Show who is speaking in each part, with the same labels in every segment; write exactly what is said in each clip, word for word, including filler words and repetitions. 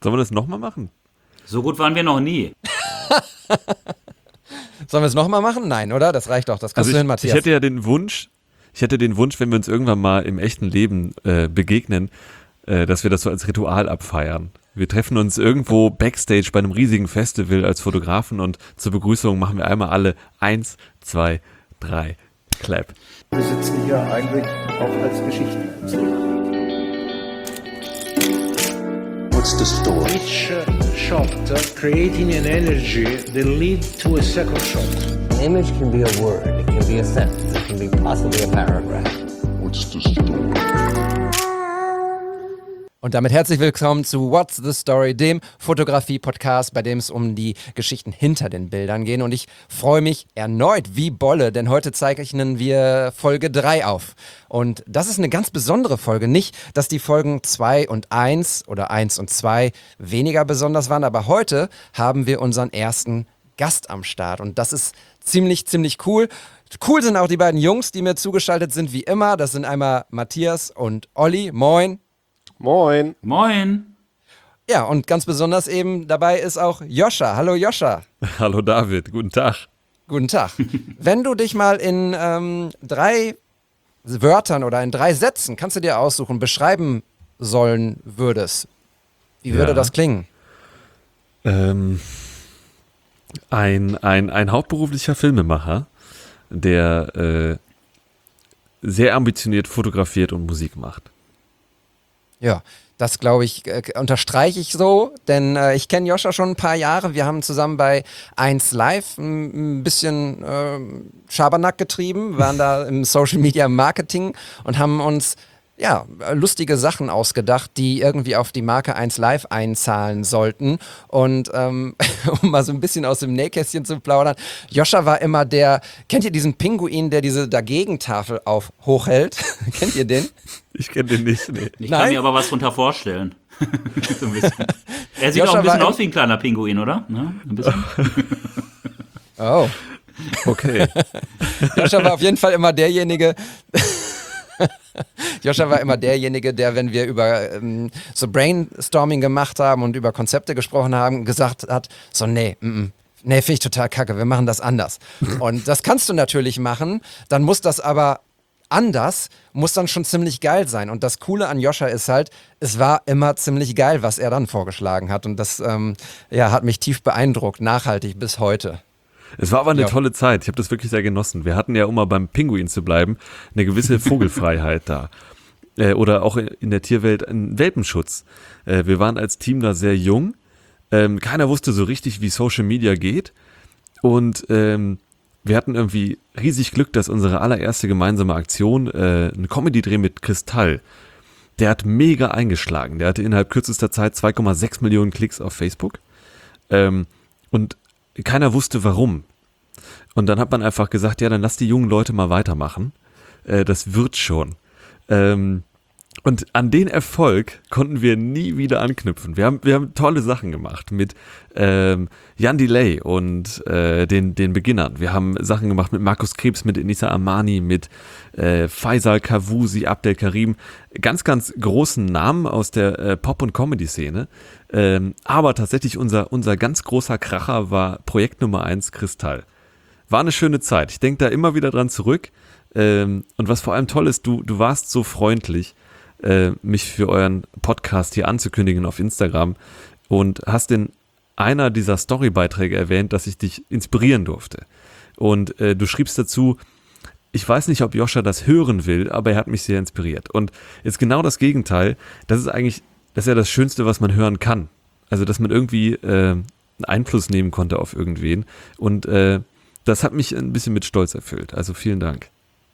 Speaker 1: Sollen wir das nochmal machen?
Speaker 2: So gut waren wir noch nie.
Speaker 3: Sollen wir es nochmal machen? Nein, oder? Das reicht doch. Das kannst
Speaker 1: Also
Speaker 3: du
Speaker 1: ich,
Speaker 3: hin, Matthias.
Speaker 1: Ich hätte ja den Wunsch, ich hätte den Wunsch, wenn wir uns irgendwann mal im echten Leben äh, begegnen, äh, dass wir das so als Ritual abfeiern. Wir treffen uns irgendwo Backstage bei einem riesigen Festival als Fotografen und zur Begrüßung machen wir einmal alle eins, zwei, drei, clap.
Speaker 4: Wir sitzen hier eigentlich auch als Geschichtenerzähler. What's the story?
Speaker 5: Each uh, shot uh, creating an energy that leads to a second shot.
Speaker 6: An image can be a word, it can be a sentence, it can be possibly a paragraph.
Speaker 4: What's the story?
Speaker 3: Und damit herzlich willkommen zu What's the Story, dem Fotografie-Podcast, bei dem es um die Geschichten hinter den Bildern geht. Und ich freue mich erneut wie Bolle, denn heute zeichnen wir Folge drei auf. Und das ist eine ganz besondere Folge. Nicht, dass die Folgen zwei und eins oder eins und zwei weniger besonders waren, aber heute haben wir unseren ersten Gast am Start. Und das ist ziemlich, ziemlich cool. Cool sind auch die beiden Jungs, die mir zugeschaltet sind, wie immer. Das sind einmal Matthias und Olli. Moin.
Speaker 4: Moin.
Speaker 2: Moin.
Speaker 3: Ja, und ganz besonders eben dabei ist auch Joscha. Hallo Joscha.
Speaker 1: Hallo David, guten Tag.
Speaker 3: Guten Tag. Wenn du dich mal in ähm, drei Wörtern oder in drei Sätzen, kannst du dir aussuchen, beschreiben sollen würdest, wie würde
Speaker 1: Ja.
Speaker 3: das klingen?
Speaker 1: Ähm, ein, ein, ein hauptberuflicher Filmemacher, der äh, sehr ambitioniert fotografiert und Musik macht.
Speaker 3: Ja, das glaube ich, äh, unterstreiche ich so, denn äh, ich kenne Joscha schon ein paar Jahre. Wir haben zusammen bei eins Live ein, ein bisschen äh, Schabernack getrieben, waren da im Social Media Marketing und haben uns ja, lustige Sachen ausgedacht, die irgendwie auf die Marke eins Live einzahlen sollten. Und ähm, um mal so ein bisschen aus dem Nähkästchen zu plaudern, Joscha war immer der, kennt ihr diesen Pinguin, der diese Dagegen-Tafel auf hochhält? Kennt ihr den?
Speaker 1: Ich kenne den nicht, nee.
Speaker 2: Ich
Speaker 3: Nein?
Speaker 2: kann mir aber was drunter vorstellen. So ein bisschen. Er sieht
Speaker 3: Joscha
Speaker 2: auch ein bisschen
Speaker 3: war
Speaker 2: aus wie ein kleiner Pinguin, oder? Ne? Ein bisschen.
Speaker 3: Oh.
Speaker 1: Okay.
Speaker 3: Joscha war auf jeden Fall immer derjenige, Joscha war immer derjenige, der, wenn wir über ähm, so Brainstorming gemacht haben und über Konzepte gesprochen haben, gesagt hat, so nee, mm, mm, nee, finde ich total kacke, wir machen das anders. Und das kannst du natürlich machen, dann muss das aber anders, muss dann schon ziemlich geil sein. Und das Coole an Joscha ist halt, es war immer ziemlich geil, was er dann vorgeschlagen hat. Und das ähm, ja, hat mich tief beeindruckt, nachhaltig bis heute.
Speaker 1: Es war aber eine
Speaker 3: Ja.
Speaker 1: tolle Zeit. Ich habe das wirklich sehr genossen. Wir hatten ja, um mal beim Pinguin zu bleiben, eine gewisse Vogelfreiheit da. Äh, oder auch in der Tierwelt einen Welpenschutz. Äh, wir waren als Team da sehr jung. Ähm, keiner wusste so richtig, wie Social Media geht. Und ähm, wir hatten irgendwie riesig Glück, dass unsere allererste gemeinsame Aktion, äh, ein Comedy-Dreh mit Kristall, der hat mega eingeschlagen. Der hatte innerhalb kürzester Zeit zwei Komma sechs Millionen Klicks auf Facebook. Ähm, und keiner wusste warum. Und dann hat man einfach gesagt, ja, dann lass die jungen Leute mal weitermachen. Äh, das wird schon. Ähm, und an den Erfolg konnten wir nie wieder anknüpfen. Wir haben, wir haben tolle Sachen gemacht mit ähm, Jan Delay und äh, den, den Beginnern. Wir haben Sachen gemacht mit Markus Krebs, mit Enisa Amani, mit äh, Faisal Kavusi, Abdel Karim. Ganz, ganz großen Namen aus der äh, Pop- und Comedy-Szene. Ähm, aber tatsächlich unser, unser ganz großer Kracher war Projekt Nummer eins Kristall. War eine schöne Zeit. Ich denke da immer wieder dran zurück. Ähm, und was vor allem toll ist, du, du warst so freundlich, äh, mich für euren Podcast hier anzukündigen auf Instagram und hast in einer dieser Storybeiträge erwähnt, dass ich dich inspirieren durfte. Und äh, du schriebst dazu, ich weiß nicht, ob Joscha das hören will, aber er hat mich sehr inspiriert. Und jetzt genau das Gegenteil, das ist eigentlich, das ist ja das Schönste, was man hören kann. Also, dass man irgendwie äh, einen Einfluss nehmen konnte auf irgendwen. Und äh, das hat mich ein bisschen mit Stolz erfüllt. Also vielen Dank.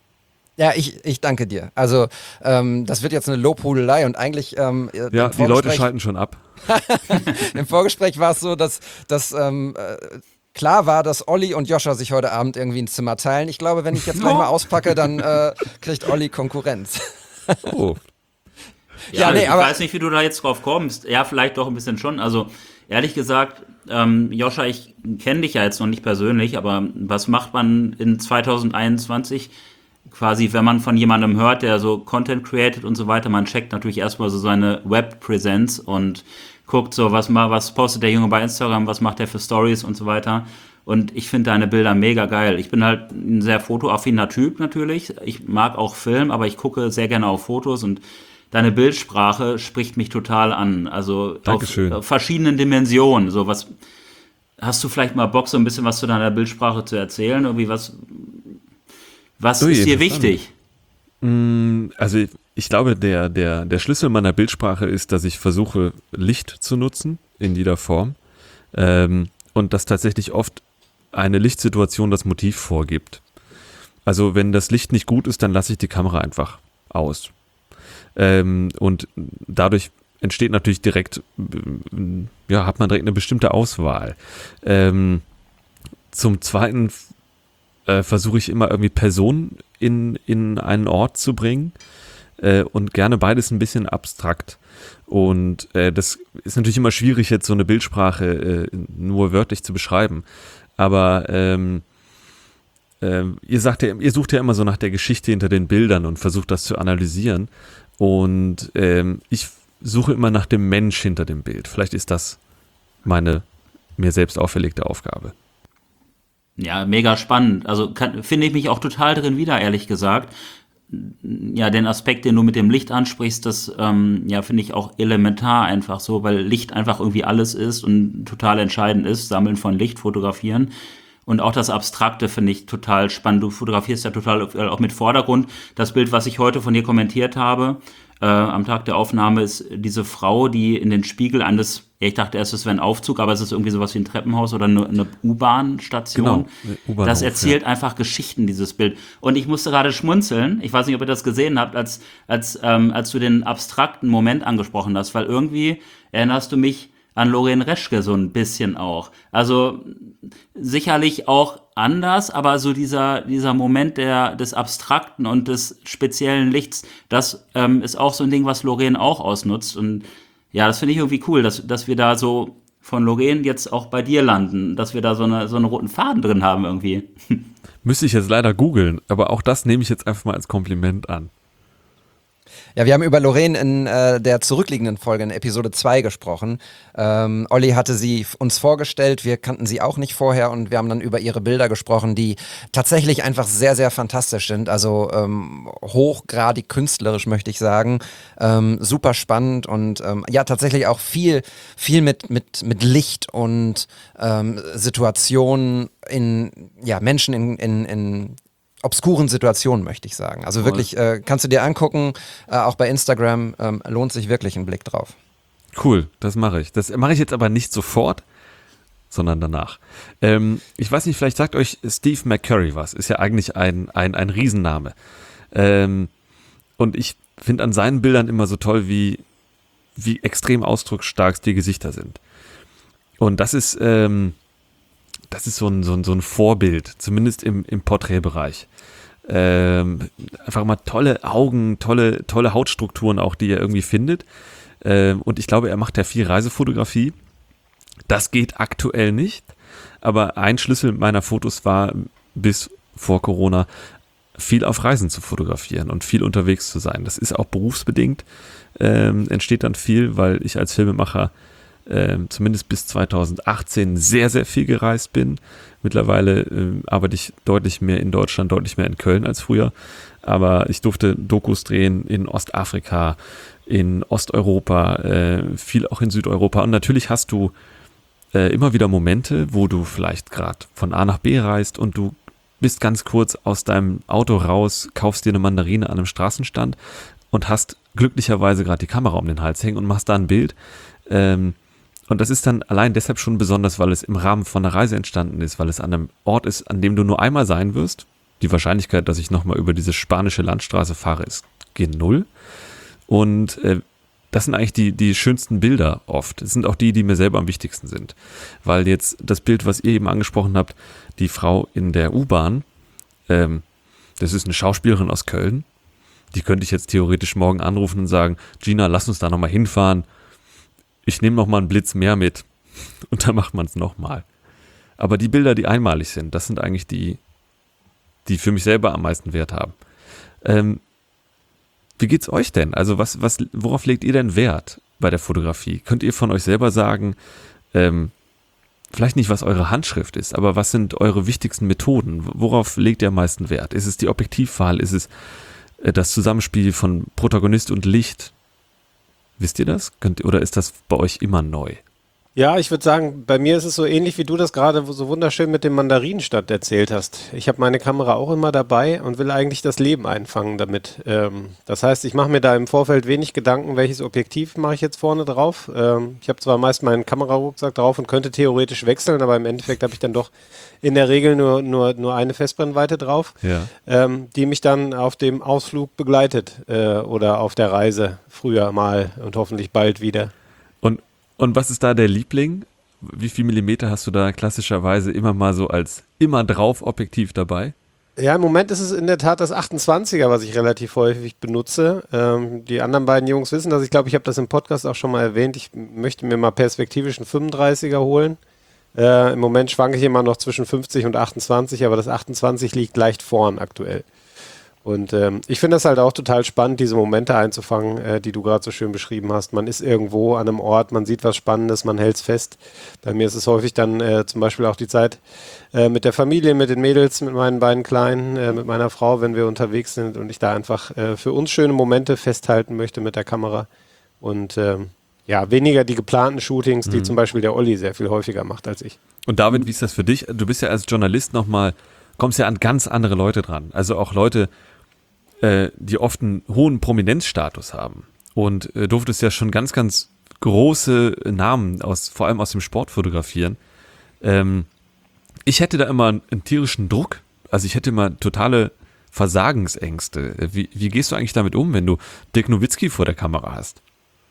Speaker 3: Ja, ich, ich danke dir. Also ähm, das wird jetzt eine Lobhudelei und eigentlich ähm,
Speaker 1: Ja,
Speaker 3: im
Speaker 1: die Leute
Speaker 3: Vorgespräch-
Speaker 1: schalten schon ab.
Speaker 3: Im Vorgespräch war es so, dass, dass ähm, äh, klar war, dass Olli und Joscha sich heute Abend irgendwie ein Zimmer teilen. Ich glaube, wenn ich jetzt gleich mal auspacke, dann äh, kriegt Olli Konkurrenz.
Speaker 1: Oh.
Speaker 2: Ja,
Speaker 3: Ja, nee,
Speaker 2: ich
Speaker 3: aber-
Speaker 2: weiß nicht, wie du da jetzt drauf kommst. Ja, vielleicht doch ein bisschen schon. Also, ehrlich gesagt, ähm, Joscha, ich kenne dich ja jetzt noch nicht persönlich, aber was macht man in zwanzig einundzwanzig quasi, wenn man von jemandem hört, der so Content created und so weiter, man checkt natürlich erstmal so seine Web-Präsenz und guckt so, was, was postet der Junge bei Instagram, was macht der für Stories und so weiter. Und ich finde deine Bilder mega geil. Ich bin halt ein sehr fotoaffiner Typ natürlich. Ich mag auch Film, aber ich gucke sehr gerne auf Fotos und deine Bildsprache spricht mich total an. Also
Speaker 1: Dankeschön.
Speaker 2: Auf verschiedenen Dimensionen. So was, hast du vielleicht mal Bock, so ein bisschen was zu deiner Bildsprache zu erzählen? Irgendwie was, was
Speaker 1: Ui,
Speaker 2: ist dir wichtig?
Speaker 1: Also ich, ich glaube, der, der, der Schlüssel meiner Bildsprache ist, dass ich versuche, Licht zu nutzen in jeder Form. Ähm, und dass tatsächlich oft eine Lichtsituation das Motiv vorgibt. Also wenn das Licht nicht gut ist, dann lasse ich die Kamera einfach aus. Ähm, und dadurch entsteht natürlich direkt, ja, hat man direkt eine bestimmte Auswahl. Ähm, zum Zweiten äh, versuche ich immer irgendwie Personen in, in einen Ort zu bringen äh, und gerne beides ein bisschen abstrakt. Und äh, das ist natürlich immer schwierig, jetzt so eine Bildsprache äh, nur wörtlich zu beschreiben. Aber ähm, ähm, ihr sagt ja, ihr sucht ja immer so nach der Geschichte hinter den Bildern und versucht das zu analysieren. Und ähm, ich suche immer nach dem Mensch hinter dem Bild. Vielleicht ist das meine mir selbst auferlegte Aufgabe.
Speaker 2: Ja, mega spannend. Also kann, finde ich mich auch total drin wieder, ehrlich gesagt. Ja, den Aspekt, den du mit dem Licht ansprichst, das ähm, ja, finde ich auch elementar einfach so, weil Licht einfach irgendwie alles ist und total entscheidend ist, Sammeln von Licht, Fotografieren. Und auch das Abstrakte finde ich total spannend. Du fotografierst ja total auch mit Vordergrund. Das Bild, was ich heute von dir kommentiert habe, äh, am Tag der Aufnahme, ist diese Frau, die in den Spiegel eines, ja, ich dachte erst, es wäre ein Aufzug, aber es ist irgendwie sowas wie ein Treppenhaus oder eine, eine U-Bahn-Station.
Speaker 1: Genau, U-Bahnhof,
Speaker 2: das erzählt
Speaker 1: ja.
Speaker 2: einfach Geschichten, dieses Bild. Und ich musste gerade schmunzeln, ich weiß nicht, ob ihr das gesehen habt, als, als, ähm, als du den abstrakten Moment angesprochen hast, weil irgendwie erinnerst du mich an Lorraine Reschke so ein bisschen auch. Also sicherlich auch anders, aber so dieser, dieser Moment der, des Abstrakten und des speziellen Lichts, das ähm, ist auch so ein Ding, was Lorraine auch ausnutzt. Und ja, das finde ich irgendwie cool, dass, dass wir da so von Lorraine jetzt auch bei dir landen, dass wir da so, eine, so einen roten Faden drin haben irgendwie.
Speaker 1: Müsste ich jetzt leider googeln, aber auch das nehme ich jetzt einfach mal als Kompliment an.
Speaker 3: Ja, wir haben über Lorraine in äh, der zurückliegenden Folge in Episode zwei gesprochen. Ähm, Olli hatte sie uns vorgestellt, wir kannten sie auch nicht vorher und wir haben dann über ihre Bilder gesprochen, die tatsächlich einfach sehr, sehr fantastisch sind. Also ähm, hochgradig künstlerisch, möchte ich sagen. Ähm, super spannend und ähm, ja, tatsächlich auch viel, viel mit, mit, mit Licht und ähm, Situationen in, ja, Menschen in, in, in obskuren Situationen, möchte ich sagen. Also wirklich, äh, kannst du dir angucken, äh, auch bei Instagram, ähm, lohnt sich wirklich ein Blick drauf.
Speaker 1: Cool, das mache ich. Das mache ich jetzt aber nicht sofort, sondern danach. Ähm, ich weiß nicht, vielleicht sagt euch Steve McCurry was. Ist ja eigentlich ein, ein, ein Riesenname. Ähm, und ich finde an seinen Bildern immer so toll, wie, wie extrem ausdrucksstark die Gesichter sind. Und das ist... Ähm, Das ist so ein, so ein, so ein Vorbild, zumindest im, im Porträtbereich. Ähm, einfach mal tolle Augen, tolle, tolle Hautstrukturen auch, die er irgendwie findet. Ähm, und ich glaube, er macht ja viel Reisefotografie. Das geht aktuell nicht. Aber ein Schlüssel meiner Fotos war bis vor Corona, viel auf Reisen zu fotografieren und viel unterwegs zu sein. Das ist auch berufsbedingt. Ähm, entsteht dann viel, weil ich als Filmemacher Ähm, zumindest bis zweitausendachtzehn sehr, sehr viel gereist bin. Mittlerweile ähm, arbeite ich deutlich mehr in Deutschland, deutlich mehr in Köln als früher. Aber ich durfte Dokus drehen in Ostafrika, in Osteuropa, äh, viel auch in Südeuropa. Und natürlich hast du äh, immer wieder Momente, wo du vielleicht gerade von A nach B reist und du bist ganz kurz aus deinem Auto raus, kaufst dir eine Mandarine an einem Straßenstand und hast glücklicherweise gerade die Kamera um den Hals hängen und machst da ein Bild. Ähm, Und das ist dann allein deshalb schon besonders, weil es im Rahmen von einer Reise entstanden ist, weil es an einem Ort ist, an dem du nur einmal sein wirst. Die Wahrscheinlichkeit, dass ich nochmal über diese spanische Landstraße fahre, ist gen Null. Und äh, das sind eigentlich die, die schönsten Bilder oft. Das sind auch die, die mir selber am wichtigsten sind. Weil jetzt das Bild, was ihr eben angesprochen habt, die Frau in der U-Bahn, ähm, das ist eine Schauspielerin aus Köln. Die könnte ich jetzt theoretisch morgen anrufen und sagen, Gina, lass uns da nochmal hinfahren. Ich nehme noch mal einen Blitz mehr mit und dann macht man es nochmal. Aber die Bilder, die einmalig sind, das sind eigentlich die, die für mich selber am meisten Wert haben. Ähm, wie geht's euch denn? Also was, was, worauf legt ihr denn Wert bei der Fotografie? Könnt ihr von euch selber sagen, ähm, vielleicht nicht, was eure Handschrift ist, aber was sind eure wichtigsten Methoden? Worauf legt ihr am meisten Wert? Ist es die Objektivwahl? Ist es äh, das Zusammenspiel von Protagonist und Licht? Wisst ihr das? Könnt, oder ist das bei euch immer neu?
Speaker 7: Ja, ich würde sagen, bei mir ist es so ähnlich, wie du das gerade so wunderschön mit dem Mandarinenstadt erzählt hast. Ich habe meine Kamera auch immer dabei und will eigentlich das Leben einfangen damit. Ähm, das heißt, ich mache mir da im Vorfeld wenig Gedanken, welches Objektiv mache ich jetzt vorne drauf. Ähm, ich habe zwar meist meinen Kamerarucksack drauf und könnte theoretisch wechseln, aber im Endeffekt habe ich dann doch in der Regel nur, nur, nur eine Festbrennweite drauf,
Speaker 1: Ja.
Speaker 7: ähm, die mich dann auf dem Ausflug begleitet äh, oder auf der Reise früher mal und hoffentlich bald wieder.
Speaker 1: Und, und was ist da der Liebling? Wie viel Millimeter hast du da klassischerweise immer mal so als immer drauf Objektiv dabei?
Speaker 7: Ja, im Moment ist es in der Tat das achtundzwanziger, was ich relativ häufig benutze. Ähm, die anderen beiden Jungs wissen das. Ich glaube, ich habe das im Podcast auch schon mal erwähnt. Ich möchte mir mal perspektivisch einen fünfunddreißiger holen. Äh, Im Moment schwanke ich immer noch zwischen fünfzig und achtundzwanzig, aber das achtundzwanzig liegt leicht vorn aktuell. Und ähm, ich finde das halt auch total spannend, diese Momente einzufangen, äh, die du gerade so schön beschrieben hast. Man ist irgendwo an einem Ort, man sieht was Spannendes, man hält es fest. Bei mir ist es häufig dann äh, zum Beispiel auch die Zeit äh, mit der Familie, mit den Mädels, mit meinen beiden Kleinen, äh, mit meiner Frau, wenn wir unterwegs sind und ich da einfach äh, für uns schöne Momente festhalten möchte mit der Kamera. Und ähm, ja, weniger die geplanten Shootings, die
Speaker 1: Mhm.
Speaker 7: zum Beispiel der Olli sehr viel häufiger macht als ich.
Speaker 1: Und David, wie ist das für dich? Du bist ja als Journalist nochmal, kommst ja an ganz andere Leute dran. Also auch Leute, äh, die oft einen hohen Prominenzstatus haben. Und äh, durftest ja schon ganz, ganz große Namen, aus, vor allem aus dem Sport fotografieren. Ähm, ich hätte da immer einen, einen tierischen Druck. Also ich hätte immer totale Versagensängste. Wie, wie gehst du eigentlich damit um, wenn du Dirk Nowitzki vor der Kamera hast?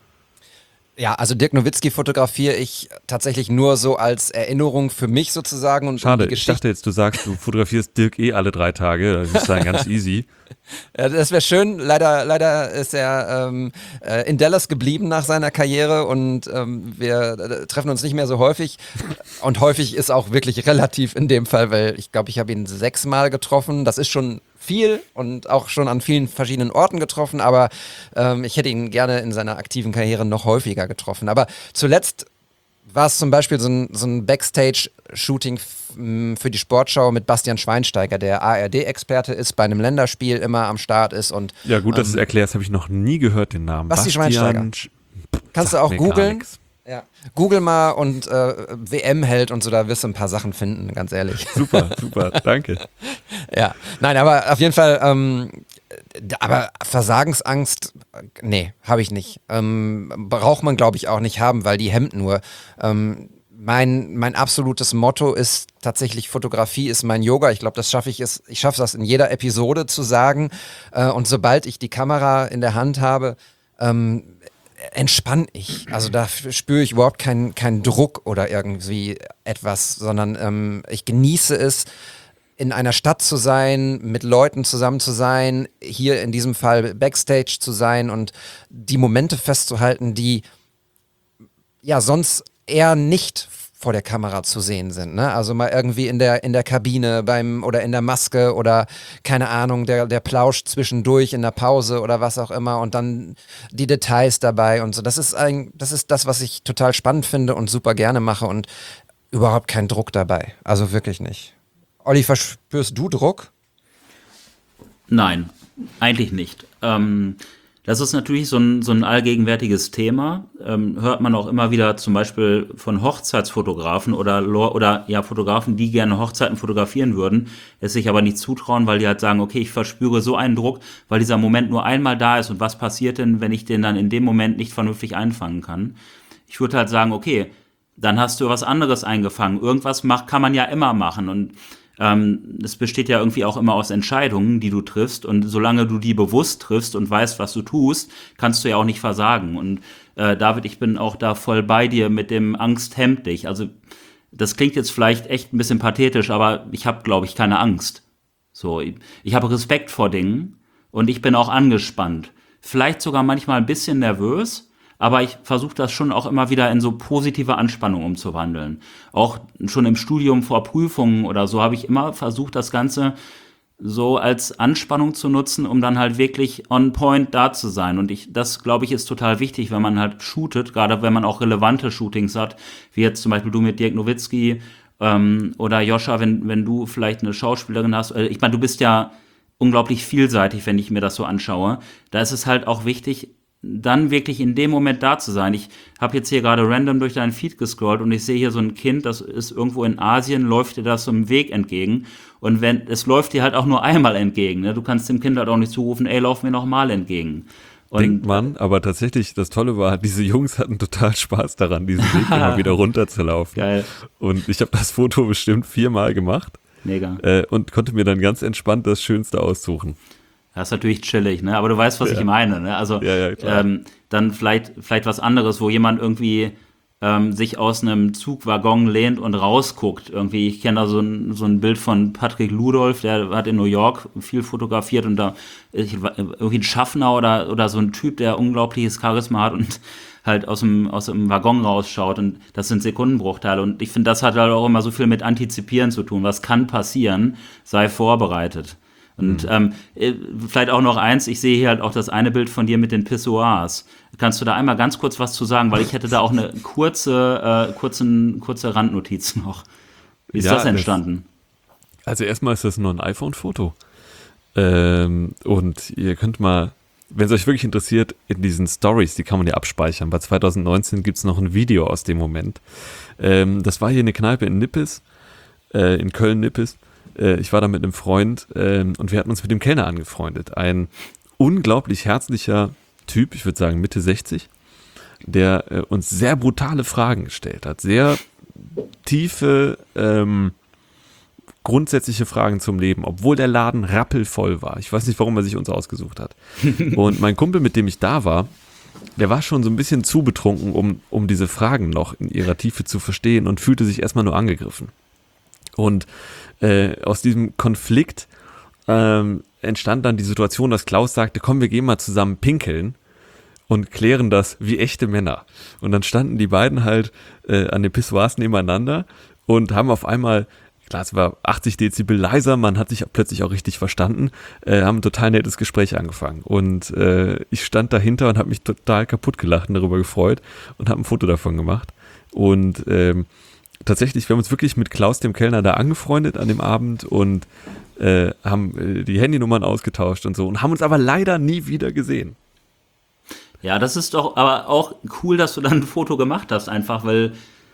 Speaker 3: Ja, also Dirk Nowitzki fotografiere ich tatsächlich nur so als Erinnerung für mich sozusagen. Und
Speaker 1: Schade,
Speaker 3: um die
Speaker 1: ich
Speaker 3: Geschichte.
Speaker 1: dachte jetzt, du sagst, du fotografierst Dirk eh alle drei Tage. Das ist dann ganz easy.
Speaker 3: Ja, das wäre schön. Leider, leider ist er ähm, äh, in Dallas geblieben nach seiner Karriere und ähm, wir äh, treffen uns nicht mehr so häufig. Und häufig ist auch wirklich relativ in dem Fall, weil ich glaube, ich habe ihn sechsmal getroffen. Das ist schon viel und auch schon an vielen verschiedenen Orten getroffen, aber ähm, ich hätte ihn gerne in seiner aktiven Karriere noch häufiger getroffen. Aber zuletzt war es zum Beispiel so ein, so ein Backstage-Shooting f- m, für die Sportschau mit Bastian Schweinsteiger, der A R D-Experte ist, bei einem Länderspiel immer am Start ist. Und
Speaker 1: Ja, gut, dass du es
Speaker 3: ähm,
Speaker 1: erklärst, habe ich noch nie gehört, den Namen.
Speaker 3: Basti Schweinsteiger.
Speaker 1: Sch-
Speaker 3: Kannst du
Speaker 1: sagt
Speaker 3: auch
Speaker 1: mir gar
Speaker 3: googeln.
Speaker 1: nix.
Speaker 3: Ja. Google mal und äh, W M-Held und so, da wirst du ein paar Sachen finden, ganz ehrlich.
Speaker 1: Super, super, danke.
Speaker 3: Ja, nein, aber auf jeden Fall, ähm, d- aber Versagensangst, äh, nee, habe ich nicht. Ähm, braucht man, glaube ich, auch nicht haben, weil die hemmt nur. Ähm, mein, mein absolutes Motto ist tatsächlich, Fotografie ist mein Yoga. Ich glaube, das schaffe ich es, ich schaffe das in jeder Episode zu sagen. Äh, und sobald ich die Kamera in der Hand habe, ähm, entspann ich. Also da f- spüre ich überhaupt keinen keinen Druck oder irgendwie etwas, sondern ähm, ich genieße es, in einer Stadt zu sein, mit Leuten zusammen zu sein, hier in diesem Fall Backstage zu sein und die Momente festzuhalten, die ja sonst eher nicht vor der Kamera zu sehen sind, ne? Also mal irgendwie in der in der Kabine beim oder in der Maske oder keine Ahnung, der der Plausch zwischendurch in der Pause oder was auch immer und dann die Details dabei und so. Das ist ein das ist das, was ich total spannend finde und super gerne mache und überhaupt kein Druck dabei. Also wirklich nicht. Olli, verspürst du Druck?
Speaker 2: Nein, eigentlich nicht. Ähm, das ist natürlich so ein, so ein allgegenwärtiges Thema. Ähm, hört man auch immer wieder zum Beispiel von Hochzeitsfotografen oder, Lo- oder ja, Fotografen, die gerne Hochzeiten fotografieren würden, es sich aber nicht zutrauen, weil die halt sagen, okay, ich verspüre so einen Druck, weil dieser Moment nur einmal da ist und was passiert denn, wenn ich den dann in dem Moment nicht vernünftig einfangen kann? Ich würde halt sagen, okay, dann hast du was anderes eingefangen. Irgendwas macht, kann man ja immer machen und Ähm, es besteht ja irgendwie auch immer aus Entscheidungen, die du triffst und solange du die bewusst triffst und weißt, was du tust, kannst du ja auch nicht versagen und äh, David, ich bin auch da voll bei dir mit dem Angst hemmt dich, also das klingt jetzt vielleicht echt ein bisschen pathetisch, aber ich habe, glaube ich, keine Angst. So, ich, ich habe Respekt vor Dingen und ich bin auch angespannt, vielleicht sogar manchmal ein bisschen nervös, aber ich versuche das schon auch immer wieder in so positive Anspannung umzuwandeln. Auch schon im Studium vor Prüfungen oder so habe ich immer versucht, das Ganze so als Anspannung zu nutzen, um dann halt wirklich on point da zu sein. Und ich, das, glaube ich, ist total wichtig, wenn man halt shootet, gerade wenn man auch relevante Shootings hat, wie jetzt zum Beispiel du mit Dirk Nowitzki ähm, oder Joscha, wenn, wenn du vielleicht eine Schauspielerin hast. Äh, ich meine, du bist ja unglaublich vielseitig, wenn ich mir das so anschaue. Da ist es halt auch wichtig, dann wirklich in dem Moment da zu sein. Ich habe jetzt hier gerade random durch deinen Feed gescrollt und ich sehe hier so ein Kind, das ist irgendwo in Asien, läuft dir das so einem Weg entgegen und wenn es läuft dir halt auch nur einmal entgegen. Ne? Du kannst dem Kind halt auch nicht zurufen, ey, lauf mir noch mal entgegen. Und
Speaker 1: denkt man, aber tatsächlich, das Tolle war, diese Jungs hatten total Spaß daran, diesen Weg immer wieder runterzulaufen.
Speaker 2: Geil.
Speaker 1: Und ich habe das Foto bestimmt viermal gemacht.
Speaker 2: Mega.
Speaker 1: Äh, und konnte mir dann ganz entspannt das Schönste aussuchen.
Speaker 2: Das ist natürlich chillig, ne? Aber du weißt, was
Speaker 1: Ja.
Speaker 2: ich meine, ne? Also
Speaker 1: Ja, ja, klar.
Speaker 2: ähm, dann vielleicht, vielleicht was anderes, wo jemand irgendwie ähm, sich aus einem Zugwaggon lehnt und rausguckt. Irgendwie, ich kenne da so ein, so ein Bild von Patrick Ludolf, der hat in New York viel fotografiert und da ich, irgendwie ein Schaffner oder, oder so ein Typ, der unglaubliches Charisma hat und halt aus dem, aus dem Waggon rausschaut und das sind Sekundenbruchteile und ich finde, das hat halt auch immer so viel mit Antizipieren zu tun. Was kann passieren? Sei vorbereitet. Und mhm. ähm, äh, vielleicht auch noch eins, ich sehe hier halt auch das eine Bild von dir mit den Pissoirs. Kannst du da einmal ganz kurz was zu sagen? Weil ich hätte da auch eine kurze, äh, kurzen, kurze Randnotiz noch. Wie ist
Speaker 1: Ja,
Speaker 2: das entstanden?
Speaker 1: Das, also erstmal ist das nur ein iPhone-Foto. Ähm, und ihr könnt mal, wenn es euch wirklich interessiert, in diesen Stories, die kann man ja abspeichern. Bei zwanzig neunzehn gibt es noch ein Video aus dem Moment. Ähm, das war hier eine Kneipe in Nippes, äh, in Köln-Nippes. Ich war da mit einem Freund ähm, und wir hatten uns mit dem Kellner angefreundet. Ein unglaublich herzlicher Typ, ich würde sagen Mitte sechzig, der äh, uns sehr brutale Fragen gestellt hat. Sehr tiefe, ähm, grundsätzliche Fragen zum Leben, obwohl der Laden rappelvoll war. Ich weiß nicht, warum er sich uns ausgesucht hat. Und mein Kumpel, mit dem ich da war, der war schon so ein bisschen zu betrunken, um, um diese Fragen noch in ihrer Tiefe zu verstehen und fühlte sich erstmal nur angegriffen. Und Äh, aus diesem Konflikt ähm, entstand dann die Situation, dass Klaus sagte, komm, wir gehen mal zusammen pinkeln und klären das wie echte Männer. Und dann standen die beiden halt äh, an den Pissoirs nebeneinander und haben auf einmal, klar, es war achtzig Dezibel leiser, man hat sich plötzlich auch richtig verstanden, äh, haben ein total nettes Gespräch angefangen. Und äh, ich stand dahinter und habe mich total kaputt gelacht und darüber gefreut und habe ein Foto davon gemacht. Und ähm, tatsächlich, wir haben uns wirklich mit Klaus, dem Kellner, da angefreundet an dem Abend und äh, haben äh, die Handynummern ausgetauscht und so und haben uns aber leider nie wieder gesehen.
Speaker 2: Ja, das ist doch aber auch cool, dass du dann ein Foto gemacht hast, einfach, weil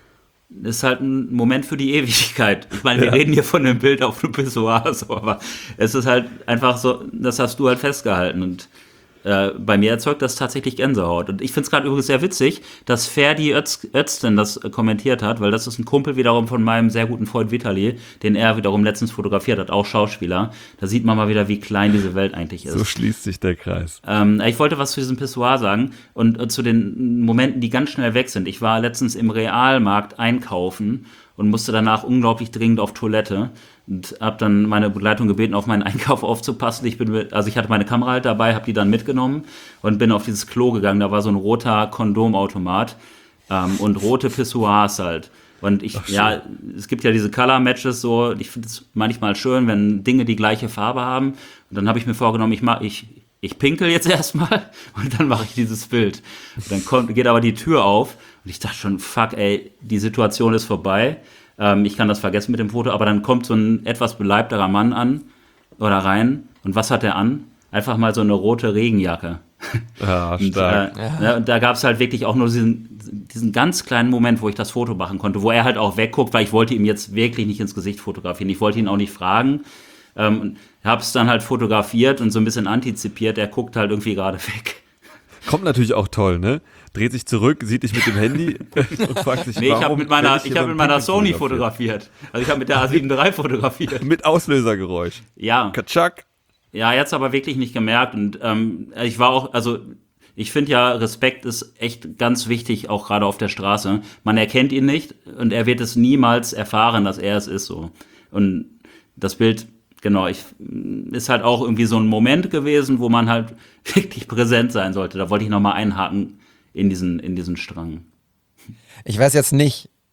Speaker 2: es ist halt ein Moment für die Ewigkeit. Ich meine, wir
Speaker 1: Ja.
Speaker 2: reden hier von einem Bild auf einem Pissoir, so, aber es ist halt einfach so, das hast du halt festgehalten und Äh, bei mir erzeugt das tatsächlich Gänsehaut. Und ich finde es gerade übrigens sehr witzig, dass Ferdi Öz- Özden das äh, kommentiert hat, weil das ist ein Kumpel wiederum von meinem sehr guten Freund Vitali, den er wiederum letztens fotografiert hat, auch Schauspieler. Da sieht man mal wieder, wie klein diese Welt eigentlich ist.
Speaker 1: So schließt sich der Kreis.
Speaker 2: Ähm, ich wollte was zu diesem Pissoir sagen und äh, zu den Momenten, die ganz schnell weg sind. Ich war letztens im Realmarkt einkaufen und musste danach unglaublich dringend auf Toilette und habe dann meine Begleitung gebeten, auf meinen Einkauf aufzupassen. Ich bin mit, also ich hatte meine Kamera halt dabei, habe die dann mitgenommen und bin auf dieses Klo gegangen. Da war so ein roter Kondomautomat ähm, und rote Pissoirs halt. Und ich,
Speaker 1: Ach,
Speaker 2: ja, es gibt ja diese Color-Matches so. Ich finde es manchmal schön, wenn Dinge die gleiche Farbe haben. Und dann habe ich mir vorgenommen, ich mach, ich ich pinkel jetzt erstmal und dann mache ich dieses Bild. Und dann kommt, geht aber die Tür auf und ich dachte schon, fuck, ey, die Situation ist vorbei. Ähm, ich kann das vergessen mit dem Foto, aber dann kommt so ein etwas beleibterer Mann an oder rein. Und was hat er an? Einfach mal so eine rote Regenjacke.
Speaker 1: Ja,
Speaker 2: Und,
Speaker 1: stark.
Speaker 2: äh, ja. Und da gab es halt wirklich auch nur diesen, diesen ganz kleinen Moment, wo ich das Foto machen konnte, wo er halt auch wegguckt, weil ich wollte ihm jetzt wirklich nicht ins Gesicht fotografieren. Ich wollte ihn auch nicht fragen. Ähm, habe es dann halt fotografiert und so ein bisschen antizipiert. Er guckt halt irgendwie gerade weg.
Speaker 1: Kommt natürlich auch toll, ne? Dreht sich zurück, sieht dich mit dem Handy und fragt sich,
Speaker 2: Nee, ich
Speaker 1: warum
Speaker 2: habe mit meiner,
Speaker 1: werd
Speaker 2: ich
Speaker 1: hier
Speaker 2: hab
Speaker 1: beim
Speaker 2: mit meiner
Speaker 1: Pinkeln
Speaker 2: Sony fotografiert. Also ich habe mit der A sieben drei fotografiert.
Speaker 1: Mit Auslösergeräusch.
Speaker 2: Ja.
Speaker 1: Katschak.
Speaker 2: Ja, jetzt aber wirklich nicht gemerkt. Und ähm, ich war auch, also ich finde ja, Respekt ist echt ganz wichtig, auch gerade auf der Straße. Man erkennt ihn nicht und er wird es niemals erfahren, dass er es ist so. Und das Bild, genau, ich, ist halt auch irgendwie so ein Moment gewesen, wo man halt wirklich präsent sein sollte. Da wollte ich nochmal einhaken in diesen, in diesen Strang.
Speaker 3: Ich weiß jetzt nicht,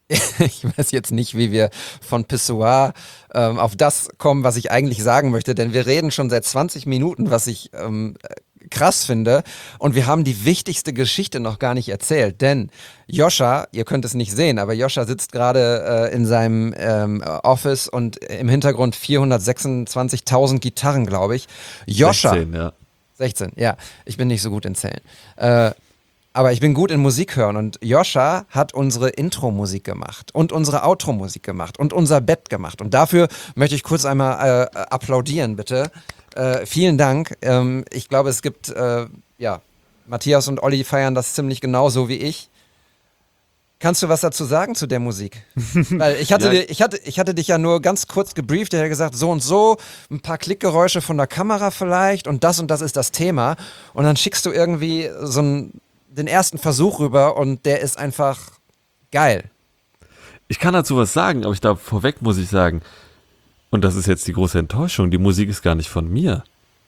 Speaker 3: Ich weiß jetzt nicht, wie wir von Pissoir ähm, auf das kommen, was ich eigentlich sagen möchte, denn wir reden schon seit zwanzig Minuten, was ich ähm, krass finde, und wir haben die wichtigste Geschichte noch gar nicht erzählt, denn Joscha, ihr könnt es nicht sehen, aber Joscha sitzt gerade äh, in seinem ähm, Office und im Hintergrund vierhundertsechsundzwanzigtausend Gitarren, glaube ich. Joscha,
Speaker 1: sechzehn, ja.
Speaker 3: sechzehn, ja, ich bin nicht so gut in Zählen. Äh, Aber ich bin gut in Musik hören, und Joscha hat unsere Intro-Musik gemacht und unsere Outro-Musik gemacht und unser Bett gemacht. Und dafür möchte ich kurz einmal äh, applaudieren, bitte. Äh, vielen Dank. Ähm, ich glaube, es gibt, äh, ja, Matthias und Olli feiern das ziemlich genauso wie ich. Kannst du was dazu sagen zu der Musik? Weil ich hatte,
Speaker 1: Ja.
Speaker 3: dir, ich, hatte, ich hatte dich ja nur ganz kurz gebrieft, der hat gesagt, so und so, ein paar Klickgeräusche von der Kamera vielleicht und das und das ist das Thema. Und dann schickst du irgendwie so ein den ersten Versuch rüber und der ist einfach geil.
Speaker 1: Ich kann dazu was sagen, aber ich glaube, vorweg muss ich sagen, und das ist jetzt die große Enttäuschung, die Musik ist gar nicht von mir.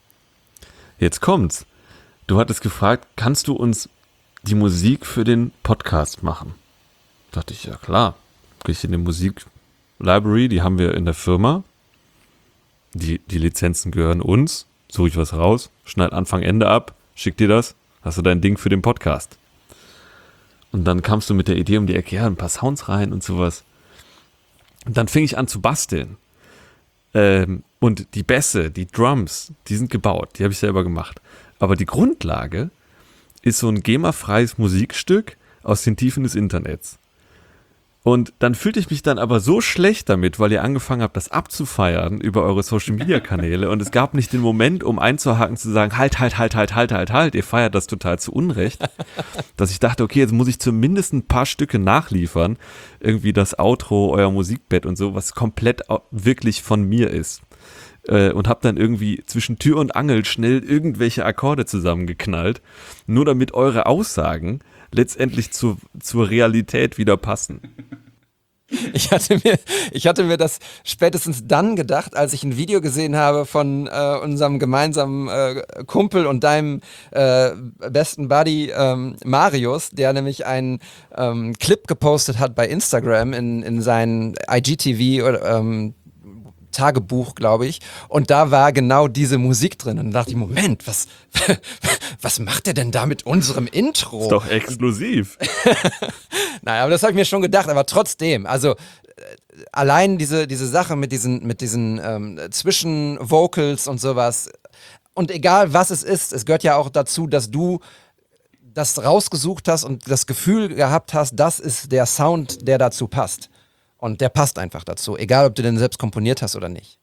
Speaker 1: Jetzt kommt's. Du hattest gefragt, kannst du uns die Musik für den Podcast machen? Da dachte ich, ja klar. Gehe ich in die Musik-Library, die haben wir in der Firma. Die, die Lizenzen gehören uns. Suche ich was raus, schneid Anfang, Ende ab, schick dir das. Hast du dein Ding für den Podcast? Und dann kamst du mit der Idee um die Ecke, ja, ein paar Sounds rein und sowas. Und dann fing ich an zu basteln. Ähm, und die Bässe, die Drums, die sind gebaut, die habe ich selber gemacht. Aber die Grundlage ist so ein GEMA-freies Musikstück aus den Tiefen des Internets. Und dann fühlte ich mich dann aber so schlecht damit, weil ihr angefangen habt, das abzufeiern über eure Social-Media-Kanäle, und es gab nicht den Moment, um einzuhaken, zu sagen, halt, halt, halt, halt, halt, halt, halt, ihr feiert das total zu Unrecht, dass ich dachte, okay, jetzt muss ich zumindest ein paar Stücke nachliefern, irgendwie das Outro, euer Musikbett und so, was komplett wirklich von mir ist. Und hab dann irgendwie zwischen Tür und Angel schnell irgendwelche Akkorde zusammengeknallt, nur damit eure Aussagen letztendlich zur, zur Realität wieder passen.
Speaker 3: Ich hatte mir, ich hatte mir das spätestens dann gedacht, als ich ein Video gesehen habe von äh, unserem gemeinsamen äh, Kumpel und deinem äh, besten Buddy ähm, Marius, der nämlich einen ähm, Clip gepostet hat bei Instagram in, in seinen I G T V oder ähm, Tagebuch, glaube ich. Und da war genau diese Musik drin. Und da dachte ich, Moment, was, was macht der denn da mit unserem Intro?
Speaker 1: Ist doch exklusiv.
Speaker 3: Naja, aber das habe ich mir schon gedacht. Aber trotzdem, also äh, allein diese, diese Sache mit diesen, mit diesen ähm, Zwischenvocals und sowas. Und egal was es ist, es gehört ja auch dazu, dass du das rausgesucht hast und das Gefühl gehabt hast, das ist der Sound, der dazu passt. Und der passt einfach dazu, egal ob du den selbst komponiert hast oder nicht.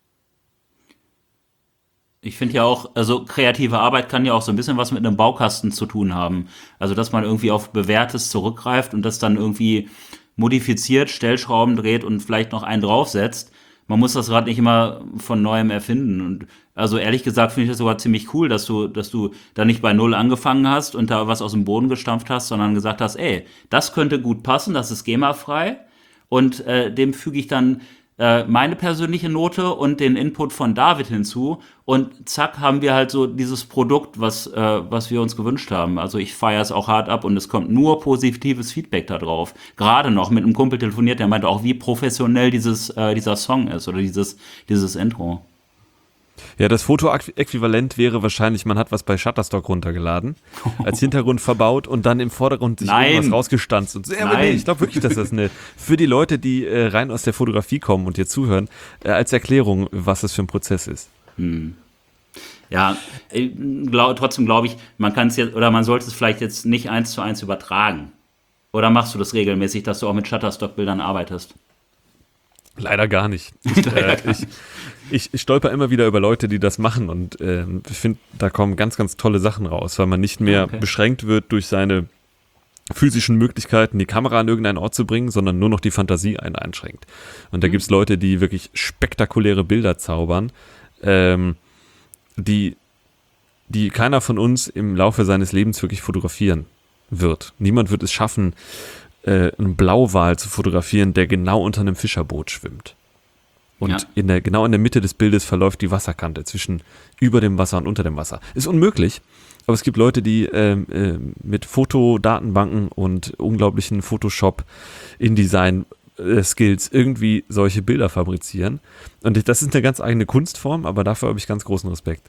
Speaker 2: Ich finde ja auch, also kreative Arbeit kann ja auch so ein bisschen was mit einem Baukasten zu tun haben. Also, dass man irgendwie auf Bewährtes zurückgreift und das dann irgendwie modifiziert, Stellschrauben dreht und vielleicht noch einen draufsetzt. Man muss das Rad nicht immer von Neuem erfinden. Und also ehrlich gesagt finde ich das sogar ziemlich cool, dass du, dass du da nicht bei Null angefangen hast und da was aus dem Boden gestampft hast, sondern gesagt hast, ey, das könnte gut passen, das ist GEMA-frei. Und äh, dem füge ich dann äh, meine persönliche Note und den Input von David hinzu. Und zack, haben wir halt so dieses Produkt, was, äh, was wir uns gewünscht haben. Also ich feiere es auch hart ab und es kommt nur positives Feedback da drauf. Gerade noch mit einem Kumpel telefoniert, der meinte auch, wie professionell dieses, äh, dieser Song ist oder dieses, dieses Intro.
Speaker 1: Ja, das Fotoäquivalent wäre wahrscheinlich, man hat was bei Shutterstock runtergeladen, als Hintergrund verbaut und dann im Vordergrund sich
Speaker 2: Nein.
Speaker 1: irgendwas rausgestanzt. Und so. Ja, aber nee, ich glaube wirklich, dass das eine, für die Leute, die äh, rein aus der Fotografie kommen und dir zuhören, äh, als Erklärung, was das für ein Prozess ist.
Speaker 2: Hm. Ja, äh, glaub, trotzdem glaube ich, man kann es jetzt, oder man sollte es vielleicht jetzt nicht eins zu eins übertragen. Oder machst du das regelmäßig, dass du auch mit Shutterstock-Bildern arbeitest?
Speaker 1: Leider gar nicht. Ich, äh, ich, ich stolper immer wieder über Leute, die das machen, und äh, ich finde, da kommen ganz, ganz tolle Sachen raus, weil man nicht mehr
Speaker 2: Okay.
Speaker 1: beschränkt wird durch seine physischen Möglichkeiten, die Kamera an irgendeinen Ort zu bringen, sondern nur noch die Fantasie einen einschränkt. Und da
Speaker 2: Mhm.
Speaker 1: gibt es Leute, die wirklich spektakuläre Bilder zaubern, ähm, die, die keiner von uns im Laufe seines Lebens wirklich fotografieren wird. Niemand wird es schaffen, äh, einen Blauwal zu fotografieren, der genau unter einem Fischerboot schwimmt. Und
Speaker 2: Ja.
Speaker 1: in der, genau in der Mitte des Bildes verläuft die Wasserkante zwischen über dem Wasser und unter dem Wasser. Ist unmöglich, aber es gibt Leute, die ähm, äh, mit Fotodatenbanken und unglaublichen Photoshop, InDesign äh, Skills irgendwie solche Bilder fabrizieren. Und das ist eine ganz eigene Kunstform, aber dafür habe ich ganz großen Respekt.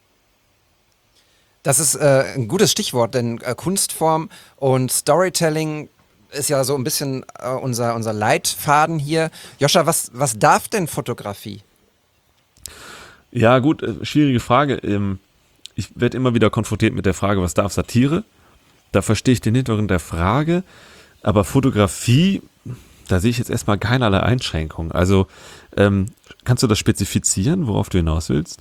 Speaker 3: Das ist äh, ein gutes Stichwort, denn äh, Kunstform und Storytelling ist ja so ein bisschen äh, unser, unser Leitfaden hier. Joscha, was, was darf denn Fotografie?
Speaker 1: Ja, gut, äh, schwierige Frage. Ähm, ich werde immer wieder konfrontiert mit der Frage, was darf Satire? Da verstehe ich den Hintergrund der Frage, aber Fotografie, da sehe ich jetzt erstmal keinerlei Einschränkungen. Also, ähm, kannst du das spezifizieren, worauf du hinaus willst?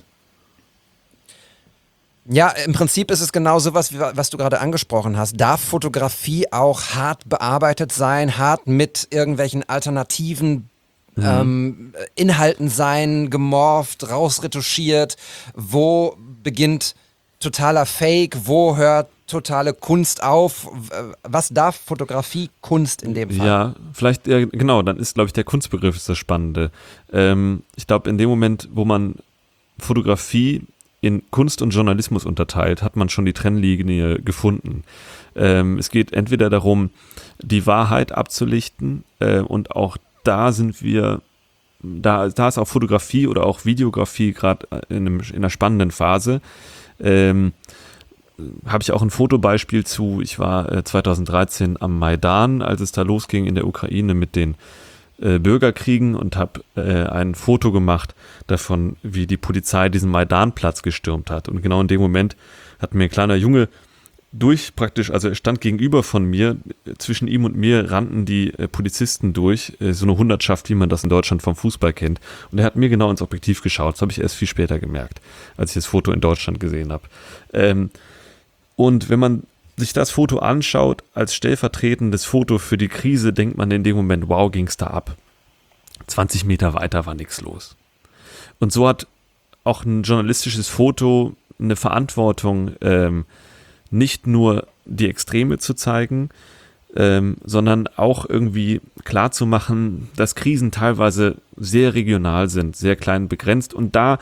Speaker 3: Ja, im Prinzip ist es genau sowas, wie, was du gerade angesprochen hast. Darf Fotografie auch hart bearbeitet sein, hart mit irgendwelchen alternativen mhm. ähm, Inhalten sein, gemorpht, rausretuschiert? Wo beginnt totaler Fake? Wo hört totale Kunst auf? Was darf Fotografie Kunst in dem Fall? Ja,
Speaker 1: vielleicht, ja, genau, dann ist, glaube ich, der Kunstbegriff ist das Spannende. Ähm, ich glaube, in dem Moment, wo man Fotografie in Kunst und Journalismus unterteilt, hat man schon die Trennlinie gefunden. Ähm, es geht entweder darum, die Wahrheit abzulichten äh, und auch da sind wir, da, da ist auch Fotografie oder auch Videografie gerade in, einem, in einer spannenden Phase. Ähm, habe ich auch ein Fotobeispiel zu, ich war äh, zweitausenddreizehn am Maidan, als es da losging in der Ukraine mit den äh, Bürgerkriegen und habe äh, ein Foto gemacht davon, wie die Polizei diesen Maidanplatz gestürmt hat. Und genau in dem Moment hat mir ein kleiner Junge durch praktisch, also er stand gegenüber von mir, zwischen ihm und mir rannten die äh, Polizisten durch, äh, so eine Hundertschaft, wie man das in Deutschland vom Fußball kennt. Und er hat mir genau ins Objektiv geschaut. Das habe ich erst viel später gemerkt, als ich das Foto in Deutschland gesehen habe. Ähm, und wenn man sich das Foto anschaut, als stellvertretendes Foto für die Krise, denkt man in dem Moment, wow, ging es da ab. zwanzig Meter weiter war nichts los. Und so hat auch ein journalistisches Foto eine Verantwortung, ähm, nicht nur die Extreme zu zeigen, ähm, sondern auch irgendwie klarzumachen, dass Krisen teilweise sehr regional sind, sehr klein begrenzt. Und da,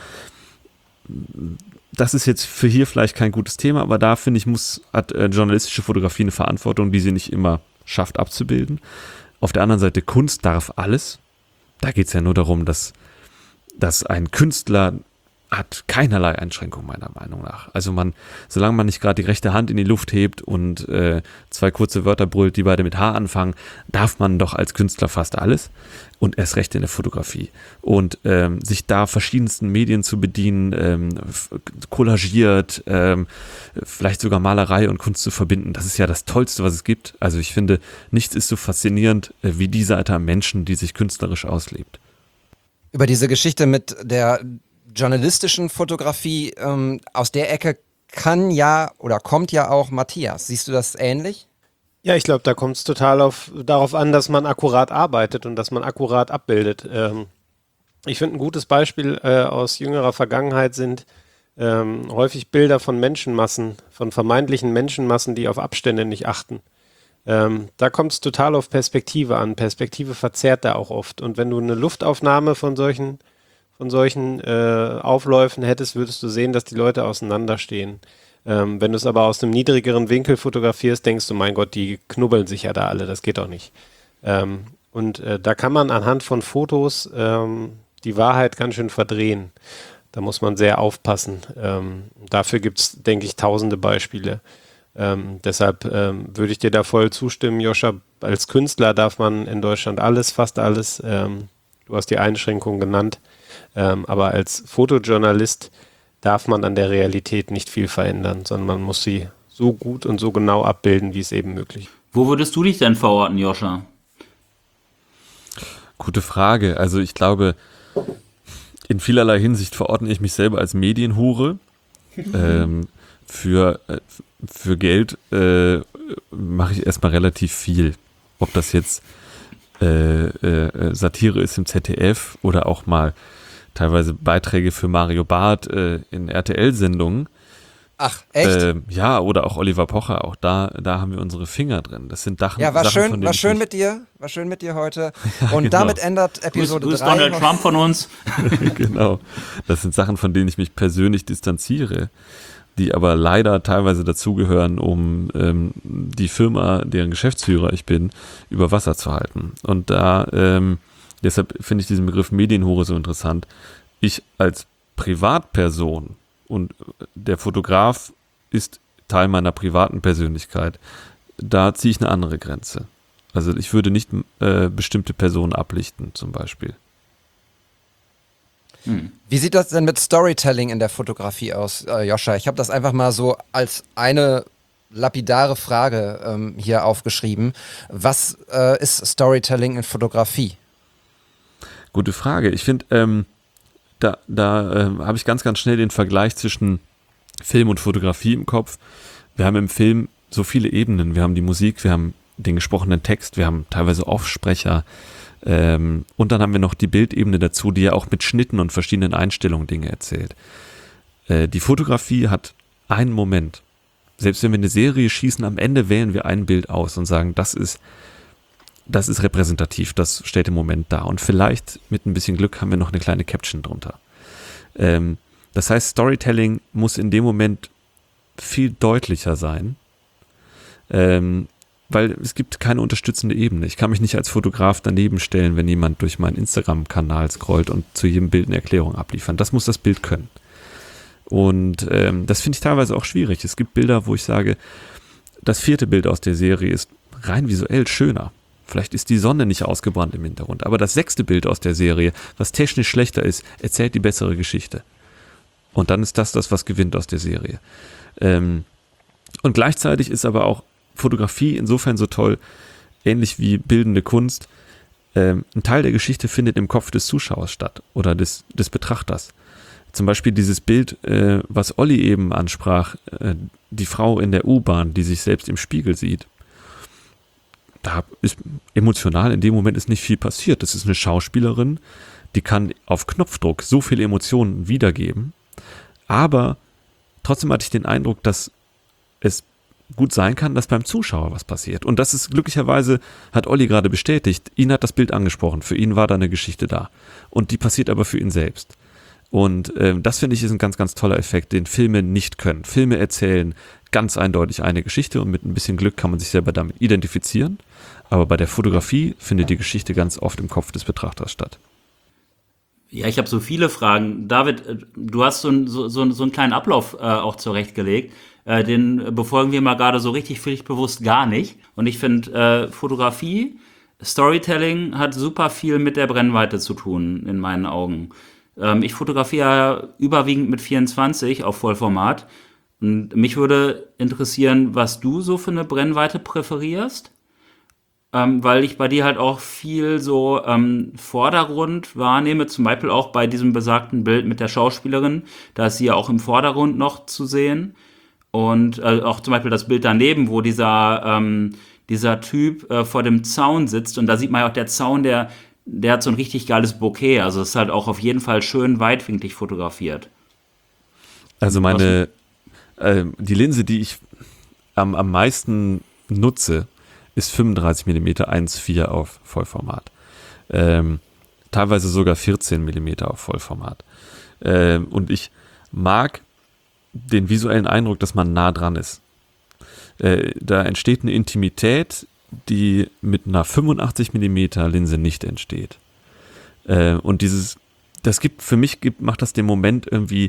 Speaker 1: das ist jetzt für hier vielleicht kein gutes Thema, aber da finde ich, muss, hat äh, journalistische Fotografie eine Verantwortung, die sie nicht immer schafft abzubilden. Auf der anderen Seite, Kunst darf alles. Da geht es ja nur darum, dass, dass ein Künstler hat keinerlei Einschränkung meiner Meinung nach. Also man, solange man nicht gerade die rechte Hand in die Luft hebt und äh, zwei kurze Wörter brüllt, die beide mit H anfangen, darf man doch als Künstler fast alles und erst recht in der Fotografie. Und ähm, sich da verschiedensten Medien zu bedienen, ähm, kollagiert, ähm, vielleicht sogar Malerei und Kunst zu verbinden, das ist ja das Tollste, was es gibt. Also ich finde, nichts ist so faszinierend äh, wie die Seite am Menschen, die sich künstlerisch auslebt.
Speaker 3: Über diese Geschichte mit der journalistischen Fotografie, ähm, aus der Ecke kann ja oder kommt ja auch Matthias. Siehst du das ähnlich?
Speaker 7: Ja, ich glaube, da kommt es total auf, darauf an, dass man akkurat arbeitet und dass man akkurat abbildet. Ähm, ich finde, ein gutes Beispiel äh, aus jüngerer Vergangenheit sind ähm, häufig Bilder von Menschenmassen, von vermeintlichen Menschenmassen, die auf Abstände nicht achten. Ähm, da kommt es total auf Perspektive an. Perspektive verzerrt da auch oft. Und wenn du eine Luftaufnahme von solchen von solchen äh, Aufläufen hättest, würdest du sehen, dass die Leute auseinanderstehen. Ähm, wenn du es aber aus einem niedrigeren Winkel fotografierst, denkst du, mein Gott, die knubbeln sich ja da alle, das geht doch nicht. Ähm, und äh, da kann man anhand von Fotos ähm, die Wahrheit ganz schön verdrehen. Da muss man sehr aufpassen. Ähm, dafür gibt es, denke ich, tausende Beispiele. Ähm, deshalb ähm, würde ich dir da voll zustimmen, Joscha. Als Künstler darf man in Deutschland alles, fast alles. Ähm, du hast die Einschränkungen genannt. Ähm, aber als Fotojournalist darf man an der Realität nicht viel verändern, sondern man muss sie so gut und so genau abbilden, wie es eben möglich ist.
Speaker 2: Wo würdest du dich denn verorten, Joscha?
Speaker 1: Gute Frage. Also ich glaube, in vielerlei Hinsicht verordne ich mich selber als Medienhure. ähm, für, äh, für Geld äh, mache ich erstmal relativ viel. Ob das jetzt äh, äh, Satire ist im Z D F oder auch mal teilweise Beiträge für Mario Barth äh, in R T L-Sendungen.
Speaker 3: Ach, echt?
Speaker 1: Äh, ja, oder auch Oliver Pocher, auch da, da haben wir unsere Finger drin. Das sind Sachen,
Speaker 3: ja, war
Speaker 1: Sachen,
Speaker 3: schön,
Speaker 1: von denen
Speaker 3: war schön
Speaker 1: ich
Speaker 3: mit dir, war schön mit dir heute.
Speaker 1: Ja,
Speaker 3: und
Speaker 1: genau.
Speaker 3: damit ändert Episode
Speaker 2: Grüß, grüß
Speaker 3: drei.
Speaker 2: Donald Trump von uns.
Speaker 1: Genau. Das sind Sachen, von denen ich mich persönlich distanziere. die aber leider teilweise dazugehören, um ähm, die Firma, deren Geschäftsführer ich bin, über Wasser zu halten. Und da, ähm, deshalb finde ich diesen Begriff Medienhure so interessant. Ich als Privatperson und der Fotograf ist Teil meiner privaten Persönlichkeit, da ziehe ich eine andere Grenze. Also ich würde nicht äh, bestimmte Personen ablichten, zum Beispiel.
Speaker 3: Hm. Wie sieht das denn mit Storytelling in der Fotografie aus, äh, Joscha? Ich habe das einfach mal so als eine lapidare Frage ähm, hier aufgeschrieben. Was äh, ist Storytelling in Fotografie?
Speaker 1: Gute Frage. Ich finde, ähm, da, da äh, habe ich ganz, ganz schnell den Vergleich zwischen Film und Fotografie im Kopf. Wir haben im Film so viele Ebenen. Wir haben die Musik, wir haben den gesprochenen Text, wir haben teilweise Offsprecher, ähm, und dann haben wir noch die Bildebene dazu, die ja auch mit Schnitten und verschiedenen Einstellungen Dinge erzählt. Äh, die Fotografie hat einen Moment. Selbst wenn wir eine Serie schießen, am Ende wählen wir ein Bild aus und sagen, das ist, das ist repräsentativ, das stellt den Moment dar. Und vielleicht mit ein bisschen Glück haben wir noch eine kleine Caption drunter. Ähm, das heißt, Storytelling muss in dem Moment viel deutlicher sein, ähm, weil es gibt keine unterstützende Ebene. Ich kann mich nicht als Fotograf daneben stellen, wenn jemand durch meinen Instagram-Kanal scrollt und zu jedem Bild eine Erklärung abliefern. Das muss das Bild können. Und ähm, das finde ich teilweise auch schwierig. Es gibt Bilder, wo ich sage, das vierte Bild aus der Serie ist rein visuell schöner. Vielleicht ist die Sonne nicht ausgebrannt im Hintergrund, aber das sechste Bild aus der Serie, was technisch schlechter ist, erzählt die bessere Geschichte. Und dann ist das das, was gewinnt aus der Serie. Ähm, und gleichzeitig ist aber auch Fotografie insofern so toll, ähnlich wie bildende Kunst. Ähm, ein Teil der Geschichte findet im Kopf des Zuschauers statt oder des, des Betrachters. Zum Beispiel dieses Bild, äh, was Olli eben ansprach, äh, die Frau in der U-Bahn, die sich selbst im Spiegel sieht. Da ist emotional in dem Moment ist nicht viel passiert. Das ist eine Schauspielerin, die kann auf Knopfdruck so viele Emotionen wiedergeben, aber trotzdem hatte ich den Eindruck, dass es gut sein kann, dass beim Zuschauer was passiert. Und das ist glücklicherweise, hat Olli gerade bestätigt, ihn hat das Bild angesprochen, für ihn war da eine Geschichte da. Und die passiert aber für ihn selbst. Und ähm, das finde ich ist ein ganz, ganz toller Effekt, den Filme nicht können. Filme erzählen ganz eindeutig eine Geschichte und mit ein bisschen Glück kann man sich selber damit identifizieren. Aber bei der Fotografie findet die Geschichte ganz oft im Kopf des Betrachters statt.
Speaker 2: Ja, ich habe so viele Fragen. David, du hast so, ein, so, so einen kleinen Ablauf äh, auch zurechtgelegt. Äh, den befolgen wir mal gerade so richtig pflichtbewusst gar nicht. Und ich finde, äh, Fotografie, Storytelling hat super viel mit der Brennweite zu tun, in meinen Augen. Ähm, ich fotografiere überwiegend mit vierundzwanzig auf Vollformat. Und mich würde interessieren, was du so für eine Brennweite präferierst. Ähm, weil ich bei dir halt auch viel so ähm, Vordergrund wahrnehme, zum Beispiel auch bei diesem besagten Bild mit der Schauspielerin. Da ist sie ja auch im Vordergrund noch zu sehen. Und äh, auch zum Beispiel das Bild daneben, wo dieser, ähm, dieser Typ äh, vor dem Zaun sitzt. Und da sieht man ja auch, der Zaun, der, der hat so ein richtig geiles Bouquet. Also es ist halt auch auf jeden Fall schön weitwinklig fotografiert.
Speaker 1: Also meine, äh, die Linse, die ich am, am meisten nutze, ist fünfunddreißig Millimeter eins Komma vier auf Vollformat. Ähm, teilweise sogar vierzehn Millimeter auf Vollformat. Ähm, und ich mag den visuellen Eindruck, dass man nah dran ist. Äh, da entsteht eine Intimität, die mit einer fünfundachtzig Millimeter Linse nicht entsteht. Äh, und dieses, das gibt, für mich gibt, macht das den Moment irgendwie,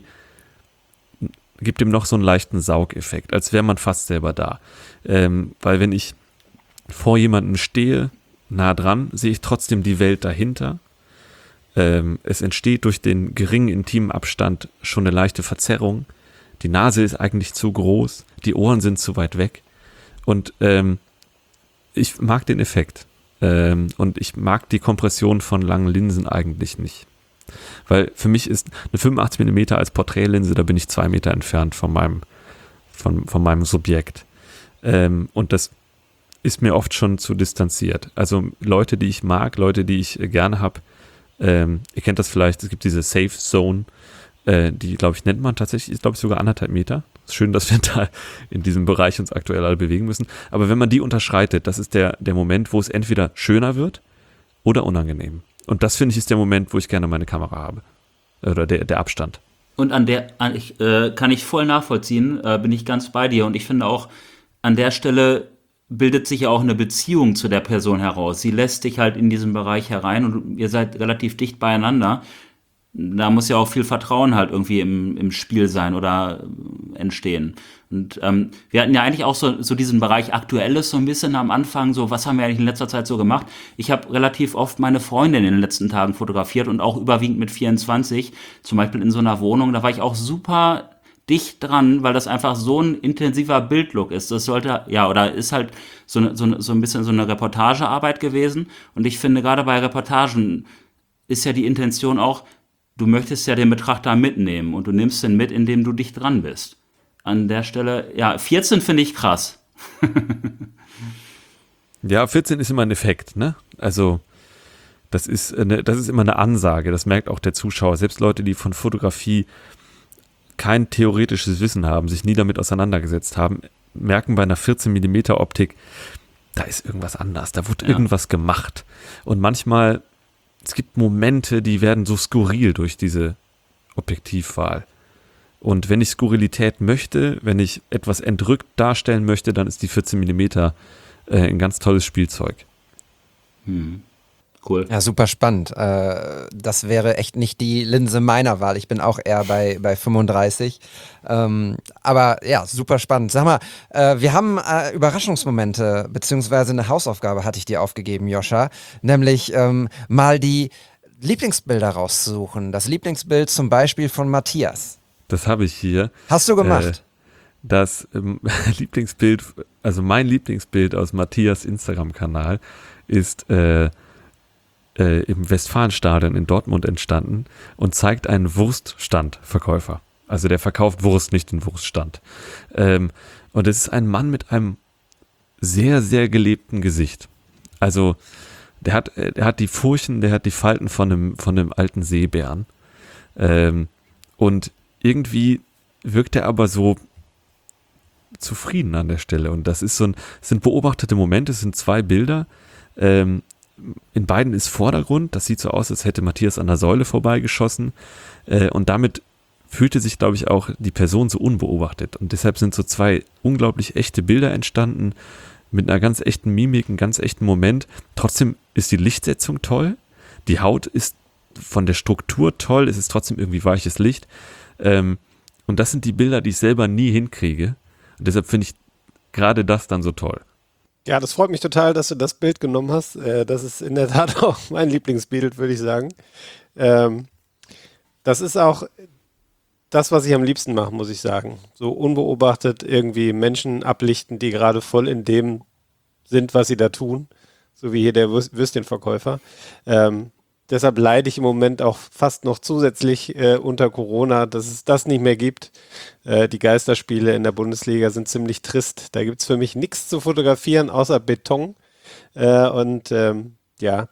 Speaker 1: gibt ihm noch so einen leichten Saugeffekt, als wäre man fast selber da. Ähm, weil wenn ich vor jemandem stehe, nah dran, sehe ich trotzdem die Welt dahinter. Ähm, es entsteht durch den geringen intimen Abstand schon eine leichte Verzerrung. Die Nase ist eigentlich zu groß, die Ohren sind zu weit weg. Und ähm, ich mag den Effekt. Ähm, und ich mag die Kompression von langen Linsen eigentlich nicht. Weil für mich ist eine fünfundachtzig Millimeter als Porträtlinse, da bin ich zwei Meter entfernt von meinem, von, von meinem Subjekt. Ähm, und das ist mir oft schon zu distanziert. Also Leute, die ich mag, Leute, die ich äh, gerne habe, ähm, ihr kennt das vielleicht, es gibt diese Safe Zone, äh, die, glaube ich, nennt man tatsächlich, ist, glaube ich, sogar anderthalb Meter. Ist schön, dass wir da in diesem Bereich uns aktuell alle bewegen müssen. Aber wenn man die unterschreitet, das ist der, der Moment, wo es entweder schöner wird oder unangenehm. Und das, finde ich, ist der Moment, wo ich gerne meine Kamera habe. Oder der, der Abstand.
Speaker 2: Und an der an, ich, äh, kann ich voll nachvollziehen, äh, bin ich ganz bei dir. Und ich finde auch, an der Stelle bildet sich ja auch eine Beziehung zu der Person heraus. Sie lässt dich halt in diesen Bereich herein und ihr seid relativ dicht beieinander. Da muss ja auch viel Vertrauen halt irgendwie im, im Spiel sein oder entstehen. Und ähm, wir hatten ja eigentlich auch so, so diesen Bereich Aktuelles so ein bisschen am Anfang, so was haben wir eigentlich in letzter Zeit so gemacht. Ich habe relativ oft meine Freundin in den letzten Tagen fotografiert und auch überwiegend mit vierundzwanzig, zum Beispiel in so einer Wohnung, da war ich auch super dicht dran, weil das einfach so ein intensiver Bildlook ist. Das sollte, ja, oder ist halt so, so, so ein bisschen so eine Reportagearbeit gewesen. Und ich finde, gerade bei Reportagen ist ja die Intention auch, du möchtest ja den Betrachter mitnehmen und du nimmst den mit, indem du dicht dran bist. An der Stelle, ja, vierzehn finde ich krass.
Speaker 1: Ja, vierzehn ist immer ein Effekt, ne? Also das ist, eine, das ist immer eine Ansage, das merkt auch der Zuschauer. Selbst Leute, die von Fotografie kein theoretisches Wissen haben, sich nie damit auseinandergesetzt haben, merken bei einer vierzehn Millimeter Optik, da ist irgendwas anders, da wird ja. irgendwas gemacht. Und manchmal, es gibt Momente, die werden so skurril durch diese Objektivwahl. Und wenn ich Skurrilität möchte, wenn ich etwas entrückt darstellen möchte, dann ist die vierzehn Millimeter äh, ein ganz tolles Spielzeug.
Speaker 2: Hm. Cool.
Speaker 3: Ja, super spannend. Äh, das wäre echt nicht die Linse meiner Wahl. Ich bin auch eher bei, bei fünfunddreißig. Ähm, aber ja, super spannend. Sag mal, äh, wir haben äh, Überraschungsmomente, beziehungsweise eine Hausaufgabe hatte ich dir aufgegeben, Joscha. Nämlich ähm, mal die Lieblingsbilder rauszusuchen. Das Lieblingsbild zum Beispiel von Matthias.
Speaker 1: Das habe ich hier.
Speaker 3: Hast du gemacht?
Speaker 1: Äh, das ähm, Lieblingsbild, also mein Lieblingsbild aus Matthias Instagram-Kanal ist äh, äh, im Westfalenstadion in Dortmund entstanden und zeigt einen Wurststandverkäufer. Also der verkauft Wurst, nicht den Wurststand. Ähm, und es ist ein Mann mit einem sehr, sehr gelebten Gesicht. Also der hat, der hat die Furchen, der hat die Falten von einem, von einem alten Seebären. Ähm, und irgendwie wirkt er aber so zufrieden an der Stelle. Und das ist so ein, das sind beobachtete Momente, es sind zwei Bilder. Ähm, in beiden ist Vordergrund, das sieht so aus, als hätte Matthias an der Säule vorbeigeschossen. Äh, und damit fühlte sich, glaube ich, auch die Person so unbeobachtet. Und deshalb sind so zwei unglaublich echte Bilder entstanden, mit einer ganz echten Mimik, einem ganz echten Moment. Trotzdem ist die Lichtsetzung toll, die Haut ist von der Struktur toll, es ist trotzdem irgendwie weiches Licht. Ähm, und das sind die Bilder, die ich selber nie hinkriege. Und deshalb finde ich gerade das dann so toll.
Speaker 7: Ja, das freut mich total, dass du das Bild genommen hast. Äh, das ist in der Tat auch mein Lieblingsbild, würde ich sagen. Ähm, das ist auch das, was ich am liebsten mache, muss ich sagen. So unbeobachtet irgendwie Menschen ablichten, die gerade voll in dem sind, was sie da tun. So wie hier der Würstchenverkäufer. Ähm, Deshalb leide ich im Moment auch fast noch zusätzlich äh, unter Corona, dass es das nicht mehr gibt. Äh, die Geisterspiele in der Bundesliga sind ziemlich trist. Da gibt es für mich nichts zu fotografieren, außer Beton. Äh, und ähm, ja,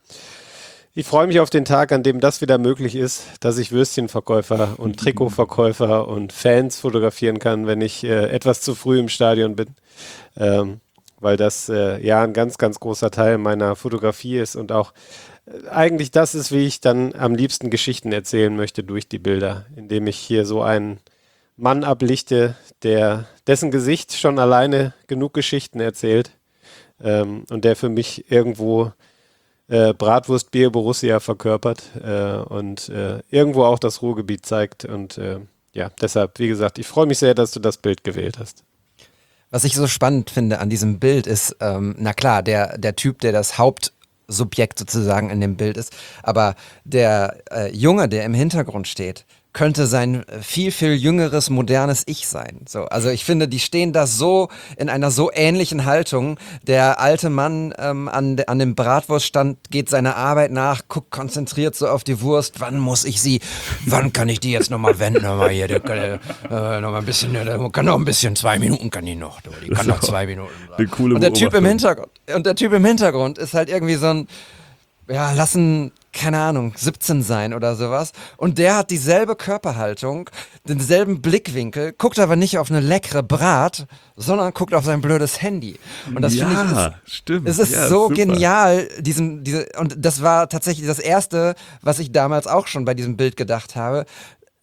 Speaker 7: ich freue mich auf den Tag, an dem das wieder möglich ist, dass ich Würstchenverkäufer und Trikotverkäufer und Fans fotografieren kann, wenn ich äh, etwas zu früh im Stadion bin. Ähm, weil das äh, ja ein ganz, ganz großer Teil meiner Fotografie ist und auch eigentlich das ist, wie ich dann am liebsten Geschichten erzählen möchte durch die Bilder, indem ich hier so einen Mann ablichte, der dessen Gesicht schon alleine genug Geschichten erzählt ähm, und der für mich irgendwo äh, Bratwurst, Bier, Borussia verkörpert äh, und äh, irgendwo auch das Ruhrgebiet zeigt und äh, ja, deshalb, wie gesagt, ich freue mich sehr, dass du das Bild gewählt hast.
Speaker 3: Was ich so spannend finde an diesem Bild ist, ähm, na klar, der, der Typ, der das Haupt Subjekt sozusagen in dem Bild ist. Aber der äh, Junge, der im Hintergrund steht, könnte sein viel, viel jüngeres, modernes Ich sein. So, also ich finde, die stehen da so in einer so ähnlichen Haltung. Der alte Mann ähm, an, de, an dem Bratwurststand geht seiner Arbeit nach, guckt konzentriert so auf die Wurst. Wann muss ich sie, wann kann ich die jetzt nochmal wenden? Nochmal hier, der kann, äh, noch mal ein bisschen, der kann noch ein bisschen, zwei Minuten kann die noch. Die kann noch zwei Minuten.
Speaker 1: Eine coole
Speaker 3: und der Typ im
Speaker 1: Beobachtung.
Speaker 3: Hintergrund, und der Typ im Hintergrund ist halt irgendwie so ein, ja, lassen, keine Ahnung, siebzehn sein oder sowas. Und der hat dieselbe Körperhaltung, denselben Blickwinkel, guckt aber nicht auf eine leckere Brat, sondern guckt auf sein blödes Handy. Und das
Speaker 1: Ja,
Speaker 3: finde ich, ist,
Speaker 1: stimmt.
Speaker 3: es ist
Speaker 1: Ja,
Speaker 3: so
Speaker 1: super.
Speaker 3: genial, diesen, diese, und das war tatsächlich das Erste, was ich damals auch schon bei diesem Bild gedacht habe.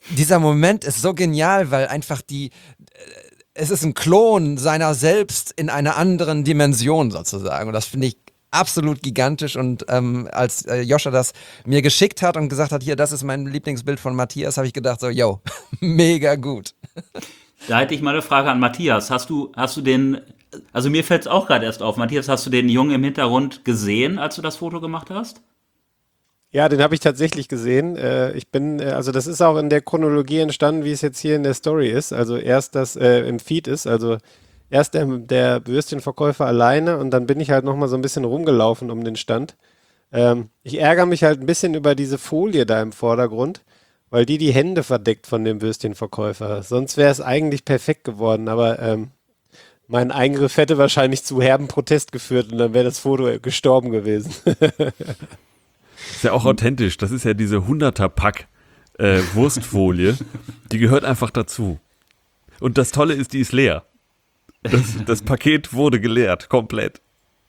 Speaker 3: dieser Moment ist so genial, weil einfach die, es ist ein Klon seiner selbst in einer anderen Dimension sozusagen. Und das finde ich absolut gigantisch. Und ähm, als äh, Joscha das mir geschickt hat und gesagt hat, hier, das ist mein Lieblingsbild von Matthias, habe ich gedacht so, yo, mega gut.
Speaker 2: Da hätte ich mal eine Frage an Matthias. Hast du, hast du den, also mir fällt es auch gerade erst auf, Matthias, hast du den Jungen im Hintergrund gesehen, als du das Foto gemacht hast?
Speaker 7: Ja, den habe ich tatsächlich gesehen. Äh, ich bin, äh, also das ist auch in der Chronologie entstanden, wie es jetzt hier in der Story ist. Also erst das äh, im Feed ist, also erst der, der Würstchenverkäufer alleine und dann bin ich halt nochmal so ein bisschen rumgelaufen um den Stand. Ähm, ich ärgere mich halt ein bisschen über diese Folie da im Vordergrund, weil die die Hände verdeckt von dem Würstchenverkäufer. Sonst wäre es eigentlich perfekt geworden, aber ähm, mein Eingriff hätte wahrscheinlich zu herben Protest geführt und dann wäre das Foto gestorben gewesen.
Speaker 1: Ist ja auch authentisch. Das ist ja diese hunderter-Pack äh, Wurstfolie. Die gehört einfach dazu. Und das Tolle ist, die ist leer. Das, das Paket wurde geleert, komplett.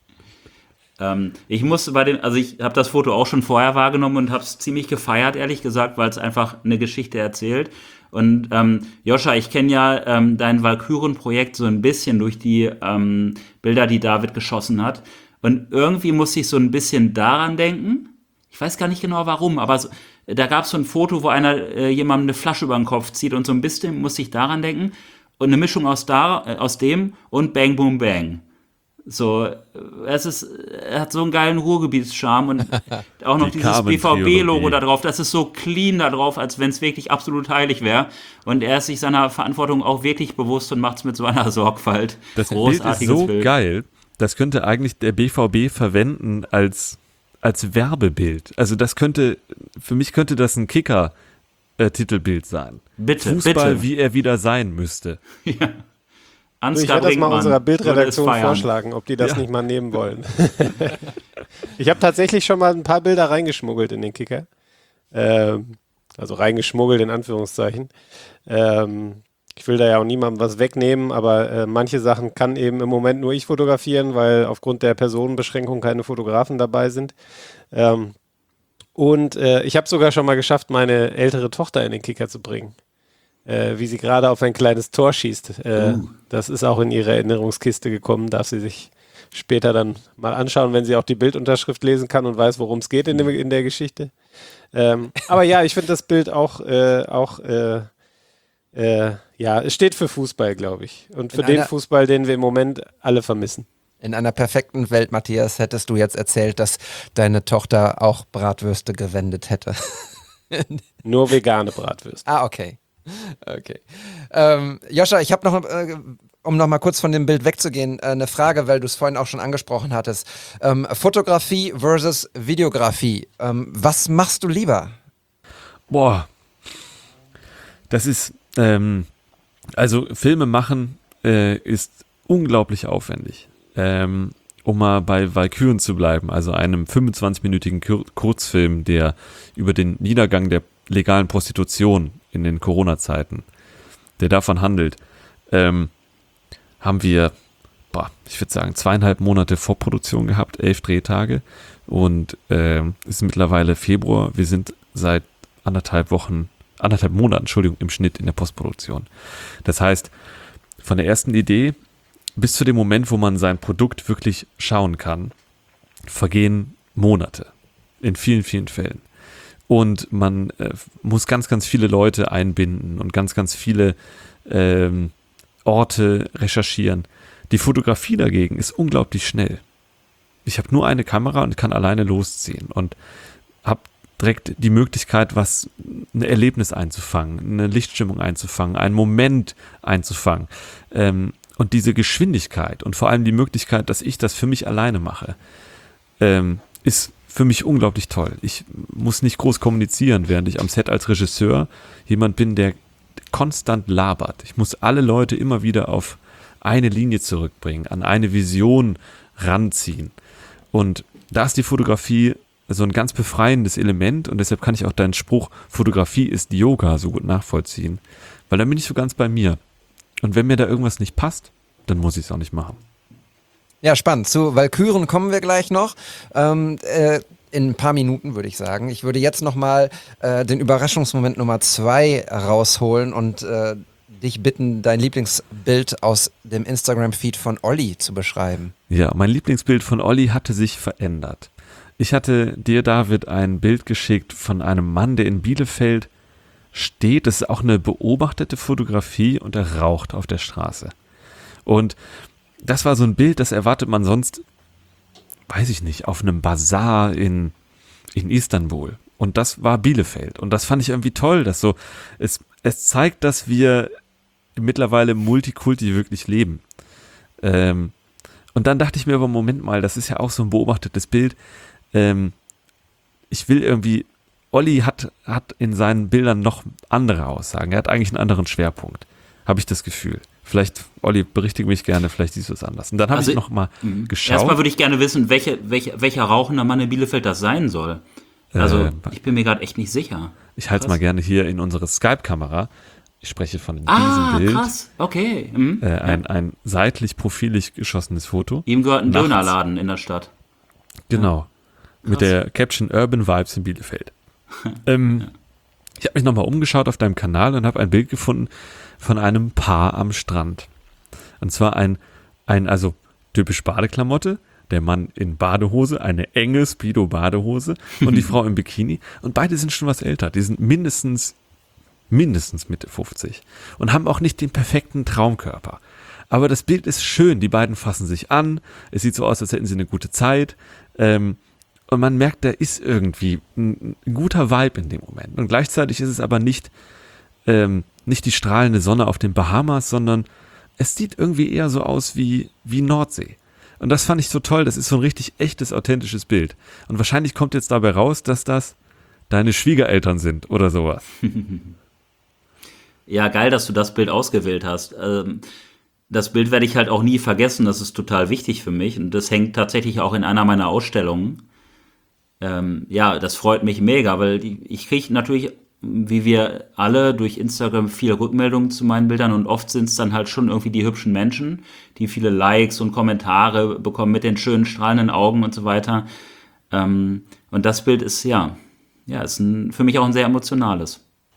Speaker 2: Ähm, ich musste bei dem, also ich habe das Foto auch schon vorher wahrgenommen und habe es ziemlich gefeiert, ehrlich gesagt, weil es einfach eine Geschichte erzählt. Und ähm, Joscha, ich kenne ja ähm, dein Walküren-Projekt so ein bisschen durch die ähm, Bilder, die David geschossen hat. Und irgendwie musste ich so ein bisschen daran denken. Ich weiß gar nicht genau warum, aber so, da gab es so ein Foto, wo einer äh, jemandem eine Flasche über den Kopf zieht und so ein bisschen musste ich daran denken. Und eine Mischung aus, da, äh, aus dem und Bang Boom Bang. So, es ist, er hat so einen geilen Ruhrgebietscharme und auch noch
Speaker 1: Die
Speaker 2: dieses B V B-Logo
Speaker 1: Carbon-Trilogie.
Speaker 2: da drauf, das ist so clean da drauf, als wenn es wirklich absolut heilig wäre. Und er ist sich seiner Verantwortung auch wirklich bewusst und macht es mit so einer Sorgfalt.
Speaker 1: Das Bild ist
Speaker 2: Großartiges
Speaker 1: so
Speaker 2: Bild.
Speaker 1: geil, das könnte eigentlich der B V B verwenden als, als Werbebild. Also das könnte, für mich könnte das ein Kicker-Titelbild sein.
Speaker 2: Bitte,
Speaker 7: Also
Speaker 1: Fußball,
Speaker 2: bitte.
Speaker 1: wie er wieder sein müsste.
Speaker 2: Ja.
Speaker 7: Ich
Speaker 2: Ansgar
Speaker 7: werde das mal
Speaker 2: Brinkmann
Speaker 7: unserer
Speaker 2: würde
Speaker 7: Bildredaktion
Speaker 2: es feiern.
Speaker 7: vorschlagen, ob die das
Speaker 1: Ja.
Speaker 7: nicht mal nehmen wollen. Ich habe tatsächlich schon mal ein paar Bilder reingeschmuggelt in den Kicker. Ähm, also reingeschmuggelt in Anführungszeichen. Ähm, ich will da ja auch niemandem was wegnehmen, aber äh, manche Sachen kann eben im Moment nur ich fotografieren, weil aufgrund der Personenbeschränkung keine Fotografen dabei sind. Ähm, und äh, ich habe sogar schon mal geschafft, meine ältere Tochter in den Kicker zu bringen. Äh, wie sie gerade auf ein kleines Tor schießt. Äh,
Speaker 2: Uh.
Speaker 7: Das ist auch in ihre Erinnerungskiste gekommen, darf sie sich später dann mal anschauen, wenn sie auch die Bildunterschrift lesen kann und weiß, worum es geht in, dem, in der Geschichte. Ähm, aber ja, ich finde das Bild auch, äh, auch äh, äh, ja, es steht für Fußball, glaube ich. Und für
Speaker 3: In
Speaker 7: den
Speaker 3: einer-
Speaker 7: Fußball, den wir im Moment alle vermissen.
Speaker 3: In einer perfekten Welt, Matthias, hättest du jetzt erzählt, dass deine Tochter auch Bratwürste gewendet hätte.
Speaker 7: Nur vegane Bratwürste.
Speaker 3: Ah, okay. Okay. Ähm, Joscha, ich habe noch, äh, um noch mal kurz von dem Bild wegzugehen, äh, eine Frage, weil du es vorhin auch schon angesprochen hattest. Ähm, Fotografie versus Videografie. Ähm, was machst du lieber?
Speaker 1: Boah, das ist, ähm, also Filme machen äh, ist unglaublich aufwendig. Ähm, um mal bei Walküren zu bleiben, also einem fünfundzwanzigminütigen Kur- Kurzfilm, der über den Niedergang der legalen Prostitution in den Corona-Zeiten, der davon handelt, ähm, haben wir, boah, ich würde sagen, zweieinhalb Monate Vorproduktion gehabt, elf Drehtage und ähm, es ist mittlerweile Februar, wir sind seit anderthalb Wochen, anderthalb Monaten, Entschuldigung, im Schnitt in der Postproduktion. Das heißt, von der ersten Idee bis zu dem Moment, wo man sein Produkt wirklich schauen kann, vergehen Monate. In vielen, vielen Fällen. Und man äh, muss ganz, ganz viele Leute einbinden und ganz, ganz viele ähm, Orte recherchieren. Die Fotografie dagegen ist unglaublich schnell. Ich habe nur eine Kamera und kann alleine losziehen und habe direkt die Möglichkeit, was ein Erlebnis einzufangen, eine Lichtstimmung einzufangen, einen Moment einzufangen. Ähm, und diese Geschwindigkeit und vor allem die Möglichkeit, dass ich das für mich alleine mache, ähm, ist für mich unglaublich toll. Ich muss nicht groß kommunizieren, während ich am Set als Regisseur jemand bin, der konstant labert. Ich muss alle Leute immer wieder auf eine Linie zurückbringen, an eine Vision ranziehen. Und da ist die Fotografie so ein ganz befreiendes Element und deshalb kann ich auch deinen Spruch, Fotografie ist Yoga, so gut nachvollziehen, weil dann bin ich so ganz bei mir. Und wenn mir da irgendwas nicht passt, dann muss ich es auch nicht machen.
Speaker 3: Ja, spannend. Zu Walküren kommen wir gleich noch. Ähm, äh, in ein paar Minuten, würde ich sagen. Ich würde jetzt nochmal äh, den Überraschungsmoment Nummer zwei rausholen und äh, dich bitten, dein Lieblingsbild aus dem Instagram-Feed von Olli zu beschreiben.
Speaker 1: Ja, mein Lieblingsbild von Olli hatte sich verändert. Ich hatte dir, David, ein Bild geschickt von einem Mann, der in Bielefeld steht. Das ist auch eine beobachtete Fotografie und er raucht auf der Straße. Und das war so ein Bild, das erwartet man sonst, weiß ich nicht, auf einem Bazar in, in Istanbul. Und das war Bielefeld. Und das fand ich irgendwie toll, dass so, es, es zeigt, dass wir mittlerweile Multikulti wirklich leben. Ähm, und dann dachte ich mir aber, Moment mal, das ist ja auch so ein beobachtetes Bild. Ähm, ich will irgendwie, Olli hat, hat in seinen Bildern noch andere Aussagen. Er hat eigentlich einen anderen Schwerpunkt, habe ich das Gefühl. Vielleicht, Olli, berichtige mich gerne, vielleicht siehst du es anders. Und dann habe
Speaker 2: Also,
Speaker 1: ich noch mal
Speaker 2: mh.
Speaker 1: geschaut.
Speaker 2: Erstmal würde ich gerne wissen, welche, welche, welcher rauchender Mann in Bielefeld das sein soll. Also,
Speaker 1: Äh,
Speaker 2: ich bin mir gerade echt nicht sicher.
Speaker 1: Ich halte es
Speaker 2: Krass.
Speaker 1: mal gerne hier in unsere Skype-Kamera. Ich spreche von
Speaker 2: Ah,
Speaker 1: diesem Bild.
Speaker 2: krass, okay. Mhm.
Speaker 1: Äh, ein, ein seitlich profilig geschossenes Foto.
Speaker 2: Ihm gehört ein
Speaker 1: Nachts.
Speaker 2: Dönerladen in der Stadt.
Speaker 1: Genau. Mit der Caption Urban Vibes in Bielefeld. ähm, ich habe mich nochmal umgeschaut auf deinem Kanal und habe ein Bild gefunden von einem Paar am Strand. Und zwar ein, ein also typisch Badeklamotte, der Mann in Badehose, eine enge Speedo-Badehose und die Frau im Bikini. Und beide sind schon was älter. Die sind mindestens, mindestens Mitte fünfzig und haben auch nicht den perfekten Traumkörper. Aber das Bild ist schön. Die beiden fassen sich an. Es sieht so aus, als hätten sie eine gute Zeit. Ähm, und man merkt, da ist irgendwie ein, ein guter Vibe in dem Moment. Und gleichzeitig ist es aber nicht, ähm, nicht die strahlende Sonne auf den Bahamas, sondern es sieht irgendwie eher so aus wie, wie Nordsee. Und das fand ich so toll. Das ist so ein richtig echtes, authentisches Bild. Und wahrscheinlich kommt jetzt dabei raus, dass das deine Schwiegereltern sind oder sowas.
Speaker 2: Ja, geil, dass du das Bild ausgewählt hast. Ähm, das Bild werde ich halt auch nie vergessen. Das ist total wichtig für mich. Und das hängt tatsächlich auch in einer meiner Ausstellungen. Ähm, ja, das freut mich mega, weil die, ich kriege natürlich, wie wir alle, durch Instagram viele Rückmeldungen zu meinen Bildern und oft sind es dann halt schon irgendwie die hübschen Menschen, die viele Likes und Kommentare bekommen mit den schönen strahlenden Augen und so weiter. Ähm, und das Bild ist ja, ja, ist ein, für mich auch ein sehr emotionales.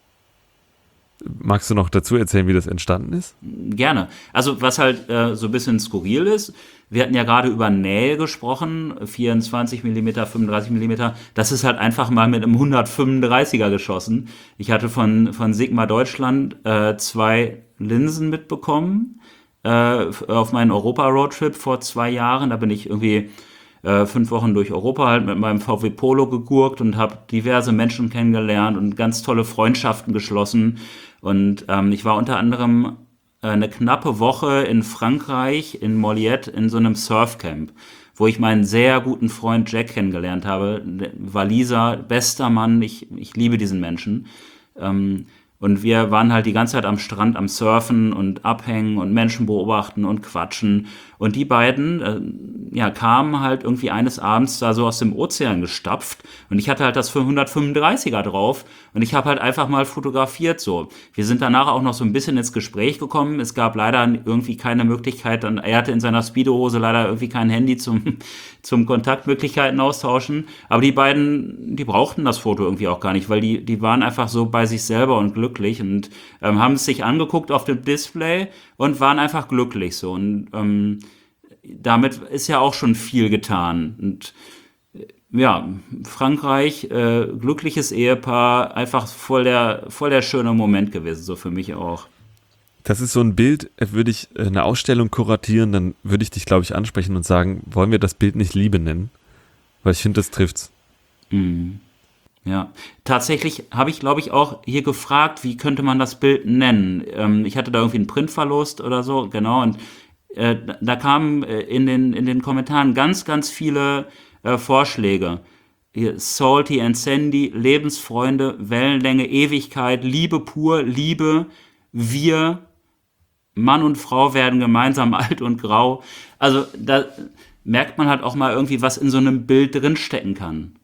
Speaker 1: Magst du noch dazu erzählen, wie das entstanden ist?
Speaker 2: Gerne. Also was halt äh, so ein bisschen skurril ist, wir hatten ja gerade über Nähe gesprochen, vierundzwanzig Millimeter, fünfunddreißig Millimeter, das ist halt einfach mal mit einem hundertfünfunddreißiger geschossen. Ich hatte von, von Sigma Deutschland äh, zwei Linsen mitbekommen äh, auf meinen Europa-Roadtrip vor zwei Jahren. Da bin ich irgendwie äh, fünf Wochen durch Europa halt mit meinem V W Polo gegurkt und habe diverse Menschen kennengelernt und ganz tolle Freundschaften geschlossen. Und ähm, ich war unter anderem eine knappe Woche in Frankreich, in Molliette, in so einem Surfcamp, wo ich meinen sehr guten Freund Jack kennengelernt habe. Waliser, bester Mann, ich, ich liebe diesen Menschen. Ähm, und wir waren halt die ganze Zeit am Strand am Surfen und abhängen und Menschen beobachten und quatschen. Und die beiden äh, ja, kamen halt irgendwie eines Abends da so aus dem Ozean gestapft. Und ich hatte halt das hundertfünfunddreißiger drauf. Und ich habe halt einfach mal fotografiert so. Wir sind danach auch noch so ein bisschen ins Gespräch gekommen. Es gab leider irgendwie keine Möglichkeit. Dann, er hatte in seiner Speedo-Hose leider irgendwie kein Handy zum, zum Kontaktmöglichkeiten austauschen. Aber die beiden, die brauchten das Foto irgendwie auch gar nicht, weil die, die waren einfach so bei sich selber und glücklich und ähm, haben es sich angeguckt auf dem Display und waren einfach glücklich so. Und ähm, damit ist ja auch schon viel getan. Und ja, Frankreich, äh, glückliches Ehepaar, einfach voll der, voll der schöne Moment gewesen, so für mich auch.
Speaker 1: Das ist so ein Bild, würde ich eine Ausstellung kuratieren, dann würde ich dich, glaube ich, ansprechen und sagen, wollen wir das Bild nicht Liebe nennen? Weil ich finde, das trifft's.
Speaker 2: Mhm. Ja, tatsächlich habe ich, glaube ich, auch hier gefragt, wie könnte man das Bild nennen? Ähm, ich hatte da irgendwie einen Printverlust oder so, genau, und äh, da kamen äh, in den, in den Kommentaren ganz, ganz viele äh, Vorschläge. Hier, Salty and Sandy, Lebensfreunde, Wellenlänge, Ewigkeit, Liebe pur, Liebe, wir, Mann und Frau werden gemeinsam alt und grau. Also da merkt man halt auch mal irgendwie, was in so einem Bild drinstecken kann.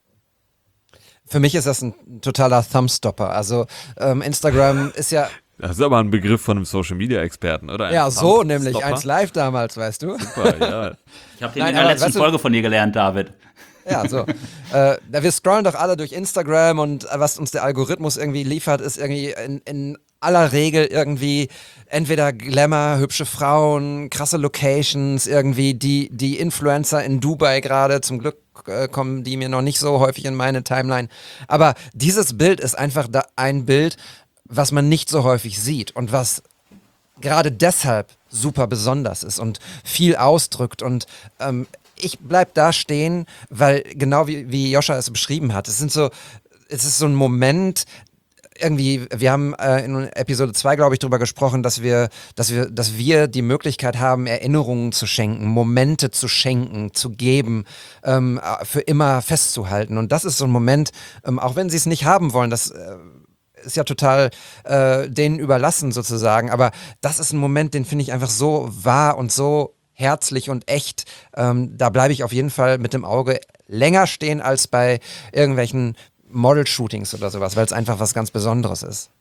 Speaker 3: Für mich ist das ein totaler Thumbstopper. Also ähm, Instagram ist ja...
Speaker 1: Das ist aber ein Begriff von einem Social-Media-Experten, oder? Ein
Speaker 3: Ja, so
Speaker 1: Thumbstopper?
Speaker 3: nämlich, eins live damals, weißt du?
Speaker 1: Super, ja.
Speaker 2: Ich habe den
Speaker 3: Nein,
Speaker 2: in der
Speaker 3: aber
Speaker 2: letzten
Speaker 3: weißt du-
Speaker 2: Folge von dir gelernt, David.
Speaker 3: Ja, so. äh, wir scrollen doch alle durch Instagram und was uns der Algorithmus irgendwie liefert, ist irgendwie in, in aller Regel irgendwie entweder Glamour, hübsche Frauen, krasse Locations, irgendwie die, die Influencer in Dubai gerade, zum Glück äh, kommen die mir noch nicht so häufig in meine Timeline. Aber dieses Bild ist einfach da ein Bild, was man nicht so häufig sieht und was gerade deshalb super besonders ist und viel ausdrückt und ähm, ich bleib da stehen, weil genau wie, wie Joscha es beschrieben hat, es sind so, es ist so ein Moment, irgendwie, wir haben äh, in Episode zwei, glaube ich, drüber gesprochen, dass wir, dass wir, dass wir die Möglichkeit haben, Erinnerungen zu schenken, Momente zu schenken, zu geben, ähm, für immer festzuhalten. Und das ist so ein Moment, ähm, auch wenn sie es nicht haben wollen, das äh, ist ja total äh, denen überlassen sozusagen, aber das ist ein Moment, den finde ich einfach so wahr und so herzlich und echt. Ähm, da bleibe ich auf jeden Fall mit dem Auge länger stehen als bei irgendwelchen Model-Shootings oder sowas, weil es einfach was ganz Besonderes ist.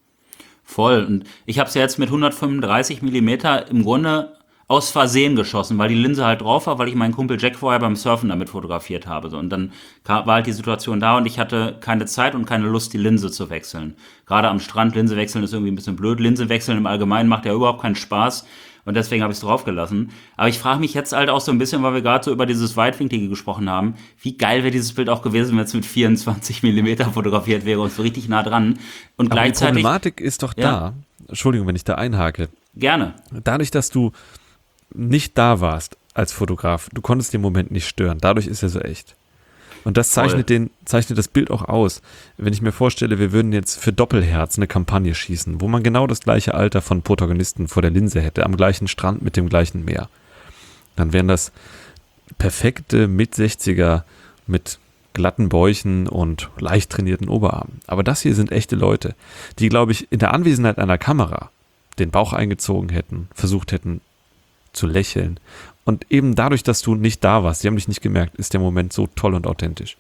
Speaker 2: Voll. Und ich habe es ja jetzt mit hundertfünfunddreißig Millimeter im Grunde aus Versehen geschossen, weil die Linse halt drauf war, weil ich meinen Kumpel Jack vorher beim Surfen damit fotografiert habe. So. Und dann war halt die Situation da und ich hatte keine Zeit und keine Lust, die Linse zu wechseln. Gerade am Strand, Linse wechseln ist irgendwie ein bisschen blöd. Linse wechseln im Allgemeinen macht ja überhaupt keinen Spaß. Und deswegen habe ich es draufgelassen. Aber ich frage mich jetzt halt auch so ein bisschen, weil wir gerade so über dieses Weitwinklige gesprochen haben, wie geil wäre dieses Bild auch gewesen, wenn es mit vierundzwanzig Millimeter fotografiert wäre und so richtig nah dran. Und
Speaker 1: Aber
Speaker 2: gleichzeitig.
Speaker 1: Die Problematik ist doch
Speaker 2: ja.
Speaker 1: da. Entschuldigung, wenn ich da einhake.
Speaker 2: Gerne.
Speaker 1: Dadurch, dass du nicht da warst als Fotograf, du konntest den Moment nicht stören. Dadurch ist er so echt. Und das zeichnet, den, zeichnet das Bild auch aus. Wenn ich mir vorstelle, wir würden jetzt für Doppelherz eine Kampagne schießen, wo man genau das gleiche Alter von Protagonisten vor der Linse hätte, am gleichen Strand mit dem gleichen Meer, dann wären das perfekte Mit-sechziger mit glatten Bäuchen und leicht trainierten Oberarmen. Aber das hier sind echte Leute, die, glaube ich, in der Anwesenheit einer Kamera den Bauch eingezogen hätten, versucht hätten zu lächeln. Und eben dadurch, dass du nicht da warst, sie haben dich nicht gemerkt, ist der Moment so toll und authentisch.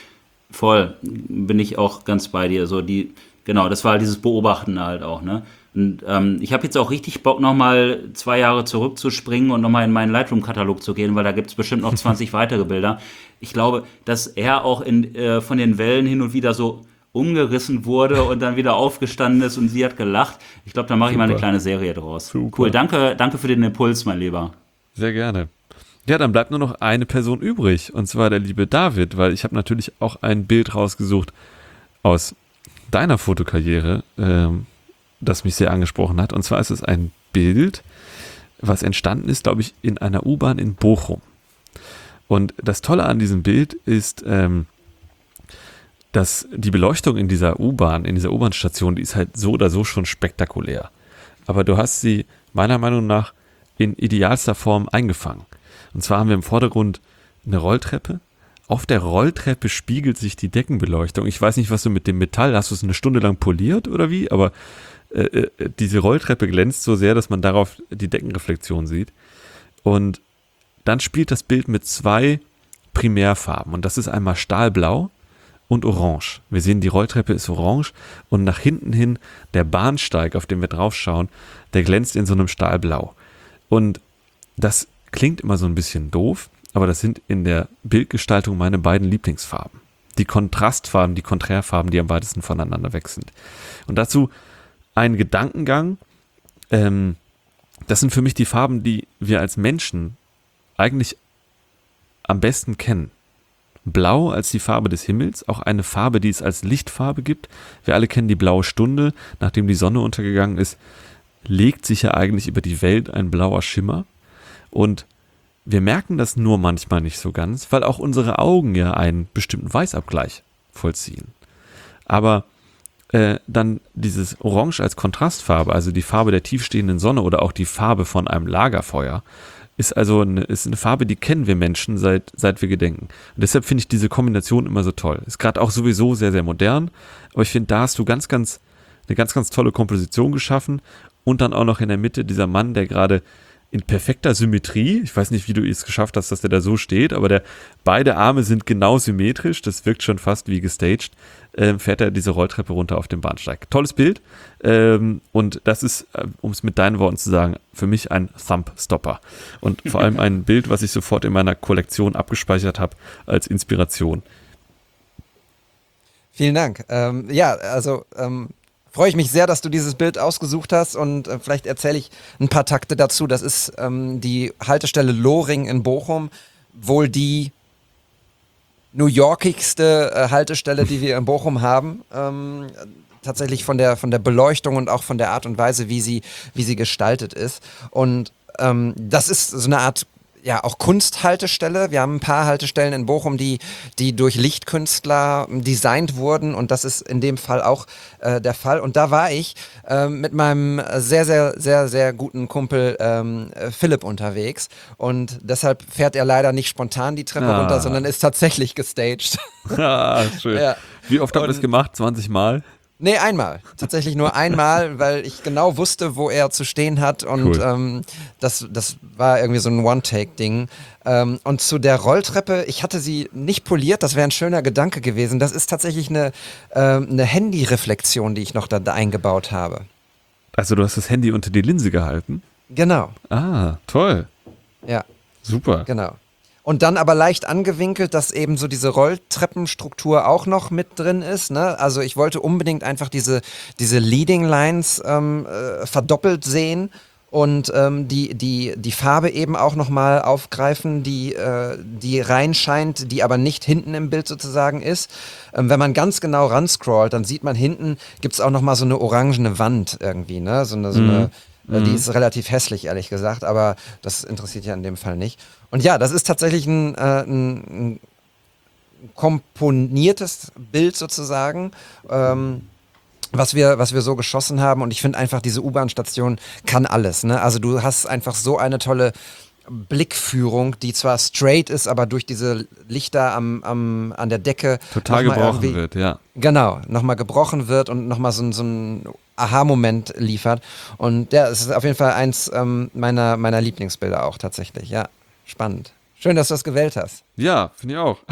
Speaker 2: Voll, bin ich auch ganz bei dir. So die, genau, das war halt dieses Beobachten halt auch, ne? Und ähm, ich habe jetzt auch richtig Bock, nochmal zwei Jahre zurückzuspringen und nochmal in meinen Lightroom-Katalog zu gehen, weil da gibt es bestimmt noch zwanzig weitere Bilder. Ich glaube, dass er auch in, äh, von den Wellen hin und wieder so umgerissen wurde und dann wieder aufgestanden ist und sie hat gelacht. Ich glaube, da mache ich mal eine kleine Serie draus.
Speaker 1: Super.
Speaker 2: Cool, danke, danke für den Impuls, mein Lieber.
Speaker 1: Sehr gerne. Ja, dann bleibt nur noch eine Person übrig, und zwar der liebe David, weil ich habe natürlich auch ein Bild rausgesucht aus deiner Fotokarriere, ähm, das mich sehr angesprochen hat. Und zwar ist es ein Bild, was entstanden ist, glaube ich, in einer U-Bahn in Bochum. Und das Tolle an diesem Bild ist, ähm, dass die Beleuchtung in dieser U-Bahn, in dieser U-Bahn-Station, die ist halt so oder so schon spektakulär. Aber du hast sie meiner Meinung nach in idealster Form eingefangen. Und zwar haben wir im Vordergrund eine Rolltreppe. Auf der Rolltreppe spiegelt sich die Deckenbeleuchtung. Ich weiß nicht, was du mit dem Metall, hast du es eine Stunde lang poliert oder wie? Aber äh, äh, diese Rolltreppe glänzt so sehr, dass man darauf die Deckenreflexion sieht. Und dann spielt das Bild mit zwei Primärfarben. Und das ist einmal Stahlblau und Orange. Wir sehen, die Rolltreppe ist orange und nach hinten hin der Bahnsteig, auf den wir draufschauen, der glänzt in so einem Stahlblau. Und das klingt immer so ein bisschen doof, aber das sind in der Bildgestaltung meine beiden Lieblingsfarben. Die Kontrastfarben, die Konträrfarben, die am weitesten voneinander weg sind. Und dazu ein Gedankengang. Ähm, das sind für mich die Farben, die wir als Menschen eigentlich am besten kennen. Blau als die Farbe des Himmels, auch eine Farbe, die es als Lichtfarbe gibt. Wir alle kennen die blaue Stunde, nachdem die Sonne untergegangen ist, legt sich ja eigentlich über die Welt ein blauer Schimmer. Und wir merken das nur manchmal nicht so ganz, weil auch unsere Augen ja einen bestimmten Weißabgleich vollziehen. Aber äh, dann dieses Orange als Kontrastfarbe, also die Farbe der tiefstehenden Sonne oder auch die Farbe von einem Lagerfeuer, ist also eine, ist eine Farbe, die kennen wir Menschen seit, seit wir gedenken. Und deshalb finde ich diese Kombination immer so toll. Ist gerade auch sowieso sehr, sehr modern, aber ich finde, da hast du ganz, ganz, eine ganz, ganz tolle Komposition geschaffen und dann auch noch in der Mitte dieser Mann, der gerade in perfekter Symmetrie. Ich weiß nicht, wie du es geschafft hast, dass der da so steht, aber der, beide Arme sind genau symmetrisch. Das wirkt schon fast wie gestaged. Ähm, fährt er diese Rolltreppe runter auf dem Bahnsteig. Tolles Bild. Ähm, und das ist, äh, um es mit deinen Worten zu sagen, für mich ein Thumb-Stopper. Und vor allem ein Bild, was ich sofort in meiner Kollektion abgespeichert habe als Inspiration.
Speaker 3: Vielen Dank. Ähm, ja, also ähm, freue ich mich sehr, dass du dieses Bild ausgesucht hast und äh, vielleicht erzähle ich ein paar Takte dazu. Das ist ähm, die Haltestelle Lohring in Bochum, wohl die New Yorkigste äh, Haltestelle, die wir in Bochum haben. Ähm, tatsächlich von der, von der Beleuchtung und auch von der Art und Weise, wie sie, wie sie gestaltet ist. Und ähm, das ist so eine Art ja, auch Kunsthaltestelle. Wir haben ein paar Haltestellen in Bochum, die, die durch Lichtkünstler designt wurden und das ist in dem Fall auch äh, der Fall. Und da war ich äh, mit meinem sehr, sehr, sehr, sehr guten Kumpel ähm, Philipp unterwegs und deshalb fährt er leider nicht spontan die Treppe
Speaker 1: Ah.
Speaker 3: runter, sondern ist tatsächlich gestaged.
Speaker 1: Ah, schön.
Speaker 3: Ja.
Speaker 1: Wie oft habt ihr das
Speaker 3: Und-
Speaker 1: gemacht? zwanzig Mal?
Speaker 3: Nee, einmal. Tatsächlich nur einmal, weil ich genau wusste, wo er zu stehen hat und
Speaker 1: Cool.
Speaker 3: ähm, das, das war irgendwie so ein One-Take-Ding. Ähm, und zu der Rolltreppe, ich hatte sie nicht poliert, das wäre ein schöner Gedanke gewesen. Das ist tatsächlich eine, ähm, eine Handy-Reflexion, die ich noch da, da eingebaut habe.
Speaker 1: Also du hast das Handy unter die Linse gehalten?
Speaker 3: Genau,
Speaker 1: Ah, toll.
Speaker 3: ja,
Speaker 1: Super.
Speaker 3: genau. Und dann aber leicht angewinkelt, dass eben so diese Rolltreppenstruktur auch noch mit drin ist. Ne? Also ich wollte unbedingt einfach diese, diese Leading Lines ähm, äh, verdoppelt sehen und ähm, die, die, die Farbe eben auch nochmal aufgreifen, die, äh, die reinscheint, die aber nicht hinten im Bild sozusagen ist. Ähm, wenn man ganz genau ranscrollt, dann sieht man hinten, gibt es auch nochmal so eine orangene Wand irgendwie. Ne? So eine, so eine äh, Die ist relativ hässlich, ehrlich gesagt, aber das interessiert ja in dem Fall nicht. Und ja, das ist tatsächlich ein, äh, ein, ein komponiertes Bild sozusagen, ähm, was wir, was wir so geschossen haben. Und ich finde einfach, diese U-Bahn-Station kann alles. Ne? Also du hast einfach so eine tolle Blickführung, die zwar straight ist, aber durch diese Lichter am, am, an der Decke
Speaker 1: Total
Speaker 3: noch mal
Speaker 1: gebrochen
Speaker 3: irgendwie-
Speaker 1: wird, ja.
Speaker 3: Genau, nochmal gebrochen wird und nochmal so, ein- so ein Aha-Moment liefert. Und ja, es ist auf jeden Fall eins ähm, meiner, meiner Lieblingsbilder auch tatsächlich. Ja, spannend. Schön, dass du das gewählt hast.
Speaker 1: Ja, finde ich auch.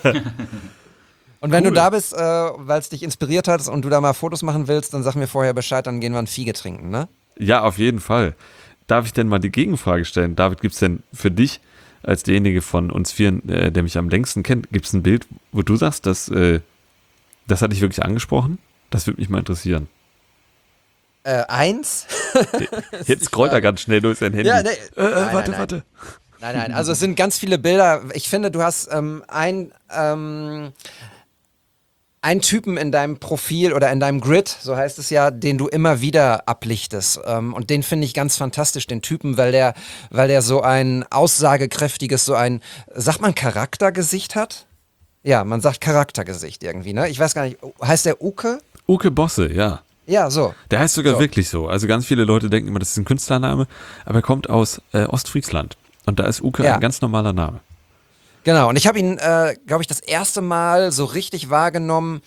Speaker 3: Und wenn
Speaker 1: Cool.
Speaker 3: du da bist, äh, weil es dich inspiriert hat und du da mal Fotos machen willst, dann sag mir vorher Bescheid, dann gehen wir ein Fiege trinken, ne?
Speaker 1: Ja, auf jeden Fall. Darf ich denn mal die Gegenfrage stellen? David, gibt es denn für dich als derjenige von uns vieren, äh, der mich am längsten kennt, gibt es ein Bild, wo du sagst, dass, äh, das hat dich wirklich angesprochen? Das würde mich mal interessieren.
Speaker 3: Äh, eins?
Speaker 1: Jetzt scrollt er ganz schnell durch sein Handy.
Speaker 3: Ja, nee.
Speaker 1: äh,
Speaker 3: Nein,
Speaker 1: äh,
Speaker 3: nein,
Speaker 1: warte,
Speaker 3: nein.
Speaker 1: warte.
Speaker 3: Nein, nein, also es sind ganz viele Bilder. Ich finde, du hast ähm, ein, ähm, einen Typen in deinem Profil oder in deinem Grid, so heißt es ja, den du immer wieder ablichtest. Ähm, und den finde ich ganz fantastisch, den Typen, weil der, weil der so ein aussagekräftiges, so ein, sagt man Charaktergesicht hat? Ja, man sagt Charaktergesicht irgendwie, ne? Ich weiß gar nicht, heißt der Uke?
Speaker 1: Uke Bosse, ja.
Speaker 3: Ja, so.
Speaker 1: Der heißt sogar
Speaker 3: So.
Speaker 1: wirklich so. Also ganz viele Leute denken immer, das ist ein Künstlername, aber er kommt aus äh, Ostfriesland. Und da ist Uke
Speaker 3: Ja.
Speaker 1: ein ganz normaler Name.
Speaker 3: Genau, und ich habe ihn, äh, glaube ich, das erste Mal so richtig wahrgenommen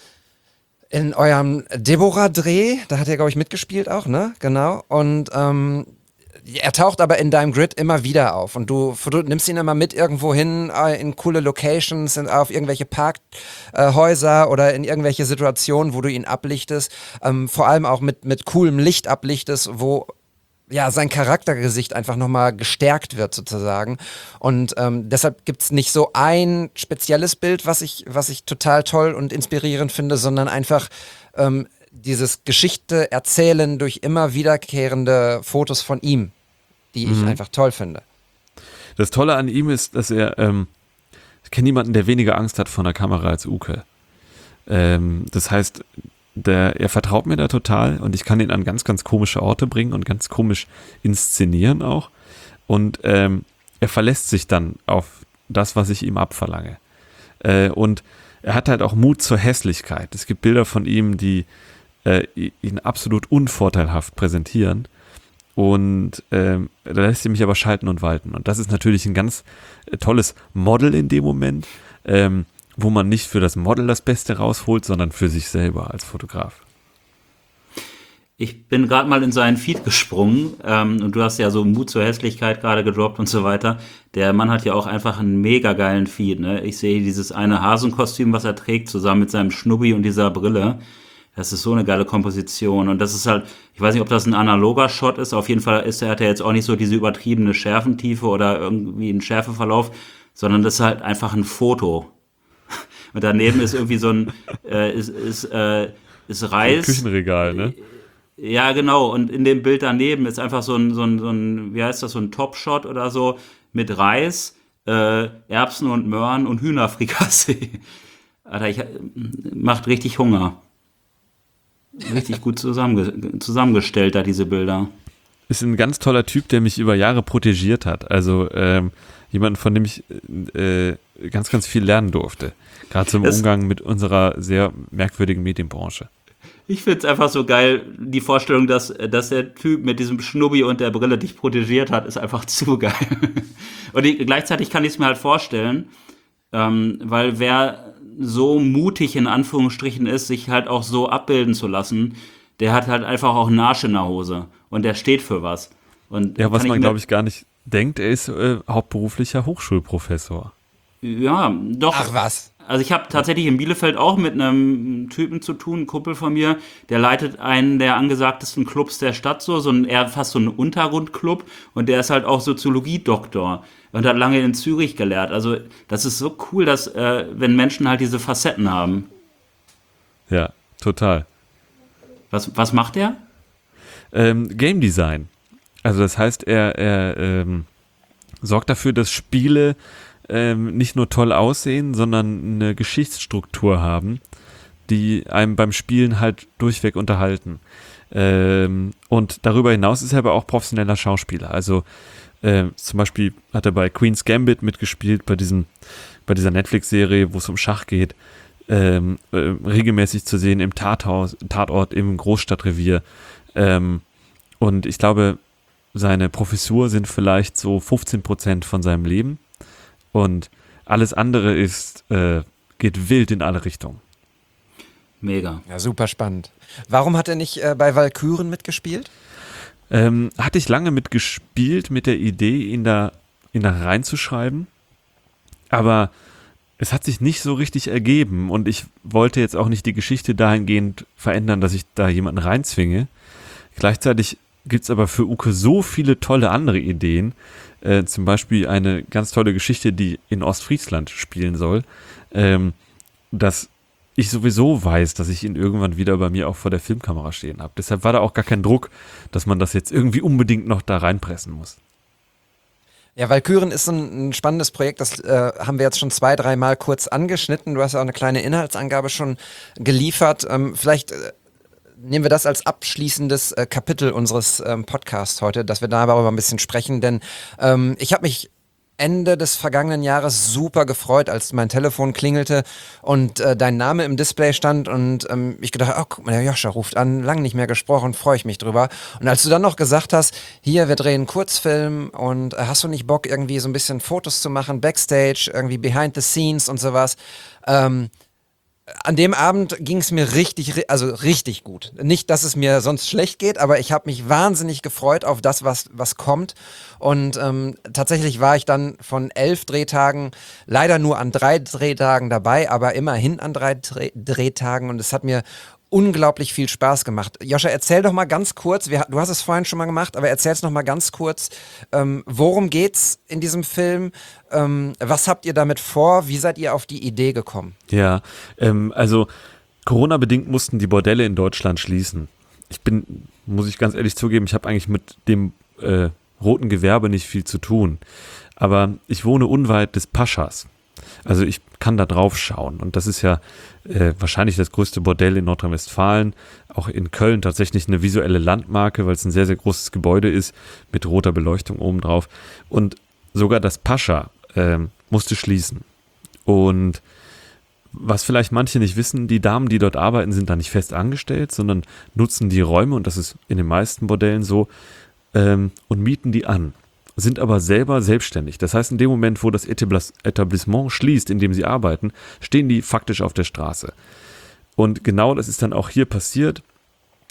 Speaker 3: in eurem Deborah-Dreh. Da hat er, glaube ich, mitgespielt auch, ne? Genau. Und ähm, er taucht aber in deinem Grid immer wieder auf. Und du, du nimmst ihn immer mit irgendwo hin, äh, in coole Locations, in, auf irgendwelche Parkhäuser äh, oder in irgendwelche Situationen, wo du ihn ablichtest. Ähm, vor allem auch mit, mit coolem Licht ablichtest, wo ja, sein Charaktergesicht einfach nochmal gestärkt wird sozusagen. Und ähm, deshalb gibt's nicht so ein spezielles Bild, was ich, was ich total toll und inspirierend finde, sondern einfach ähm, dieses Geschichte erzählen durch immer wiederkehrende Fotos von ihm, die ich einfach toll finde.
Speaker 1: Das Tolle an ihm ist, dass er, ähm, ich kenne niemanden, der weniger Angst hat vor einer Kamera als Uke. Ähm, das heißt, der, er vertraut mir da total und ich kann ihn an ganz, ganz komische Orte bringen und ganz komisch inszenieren auch. Und ähm, er verlässt sich dann auf das, was ich ihm abverlange. Äh, und er hat halt auch Mut zur Hässlichkeit. Es gibt Bilder von ihm, die äh, ihn absolut unvorteilhaft präsentieren. Und ähm, da lässt sie mich aber schalten und walten. Und das ist natürlich ein ganz äh, tolles Model in dem Moment, ähm, wo man nicht für das Model das Beste rausholt, sondern für sich selber als Fotograf.
Speaker 2: Ich bin gerade mal in seinen Feed gesprungen ähm, und du hast ja so Mut zur Hässlichkeit gerade gedroppt und so weiter. Der Mann hat ja auch einfach einen mega geilen Feed. Ne? Ich sehe dieses eine Hasenkostüm, was er trägt, zusammen mit seinem Schnubbi und dieser Brille. Das ist so eine geile Komposition. Und das ist halt, ich weiß nicht, ob das ein analoger Shot ist. Auf jeden Fall ist er, hat er jetzt auch nicht so diese übertriebene Schärfentiefe oder irgendwie einen Schärfeverlauf, sondern das ist halt einfach ein Foto. Und daneben ist irgendwie so ein, äh, ist, ist, äh, ist Reis.
Speaker 1: Ein Küchenregal, ne?
Speaker 2: Ja, genau. Und in dem Bild daneben ist einfach so ein, so ein, so ein wie heißt das, so ein Top-Shot oder so mit Reis, äh, Erbsen und Möhren und Hühnerfrikassee. Alter, ich, macht richtig Hunger. Richtig gut zusammenge- zusammengestellt da, diese Bilder.
Speaker 1: Ist ein ganz toller Typ, der mich über Jahre protegiert hat. Also ähm, jemand, von dem ich äh, ganz, ganz viel lernen durfte. Gerade zum das Umgang mit unserer sehr merkwürdigen Medienbranche.
Speaker 2: Ich finde es einfach so geil, die Vorstellung, dass, dass der Typ mit diesem Schnubbi und der Brille dich protegiert hat, ist einfach zu geil. Und ich, gleichzeitig kann ich es mir halt vorstellen, ähm, weil wer so mutig in Anführungsstrichen ist, sich halt auch so abbilden zu lassen, der hat halt einfach auch einen Arsch in der Hose und der steht für was. Und
Speaker 1: ja, was man, glaube ich, gar nicht denkt, er ist äh, hauptberuflicher Hochschulprofessor.
Speaker 2: Ja, doch.
Speaker 3: Ach was.
Speaker 2: Also ich habe tatsächlich in Bielefeld auch mit einem Typen zu tun, ein Kumpel von mir, der leitet einen der angesagtesten Clubs der Stadt, so, so ein, eher fast so ein Untergrundclub, und der ist halt auch Soziologie-Doktor und hat lange in Zürich gelehrt. Also das ist so cool, dass äh, wenn Menschen halt diese Facetten haben.
Speaker 1: Ja, total.
Speaker 2: Was, was macht er?
Speaker 1: Ähm, Game Design. Also das heißt, er, er ähm, sorgt dafür, dass Spiele ähm, nicht nur toll aussehen, sondern eine Geschichtsstruktur haben, die einem beim Spielen halt durchweg unterhalten. Ähm, und darüber hinaus ist er aber auch professioneller Schauspieler. Also äh, zum Beispiel hat er bei Queen's Gambit mitgespielt, bei diesem, bei dieser Netflix-Serie, wo es um Schach geht. Ähm, äh, regelmäßig zu sehen im Tathaus, Tatort, im Großstadtrevier. Ähm, und ich glaube, seine Professur sind vielleicht so fünfzehn Prozent von seinem Leben. Und alles andere ist, äh, geht wild in alle Richtungen.
Speaker 2: Mega.
Speaker 3: Ja, super spannend. Warum hat er nicht äh, bei Walküren mitgespielt?
Speaker 1: Ähm, hatte ich lange mitgespielt mit der Idee, ihn da, ihn da reinzuschreiben. Aber es hat sich nicht so richtig ergeben und ich wollte jetzt auch nicht die Geschichte dahingehend verändern, dass ich da jemanden reinzwinge. Gleichzeitig gibt es aber für Uke so viele tolle andere Ideen. Äh, zum Beispiel eine ganz tolle Geschichte, die in Ostfriesland spielen soll, ähm, dass ich sowieso weiß, dass ich ihn irgendwann wieder bei mir auch vor der Filmkamera stehen habe. Deshalb war da auch gar kein Druck, dass man das jetzt irgendwie unbedingt noch da reinpressen muss.
Speaker 3: Ja, Walküren ist ein, ein spannendes Projekt, das äh, haben wir jetzt schon zwei, dreimal kurz angeschnitten. Du hast ja auch eine kleine Inhaltsangabe schon geliefert. Ähm, vielleicht äh, nehmen wir das als abschließendes äh, Kapitel unseres ähm, Podcasts heute, dass wir darüber ein bisschen sprechen, denn ähm, ich habe mich Ende des vergangenen Jahres super gefreut, als mein Telefon klingelte und äh, dein Name im Display stand und ähm, ich gedacht, oh, guck mal, der Joscha ruft an, lang nicht mehr gesprochen, freue ich mich drüber. Und als du dann noch gesagt hast, hier, wir drehen einen Kurzfilm und äh, hast du nicht Bock, irgendwie so ein bisschen Fotos zu machen, Backstage, irgendwie Behind the Scenes und sowas, ähm, an dem Abend ging es mir richtig, also richtig gut. Nicht, dass es mir sonst schlecht geht, aber ich habe mich wahnsinnig gefreut auf das, was, was kommt. Und ähm, tatsächlich war ich dann von elf Drehtagen leider nur an drei Drehtagen dabei, aber immerhin an drei Dreh- Drehtagen. Und es hat mir unglaublich viel Spaß gemacht. Joscha, erzähl doch mal ganz kurz, wir, du hast es vorhin schon mal gemacht, aber erzähl's noch mal ganz kurz, ähm, worum geht's in diesem Film? Ähm, was habt ihr damit vor? Wie seid ihr auf die Idee gekommen?
Speaker 1: Ja, ähm, also Corona-bedingt mussten die Bordelle in Deutschland schließen. Ich bin, muss ich ganz ehrlich zugeben, ich habe eigentlich mit dem äh, roten Gewerbe nicht viel zu tun. Aber ich wohne unweit des Paschas. Also ich kann da drauf schauen und das ist ja äh, wahrscheinlich das größte Bordell in Nordrhein-Westfalen, auch in Köln tatsächlich eine visuelle Landmarke, weil es ein sehr, sehr großes Gebäude ist mit roter Beleuchtung obendrauf und sogar das Pascha äh, musste schließen. Und was vielleicht manche nicht wissen, die Damen, die dort arbeiten, sind da nicht fest angestellt, sondern nutzen die Räume, und das ist in den meisten Bordellen so, ähm, und mieten die an. Sind aber selber selbstständig. Das heißt, in dem Moment, wo das Etablissement schließt, in dem sie arbeiten, stehen die faktisch auf der Straße. Und genau das ist dann auch hier passiert.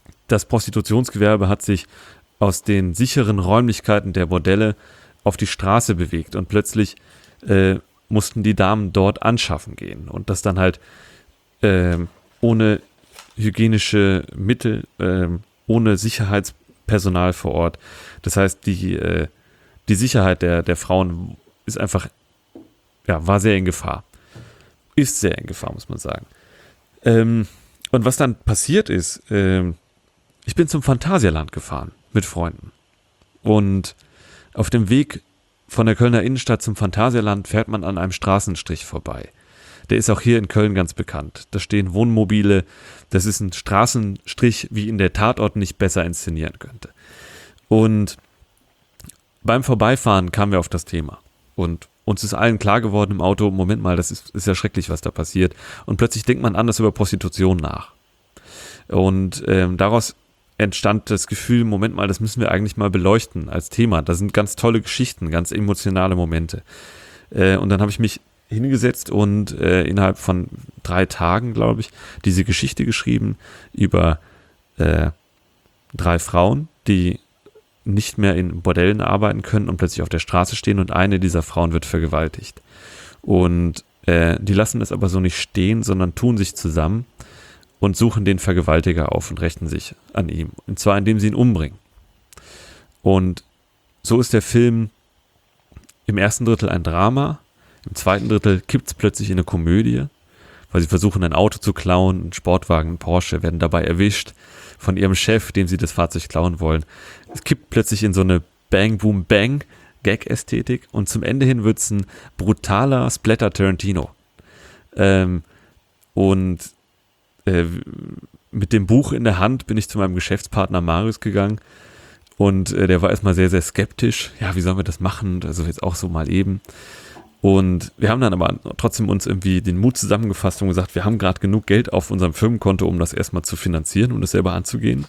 Speaker 1: das Prostitutionsgewerbe hat sich aus den sicheren Räumlichkeiten der Bordelle auf die Straße bewegt und plötzlich äh, mussten die Damen dort anschaffen gehen und das dann halt äh, ohne hygienische Mittel, äh, ohne Sicherheitspersonal vor Ort. Das heißt, die, äh, die Sicherheit der, der Frauen ist einfach, ja, war sehr in Gefahr. Ist sehr in Gefahr, muss man sagen. Ähm, und was dann passiert ist, ähm, ich bin zum Phantasialand gefahren mit Freunden. Und auf dem Weg von der Kölner Innenstadt zum Phantasialand fährt man an einem Straßenstrich vorbei. Der ist auch hier in Köln ganz bekannt. Da stehen Wohnmobile. Das ist ein Straßenstrich, wie ihn der Tatort nicht besser inszenieren könnte. Und beim Vorbeifahren kamen wir auf das Thema. Und uns ist allen klar geworden im Auto, Moment mal, das ist, ist ja schrecklich, was da passiert. Und plötzlich denkt man anders über Prostitution nach. Und ähm, daraus entstand das Gefühl, Moment mal, das müssen wir eigentlich mal beleuchten als Thema. Da sind ganz tolle Geschichten, ganz emotionale Momente. Äh, und dann habe ich mich hingesetzt und äh, innerhalb von drei Tagen, glaube ich, diese Geschichte geschrieben über äh, drei Frauen, die nicht mehr in Bordellen arbeiten können und plötzlich auf der Straße stehen und eine dieser Frauen wird vergewaltigt. Und äh, die lassen das aber so nicht stehen, sondern tun sich zusammen und suchen den Vergewaltiger auf und rächen sich an ihm. Und zwar, indem sie ihn umbringen. Und so ist der Film im ersten Drittel ein Drama, im zweiten Drittel kippt es plötzlich in eine Komödie, weil sie versuchen, ein Auto zu klauen, einen Sportwagen, einen Porsche, werden dabei erwischt von ihrem Chef, dem sie das Fahrzeug klauen wollen. Es kippt plötzlich in so eine Bang-Boom-Bang-Gag-Ästhetik und zum Ende hin wird es ein brutaler Splatter-Tarantino. Ähm, und äh, mit dem Buch in der Hand bin ich zu meinem Geschäftspartner Marius gegangen und äh, der war erstmal sehr, sehr skeptisch. Ja, wie sollen wir das machen? Also jetzt auch so mal eben. Und wir haben dann aber trotzdem uns irgendwie den Mut zusammengefasst und gesagt, wir haben gerade genug Geld auf unserem Firmenkonto, um das erstmal zu finanzieren und das selber anzugehen.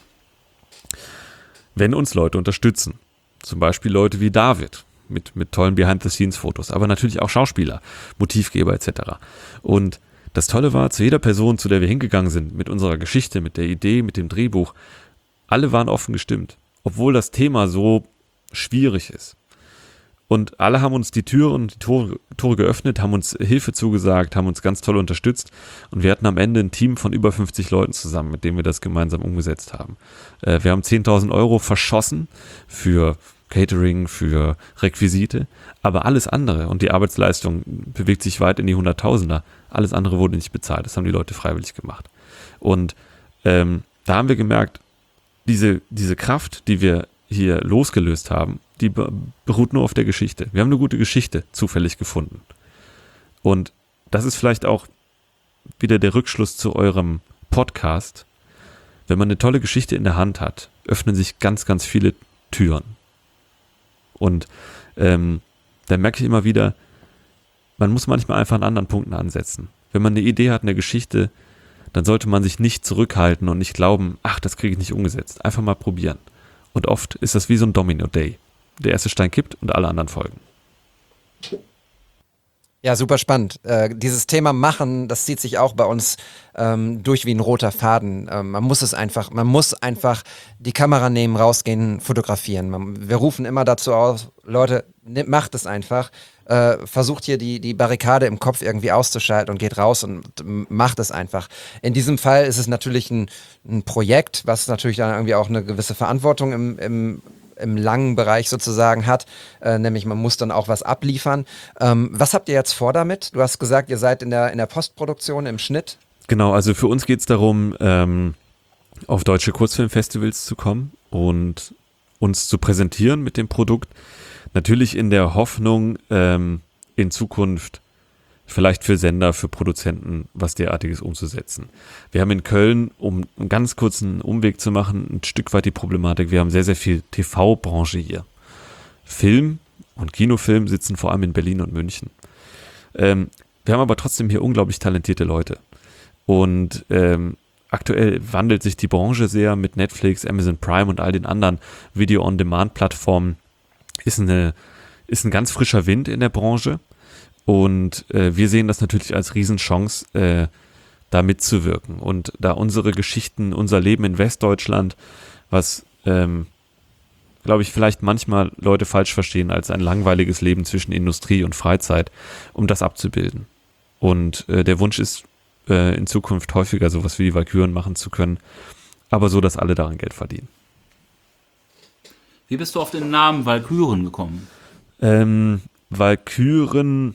Speaker 1: Wenn uns Leute unterstützen, zum Beispiel Leute wie David mit, mit tollen Behind-the-Scenes-Fotos, aber natürlich auch Schauspieler, Motivgeber et cetera. Und das Tolle war, zu jeder Person, zu der wir hingegangen sind, mit unserer Geschichte, mit der Idee, mit dem Drehbuch, alle waren offen gestimmt, obwohl das Thema so schwierig ist. Und alle haben uns die Türen und die Tore, Tore geöffnet, haben uns Hilfe zugesagt, haben uns ganz toll unterstützt. Und wir hatten am Ende ein Team von über fünfzig Leuten zusammen, mit denen wir das gemeinsam umgesetzt haben. Äh, wir haben zehntausend Euro verschossen für Catering, für Requisite. Aber alles andere, und die Arbeitsleistung bewegt sich weit in die Hunderttausender, alles andere wurde nicht bezahlt. Das haben die Leute freiwillig gemacht. Und ähm, da haben wir gemerkt, diese, diese Kraft, die wir hier losgelöst haben, die beruht nur auf der Geschichte. Wir haben eine gute Geschichte zufällig gefunden. Und das ist vielleicht auch wieder der Rückschluss zu eurem Podcast. Wenn man eine tolle Geschichte in der Hand hat, öffnen sich ganz, ganz viele Türen. Und ähm, da merke ich immer wieder, man muss manchmal einfach an anderen Punkten ansetzen. Wenn man eine Idee hat, eine Geschichte, dann sollte man sich nicht zurückhalten und nicht glauben, ach, das kriege ich nicht umgesetzt. Einfach mal probieren. Und oft ist das wie so ein Domino-Day. Der erste Stein kippt und alle anderen folgen.
Speaker 3: Ja, super spannend. Äh, dieses Thema Machen, das zieht sich auch bei uns ähm, durch wie ein roter Faden. Ähm, man muss es einfach, man muss einfach die Kamera nehmen, rausgehen, fotografieren. Man, wir rufen immer dazu aus, Leute, ne, macht es einfach. Äh, versucht hier die, die Barrikade im Kopf irgendwie auszuschalten und geht raus und macht es einfach. In diesem Fall ist es natürlich ein, ein Projekt, was natürlich dann irgendwie auch eine gewisse Verantwortung im, im im langen Bereich sozusagen hat, äh, nämlich man muss dann auch was abliefern. Ähm, was habt ihr jetzt vor damit? Du hast gesagt, ihr seid in der, in der Postproduktion, im Schnitt.
Speaker 1: Genau, also für uns geht es darum, ähm, auf deutsche Kurzfilmfestivals zu kommen und uns zu präsentieren mit dem Produkt. Natürlich in der Hoffnung, ähm, in Zukunft vielleicht für Sender, für Produzenten was derartiges umzusetzen. Wir haben in Köln, um einen ganz kurzen Umweg zu machen, ein Stück weit die Problematik, wir haben sehr, sehr viel T V-Branche hier. Film und Kinofilm sitzen vor allem in Berlin und München. Ähm, wir haben aber trotzdem hier unglaublich talentierte Leute. Und ähm, aktuell wandelt sich die Branche sehr mit Netflix, Amazon Prime und all den anderen Video-on-Demand-Plattformen. Ist, eine, ist ein ganz frischer Wind in der Branche. Und äh, wir sehen das natürlich als Riesenchance, äh, da mitzuwirken und da unsere Geschichten, unser Leben in Westdeutschland, was, ähm, glaube ich, vielleicht manchmal Leute falsch verstehen als ein langweiliges Leben zwischen Industrie und Freizeit, um das abzubilden. Und äh, der Wunsch ist, äh, in Zukunft häufiger sowas wie die Walküren machen zu können, aber so, dass alle daran Geld verdienen.
Speaker 2: Wie bist du auf den Namen Walküren gekommen?
Speaker 1: Ähm, Walküren,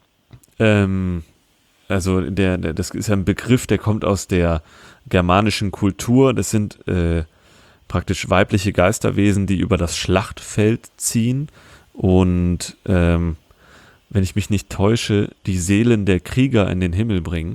Speaker 1: ähm, also der, der, das ist ja ein Begriff, der kommt aus der germanischen Kultur. Das sind äh, praktisch weibliche Geisterwesen, die über das Schlachtfeld ziehen und ähm, wenn ich mich nicht täusche, die Seelen der Krieger in den Himmel bringen.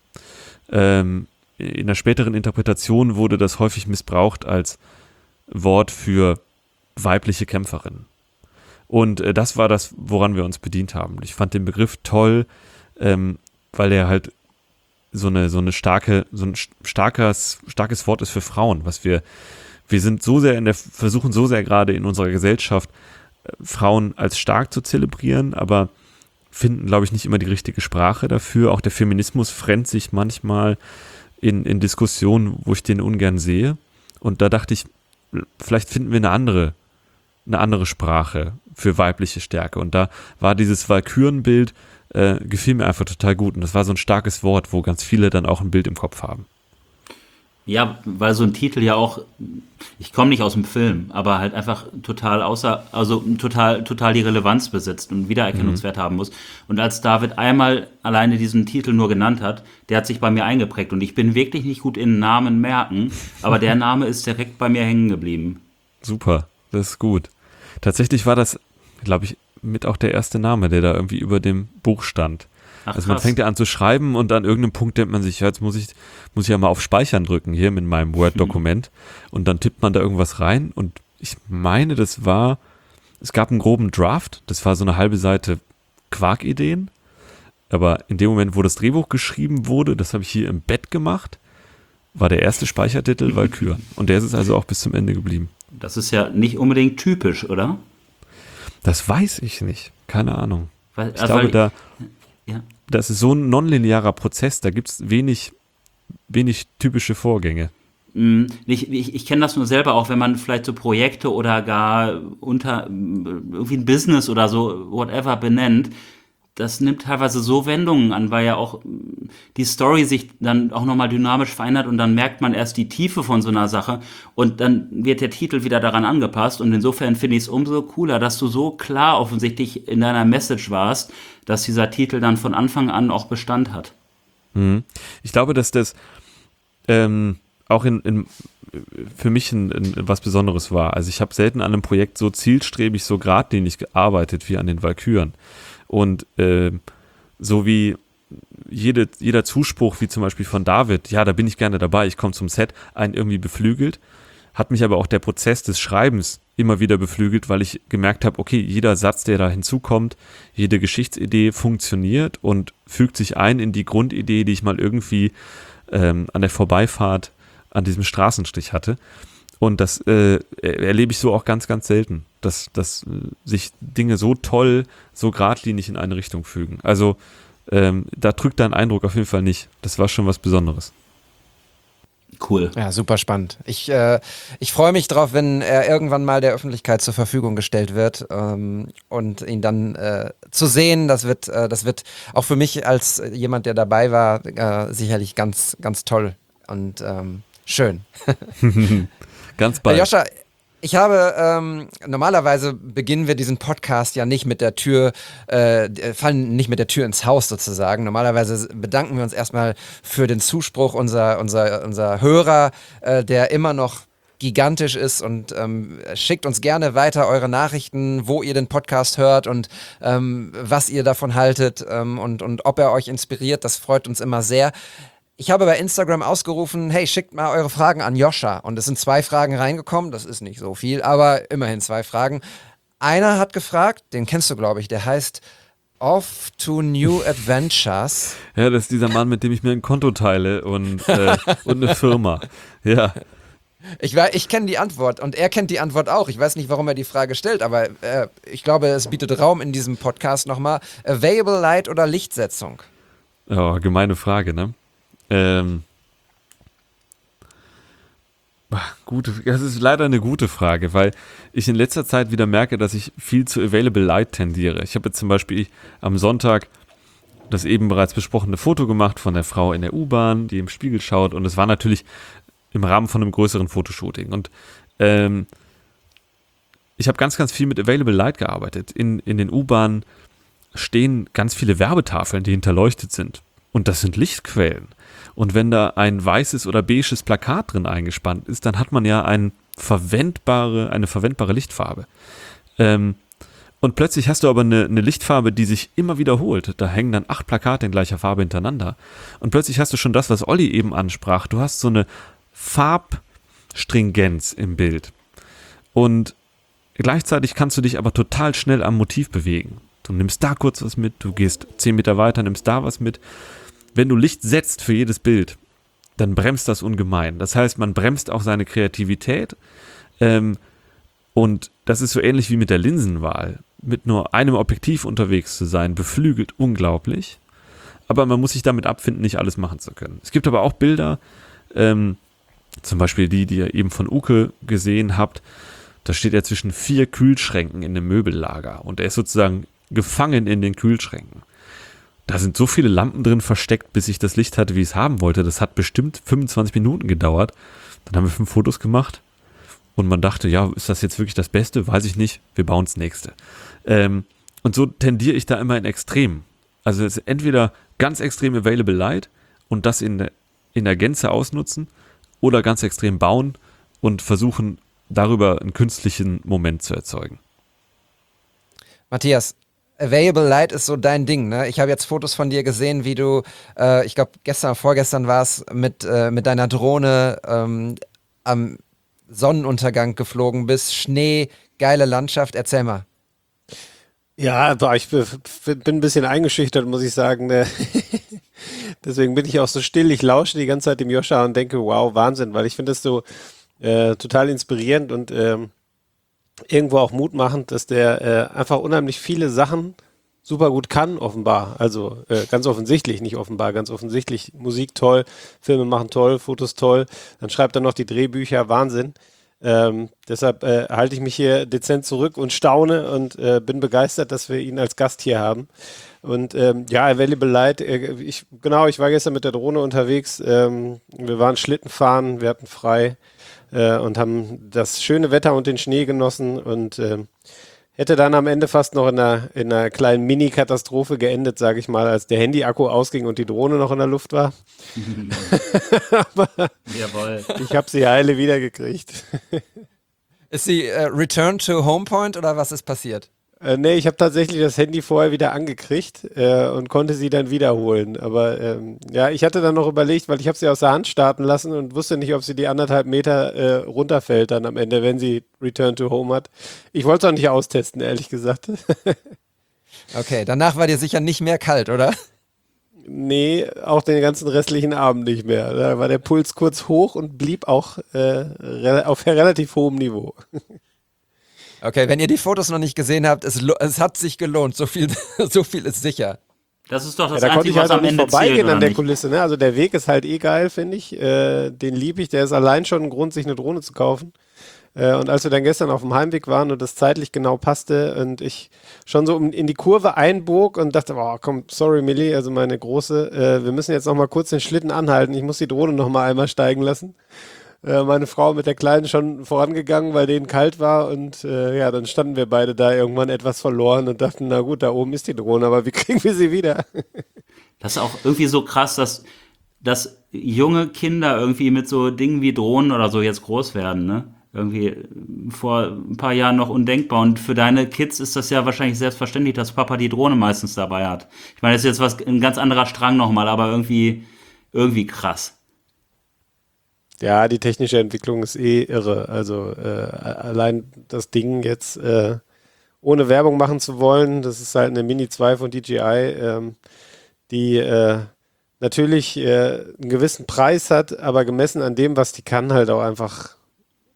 Speaker 1: Ähm, in der späteren Interpretation wurde das häufig missbraucht als Wort für weibliche Kämpferinnen. Und äh, das war das, woran wir uns bedient haben. Ich fand den Begriff toll, ähm, weil er halt so eine, so eine starke, so ein starkes, starkes Wort ist für Frauen, was wir Wir sind so sehr in der, versuchen so sehr gerade in unserer Gesellschaft äh, Frauen als stark zu zelebrieren, aber finden, glaube ich, nicht immer die richtige Sprache dafür. Auch der Feminismus fremd sich manchmal in, in Diskussionen, wo ich den ungern sehe. Und da dachte ich, vielleicht finden wir eine andere, eine andere Sprache für weibliche Stärke. Und da war dieses Walkürenbild, äh, gefiel mir einfach total gut. Und das war so ein starkes Wort, wo ganz viele dann auch ein Bild im Kopf haben.
Speaker 2: Ja, weil so ein Titel ja auch, ich komme nicht aus dem Film, aber halt einfach total außer, also total, total die Relevanz besitzt und Wiedererkennungswert mhm. haben muss. Und als David einmal alleine diesen Titel nur genannt hat, der hat sich bei mir eingeprägt. Und ich bin wirklich nicht gut in Namen merken, aber der Name ist direkt bei mir hängen geblieben.
Speaker 1: Super, das ist gut. Tatsächlich war das, glaube ich, mit auch der erste Name, der da irgendwie über dem Buch stand. Ach, also man fängt ja an zu schreiben und an irgendeinem Punkt denkt man sich, ja, jetzt muss ich, muss ich ja mal auf Speichern drücken hier mit meinem Word-Dokument und dann tippt man da irgendwas rein und ich meine, das war, es gab einen groben Draft, das war so eine halbe Seite Quark-Ideen, aber in dem Moment, wo das Drehbuch geschrieben wurde, das habe ich hier im Bett gemacht, war der erste Speichertitel Walküren und der ist es also auch bis zum Ende geblieben.
Speaker 2: Das ist ja nicht unbedingt typisch, oder?
Speaker 1: Das weiß ich nicht, keine Ahnung.
Speaker 2: Weil,
Speaker 1: ich
Speaker 2: also
Speaker 1: glaube,
Speaker 2: weil,
Speaker 1: da
Speaker 2: ja.
Speaker 1: Das ist so ein nonlinearer Prozess, da gibt es wenig, wenig typische Vorgänge.
Speaker 2: Ich, ich, ich kenne das nur selber auch, wenn man vielleicht so Projekte oder gar unter irgendwie ein Business oder so, whatever, benennt. Das nimmt teilweise so Wendungen an, weil ja auch die Story sich dann auch nochmal dynamisch verändert und dann merkt man erst die Tiefe von so einer Sache und dann wird der Titel wieder daran angepasst und insofern finde ich es umso cooler, dass du so klar offensichtlich in deiner Message warst, dass dieser Titel dann von Anfang an auch Bestand hat.
Speaker 1: Mhm. Ich glaube, dass das ähm, auch in, in, für mich ein, ein, was Besonderes war. Also ich habe selten an einem Projekt so zielstrebig, so geradlinig gearbeitet wie an den Walküren. Und äh, so wie jede, jeder Zuspruch, wie zum Beispiel von David, ja, da bin ich gerne dabei, ich komme zum Set, einen irgendwie beflügelt, hat mich aber auch der Prozess des Schreibens immer wieder beflügelt, weil ich gemerkt habe, okay, jeder Satz, der da hinzukommt, jede Geschichtsidee funktioniert und fügt sich ein in die Grundidee, die ich mal irgendwie ähm, an der Vorbeifahrt an diesem Straßenstrich hatte. Und das äh, erlebe ich so auch ganz, ganz selten, dass, dass sich Dinge so toll, so geradlinig in eine Richtung fügen. Also ähm, da drückt dein Eindruck auf jeden Fall nicht. Das war schon was Besonderes.
Speaker 2: Cool.
Speaker 3: Ja, super spannend. Ich, äh, ich freue mich drauf, wenn er irgendwann mal der Öffentlichkeit zur Verfügung gestellt wird ähm, und ihn dann äh, zu sehen, das wird, äh, das wird auch für mich als jemand, der dabei war, äh, sicherlich ganz, ganz toll und ähm, schön.
Speaker 1: Ganz bald.
Speaker 3: Herr Joscha, ich habe, ähm, normalerweise beginnen wir diesen Podcast ja nicht mit der Tür, äh, fallen nicht mit der Tür ins Haus sozusagen. Normalerweise bedanken wir uns erstmal für den Zuspruch unserer, unserer, unserer Hörer, äh, der immer noch gigantisch ist und ähm, schickt uns gerne weiter eure Nachrichten, wo ihr den Podcast hört und ähm, was ihr davon haltet ähm, und, und ob er euch inspiriert. Das freut uns immer sehr. Ich habe bei Instagram ausgerufen, hey, schickt mal eure Fragen an Joscha. Und es sind zwei Fragen reingekommen, das ist nicht so viel, aber immerhin zwei Fragen. Einer hat gefragt, den kennst du, glaube ich, der heißt Off to New Adventures.
Speaker 1: Ja, das ist dieser Mann, mit dem ich mir ein Konto teile und, äh, und eine Firma. Ja.
Speaker 3: Ich, ich kenne die Antwort und er kennt die Antwort auch. Ich weiß nicht, warum er die Frage stellt, aber äh, ich glaube, es bietet Raum in diesem Podcast nochmal. Available Light oder Lichtsetzung?
Speaker 1: Ja, gemeine Frage, ne? Ähm, Gut, das ist leider eine gute Frage, weil ich in letzter Zeit wieder merke, dass ich viel zu Available Light tendiere. Ich habe jetzt zum Beispiel am Sonntag das eben bereits besprochene Foto gemacht von der Frau in der U-Bahn, die im Spiegel schaut, und es war natürlich im Rahmen von einem größeren Fotoshooting. Und ähm, ich habe ganz, ganz viel mit Available Light gearbeitet. In, in den U-Bahnen stehen ganz viele Werbetafeln, die hinterleuchtet sind. Und das sind Lichtquellen. Und wenn da ein weißes oder beiges Plakat drin eingespannt ist, dann hat man ja ein verwendbare, eine verwendbare Lichtfarbe. Ähm, und plötzlich hast du aber eine, eine Lichtfarbe, die sich immer wiederholt. Da hängen dann acht Plakate in gleicher Farbe hintereinander. Und plötzlich hast du schon das, was Olli eben ansprach. Du hast so eine Farbstringenz im Bild. Und gleichzeitig kannst du dich aber total schnell am Motiv bewegen. Du nimmst da kurz was mit, du gehst zehn Meter weiter, nimmst da was mit. Wenn du Licht setzt für jedes Bild, dann bremst das ungemein. Das heißt, man bremst auch seine Kreativität. Ähm, und das ist so ähnlich wie mit der Linsenwahl. Mit nur einem Objektiv unterwegs zu sein, beflügelt unglaublich. Aber man muss sich damit abfinden, nicht alles machen zu können. Es gibt aber auch Bilder, ähm, zum Beispiel die, die ihr eben von Uke gesehen habt. Da steht er zwischen vier Kühlschränken in einem Möbellager. Und er ist sozusagen gefangen in den Kühlschränken. Da sind so viele Lampen drin versteckt, bis ich das Licht hatte, wie ich es haben wollte. Das hat bestimmt fünfundzwanzig Minuten gedauert. Dann haben wir fünf Fotos gemacht und man dachte, ja, ist das jetzt wirklich das Beste? Weiß ich nicht, wir bauen das nächste. Ähm, und so tendiere ich da immer in Extremen. Also es ist entweder ganz extrem Available Light und das in der, in der Gänze ausnutzen oder ganz extrem bauen und versuchen, darüber einen künstlichen Moment zu erzeugen.
Speaker 3: Matthias, Available Light ist so dein Ding, ne? Ich habe jetzt Fotos von dir gesehen, wie du, äh, ich glaube gestern, vorgestern war es, mit, äh, mit deiner Drohne ähm, am Sonnenuntergang geflogen bist. Schnee, geile Landschaft, erzähl mal.
Speaker 7: Ja, aber ich bin ein bisschen eingeschüchtert, muss ich sagen. Deswegen bin ich auch so still. Ich lausche die ganze Zeit dem Joscha und denke, wow, Wahnsinn, weil ich finde das so äh, total inspirierend und ähm, irgendwo auch mutmachend, dass der äh, einfach unheimlich viele Sachen super gut kann, offenbar. Also äh, ganz offensichtlich, nicht offenbar, ganz offensichtlich. Musik toll, Filme machen toll, Fotos toll. Dann schreibt er noch die Drehbücher, Wahnsinn. Ähm, deshalb äh, halte ich mich hier dezent zurück und staune und äh, bin begeistert, dass wir ihn als Gast hier haben. Und ähm, ja, Available Light, äh, ich, genau, ich war gestern mit der Drohne unterwegs. Ähm, wir waren Schlitten fahren, wir hatten frei äh, und haben das schöne Wetter und den Schnee genossen und äh, hätte dann am Ende fast noch in einer, in einer kleinen Mini-Katastrophe geendet, sage ich mal, als der Handy-Akku ausging und die Drohne noch in der Luft war. Aber
Speaker 2: Jawohl.
Speaker 7: ich habe sie heile wiedergekriegt.
Speaker 3: Ist sie äh, Return to Homepoint oder was ist passiert?
Speaker 7: Äh, nee, ich habe tatsächlich das Handy vorher wieder angekriegt äh, und konnte sie dann wiederholen. Aber ähm, ja, ich hatte dann noch überlegt, weil ich habe sie aus der Hand starten lassen und wusste nicht, ob sie die anderthalb Meter äh, runterfällt dann am Ende, wenn sie Return to Home hat. Ich wollte es auch nicht austesten, ehrlich gesagt.
Speaker 3: Okay, danach war dir sicher nicht mehr kalt, oder?
Speaker 7: Nee, auch den ganzen restlichen Abend nicht mehr. Da war der Puls kurz hoch und blieb auch äh, re- auf relativ hohem Niveau.
Speaker 3: Okay, wenn ihr die Fotos noch nicht gesehen habt, es, lo- es hat sich gelohnt. So viel, so viel ist sicher.
Speaker 2: Das ist doch das
Speaker 7: Ja, da konnte
Speaker 2: Einzige,
Speaker 7: ich halt
Speaker 2: was
Speaker 7: auch
Speaker 2: am
Speaker 7: nicht
Speaker 2: Ende zählt,
Speaker 7: vorbeigehen
Speaker 2: oder
Speaker 7: an der
Speaker 2: nicht?
Speaker 7: Kulisse. Ne? Also der Weg ist halt eh geil, finde ich. Äh, den liebe ich. Der ist allein schon ein Grund, sich eine Drohne zu kaufen. Äh, und als wir dann gestern auf dem Heimweg waren und das zeitlich genau passte und ich schon so in die Kurve einbog und dachte, oh, komm, sorry Millie, also meine Große, äh, wir müssen jetzt noch mal kurz den Schlitten anhalten. Ich muss die Drohne noch mal einmal steigen lassen. Äh, meine Frau mit der Kleinen schon vorangegangen, weil denen kalt war und äh, ja, dann standen wir beide da irgendwann etwas verloren und dachten, na gut, da oben ist die Drohne, aber wie kriegen wir sie wieder?
Speaker 2: Das ist auch irgendwie so krass, dass, dass junge Kinder irgendwie mit so Dingen wie Drohnen oder so jetzt groß werden, ne? Irgendwie vor ein paar Jahren noch undenkbar. Und für deine Kids ist das ja wahrscheinlich selbstverständlich, dass Papa die Drohne meistens dabei hat. Ich meine, das ist jetzt was, ein ganz anderer Strang nochmal, aber irgendwie, irgendwie krass.
Speaker 7: Ja, die technische Entwicklung ist eh irre. Also äh, allein das Ding jetzt äh, ohne Werbung machen zu wollen, das ist halt eine Mini zwei von D J I, ähm, die äh, natürlich äh, einen gewissen Preis hat, aber gemessen an dem, was die kann, halt auch einfach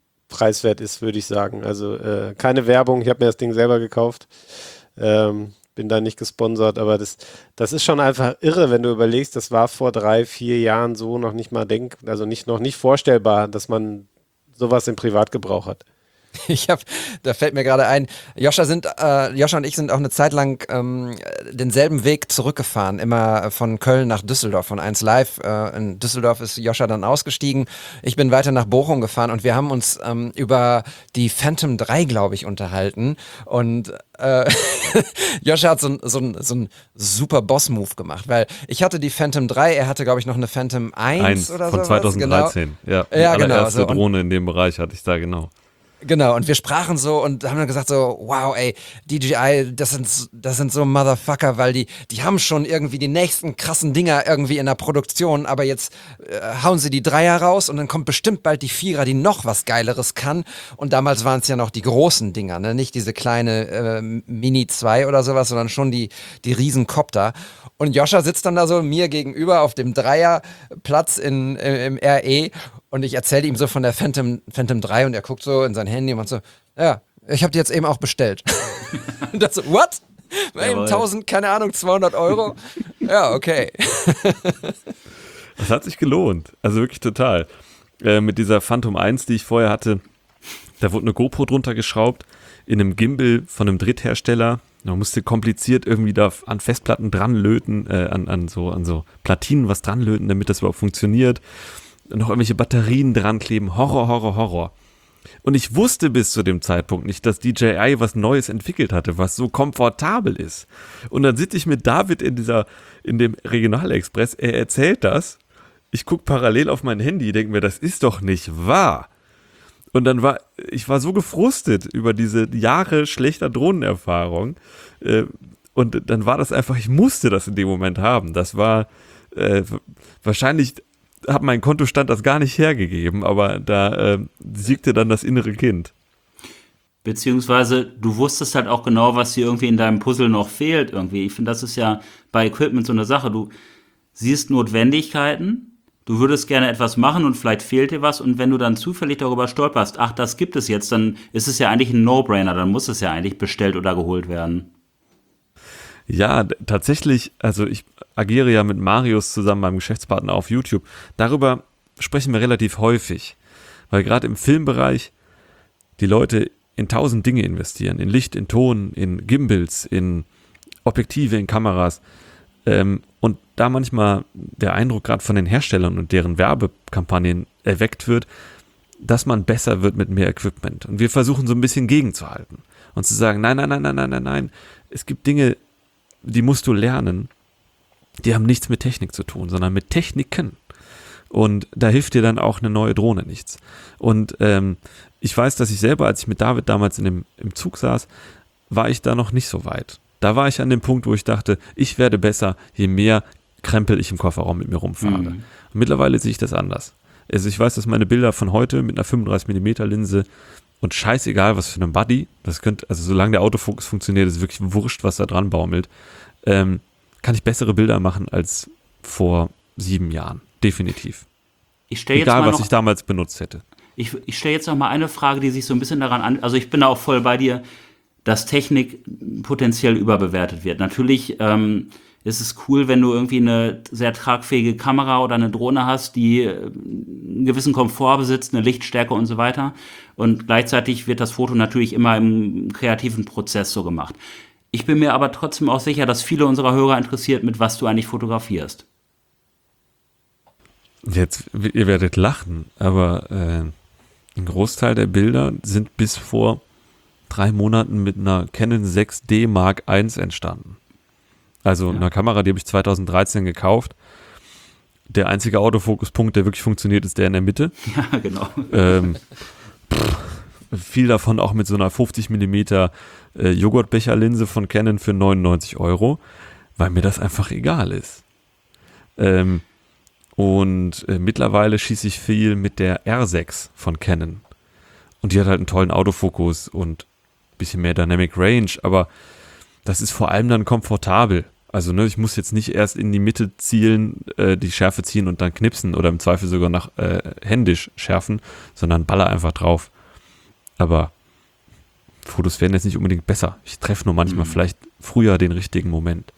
Speaker 7: preiswert ist, würde ich sagen. Also äh, keine Werbung, ich habe mir das Ding selber gekauft. Ähm, bin da nicht gesponsert, aber das, das ist schon einfach irre, wenn du überlegst, das war vor drei, vier Jahren so noch nicht mal denk, also nicht, noch nicht vorstellbar, dass man sowas im Privatgebrauch hat.
Speaker 3: Ich habe, da fällt mir gerade ein, Joscha sind, äh, Joscha und ich sind auch eine Zeit lang ähm, denselben Weg zurückgefahren, immer von Köln nach Düsseldorf, von eins Live. Äh, in Düsseldorf ist Joscha dann ausgestiegen. Ich bin weiter nach Bochum gefahren und wir haben uns ähm, über die Phantom drei, glaube ich, unterhalten. Und äh, Joscha hat so, ein, so, ein, so ein super Boss-Move gemacht, weil ich hatte die Phantom drei, er hatte, glaube ich, noch eine Phantom eins, eins oder so.
Speaker 1: Von zweitausenddreizehn,
Speaker 3: genau.
Speaker 1: ja. Die
Speaker 3: ja,
Speaker 1: allererste
Speaker 3: genau. So.
Speaker 1: Drohne in dem Bereich hatte ich da, genau.
Speaker 3: Genau, und wir sprachen so und haben dann gesagt so, wow, ey, D J I, das sind, das sind so Motherfucker, weil die, die haben schon irgendwie die nächsten krassen Dinger irgendwie in der Produktion, aber jetzt äh, hauen sie die Dreier raus und dann kommt bestimmt bald die Vierer, die noch was Geileres kann. Und damals waren es ja noch die großen Dinger, ne? Nicht diese kleine äh, Mini zwei oder sowas, sondern schon die, die Riesenkopter. Und Joscha sitzt dann da so mir gegenüber auf dem Dreierplatz in, im R E und ich erzähle ihm so von der Phantom, Phantom drei und er guckt so in sein Handy und so, ja, ich habe die jetzt eben auch bestellt. Und das so, what? Eben tausend, keine Ahnung, zweihundert Euro? Ja, okay.
Speaker 1: Das hat sich gelohnt, also wirklich total. Äh, mit dieser Phantom eins, die ich vorher hatte, da wurde eine GoPro drunter geschraubt, in einem Gimbal von einem Dritthersteller. Man musste kompliziert irgendwie da an Festplatten dran löten, äh, an, an, so, an so Platinen was dran löten, damit das überhaupt funktioniert. Noch irgendwelche Batterien dran kleben. Horror, Horror, Horror. Und ich wusste bis zu dem Zeitpunkt nicht, dass D J I was Neues entwickelt hatte, was so komfortabel ist. Und dann sitze ich mit David in dieser, in dem Regionalexpress, er erzählt das. Ich gucke parallel auf mein Handy, denke mir, das ist doch nicht wahr. Und dann war, ich war so gefrustet über diese Jahre schlechter Drohnenerfahrung. Äh, und dann war das einfach, ich musste das in dem Moment haben. Das war äh, wahrscheinlich, hat mein Kontostand das gar nicht hergegeben, aber da äh, siegte dann das innere Kind.
Speaker 2: Beziehungsweise du wusstest halt auch genau, was dir irgendwie in deinem Puzzle noch fehlt irgendwie. Ich finde, das ist ja bei Equipment so eine Sache. Du siehst Notwendigkeiten, du würdest gerne etwas machen und vielleicht fehlt dir was und wenn du dann zufällig darüber stolperst, ach, das gibt es jetzt, dann ist es ja eigentlich ein No-Brainer, dann muss es ja eigentlich bestellt oder geholt werden.
Speaker 1: Ja, d- tatsächlich, also ich agiere ja mit Marius zusammen, meinem Geschäftspartner auf YouTube. Darüber sprechen wir relativ häufig, weil gerade im Filmbereich die Leute in tausend Dinge investieren, in Licht, in Ton, in Gimbals, in Objektive, in Kameras. Ähm, und da manchmal der Eindruck gerade von den Herstellern und deren Werbekampagnen erweckt wird, dass man besser wird mit mehr Equipment. Und wir versuchen so ein bisschen gegenzuhalten und zu sagen, nein, nein, nein, nein, nein, nein, nein, es gibt Dinge, die musst du lernen, die haben nichts mit Technik zu tun, sondern mit Techniken. Und da hilft dir dann auch eine neue Drohne nichts. Und ähm, ich weiß, dass ich selber, als ich mit David damals in dem, im Zug saß, war ich da noch nicht so weit. Da war ich an dem Punkt, wo ich dachte, ich werde besser, je mehr Krempel ich im Kofferraum mit mir rumfahre. Mhm. Und mittlerweile sehe ich das anders. Also ich weiß, dass meine Bilder von heute mit einer fünfunddreißig Millimeter Linse und scheißegal, was für ein Buddy, das könnte, also solange der Autofokus funktioniert, ist wirklich wurscht, was da dran baumelt, ähm, kann ich bessere Bilder machen als vor sieben Jahren. Definitiv.
Speaker 2: Ich stell jetzt
Speaker 1: Egal,
Speaker 2: mal
Speaker 1: was
Speaker 2: noch,
Speaker 1: ich damals benutzt hätte.
Speaker 2: Ich, ich stelle jetzt noch mal eine Frage, die sich so ein bisschen daran an, also ich bin da auch voll bei dir, dass Technik potenziell überbewertet wird. Natürlich ähm, ist es cool, wenn du irgendwie eine sehr tragfähige Kamera oder eine Drohne hast, die einen gewissen Komfort besitzt, eine Lichtstärke und so weiter. Und gleichzeitig wird das Foto natürlich immer im kreativen Prozess so gemacht. Ich bin mir aber trotzdem auch sicher, dass viele unserer Hörer interessiert, mit was du eigentlich fotografierst.
Speaker 1: Jetzt, ihr werdet lachen, aber äh, ein Großteil der Bilder sind bis vor drei Monaten mit einer Canon sechs D Mark eins entstanden. Also ja. Eine Kamera, die habe ich zweitausenddreizehn gekauft. Der einzige Autofokuspunkt, der wirklich funktioniert, ist der in der Mitte.
Speaker 2: Ja, genau.
Speaker 1: Ähm, pff, viel davon auch mit so einer fünfzig Millimeter äh, Joghurtbecherlinse von Canon für neunundneunzig Euro, weil mir das einfach egal ist. Ähm, und äh, mittlerweile schieße ich viel mit der R sechs von Canon. Und die hat halt einen tollen Autofokus und ein bisschen mehr Dynamic Range, aber das ist vor allem dann komfortabel. Also ne, ich muss jetzt nicht erst in die Mitte zielen, äh, die Schärfe ziehen und dann knipsen oder im Zweifel sogar nach äh, händisch schärfen, sondern baller einfach drauf. Aber Fotos werden jetzt nicht unbedingt besser. Ich treffe nur manchmal
Speaker 2: Mhm.
Speaker 1: vielleicht früher den richtigen Moment.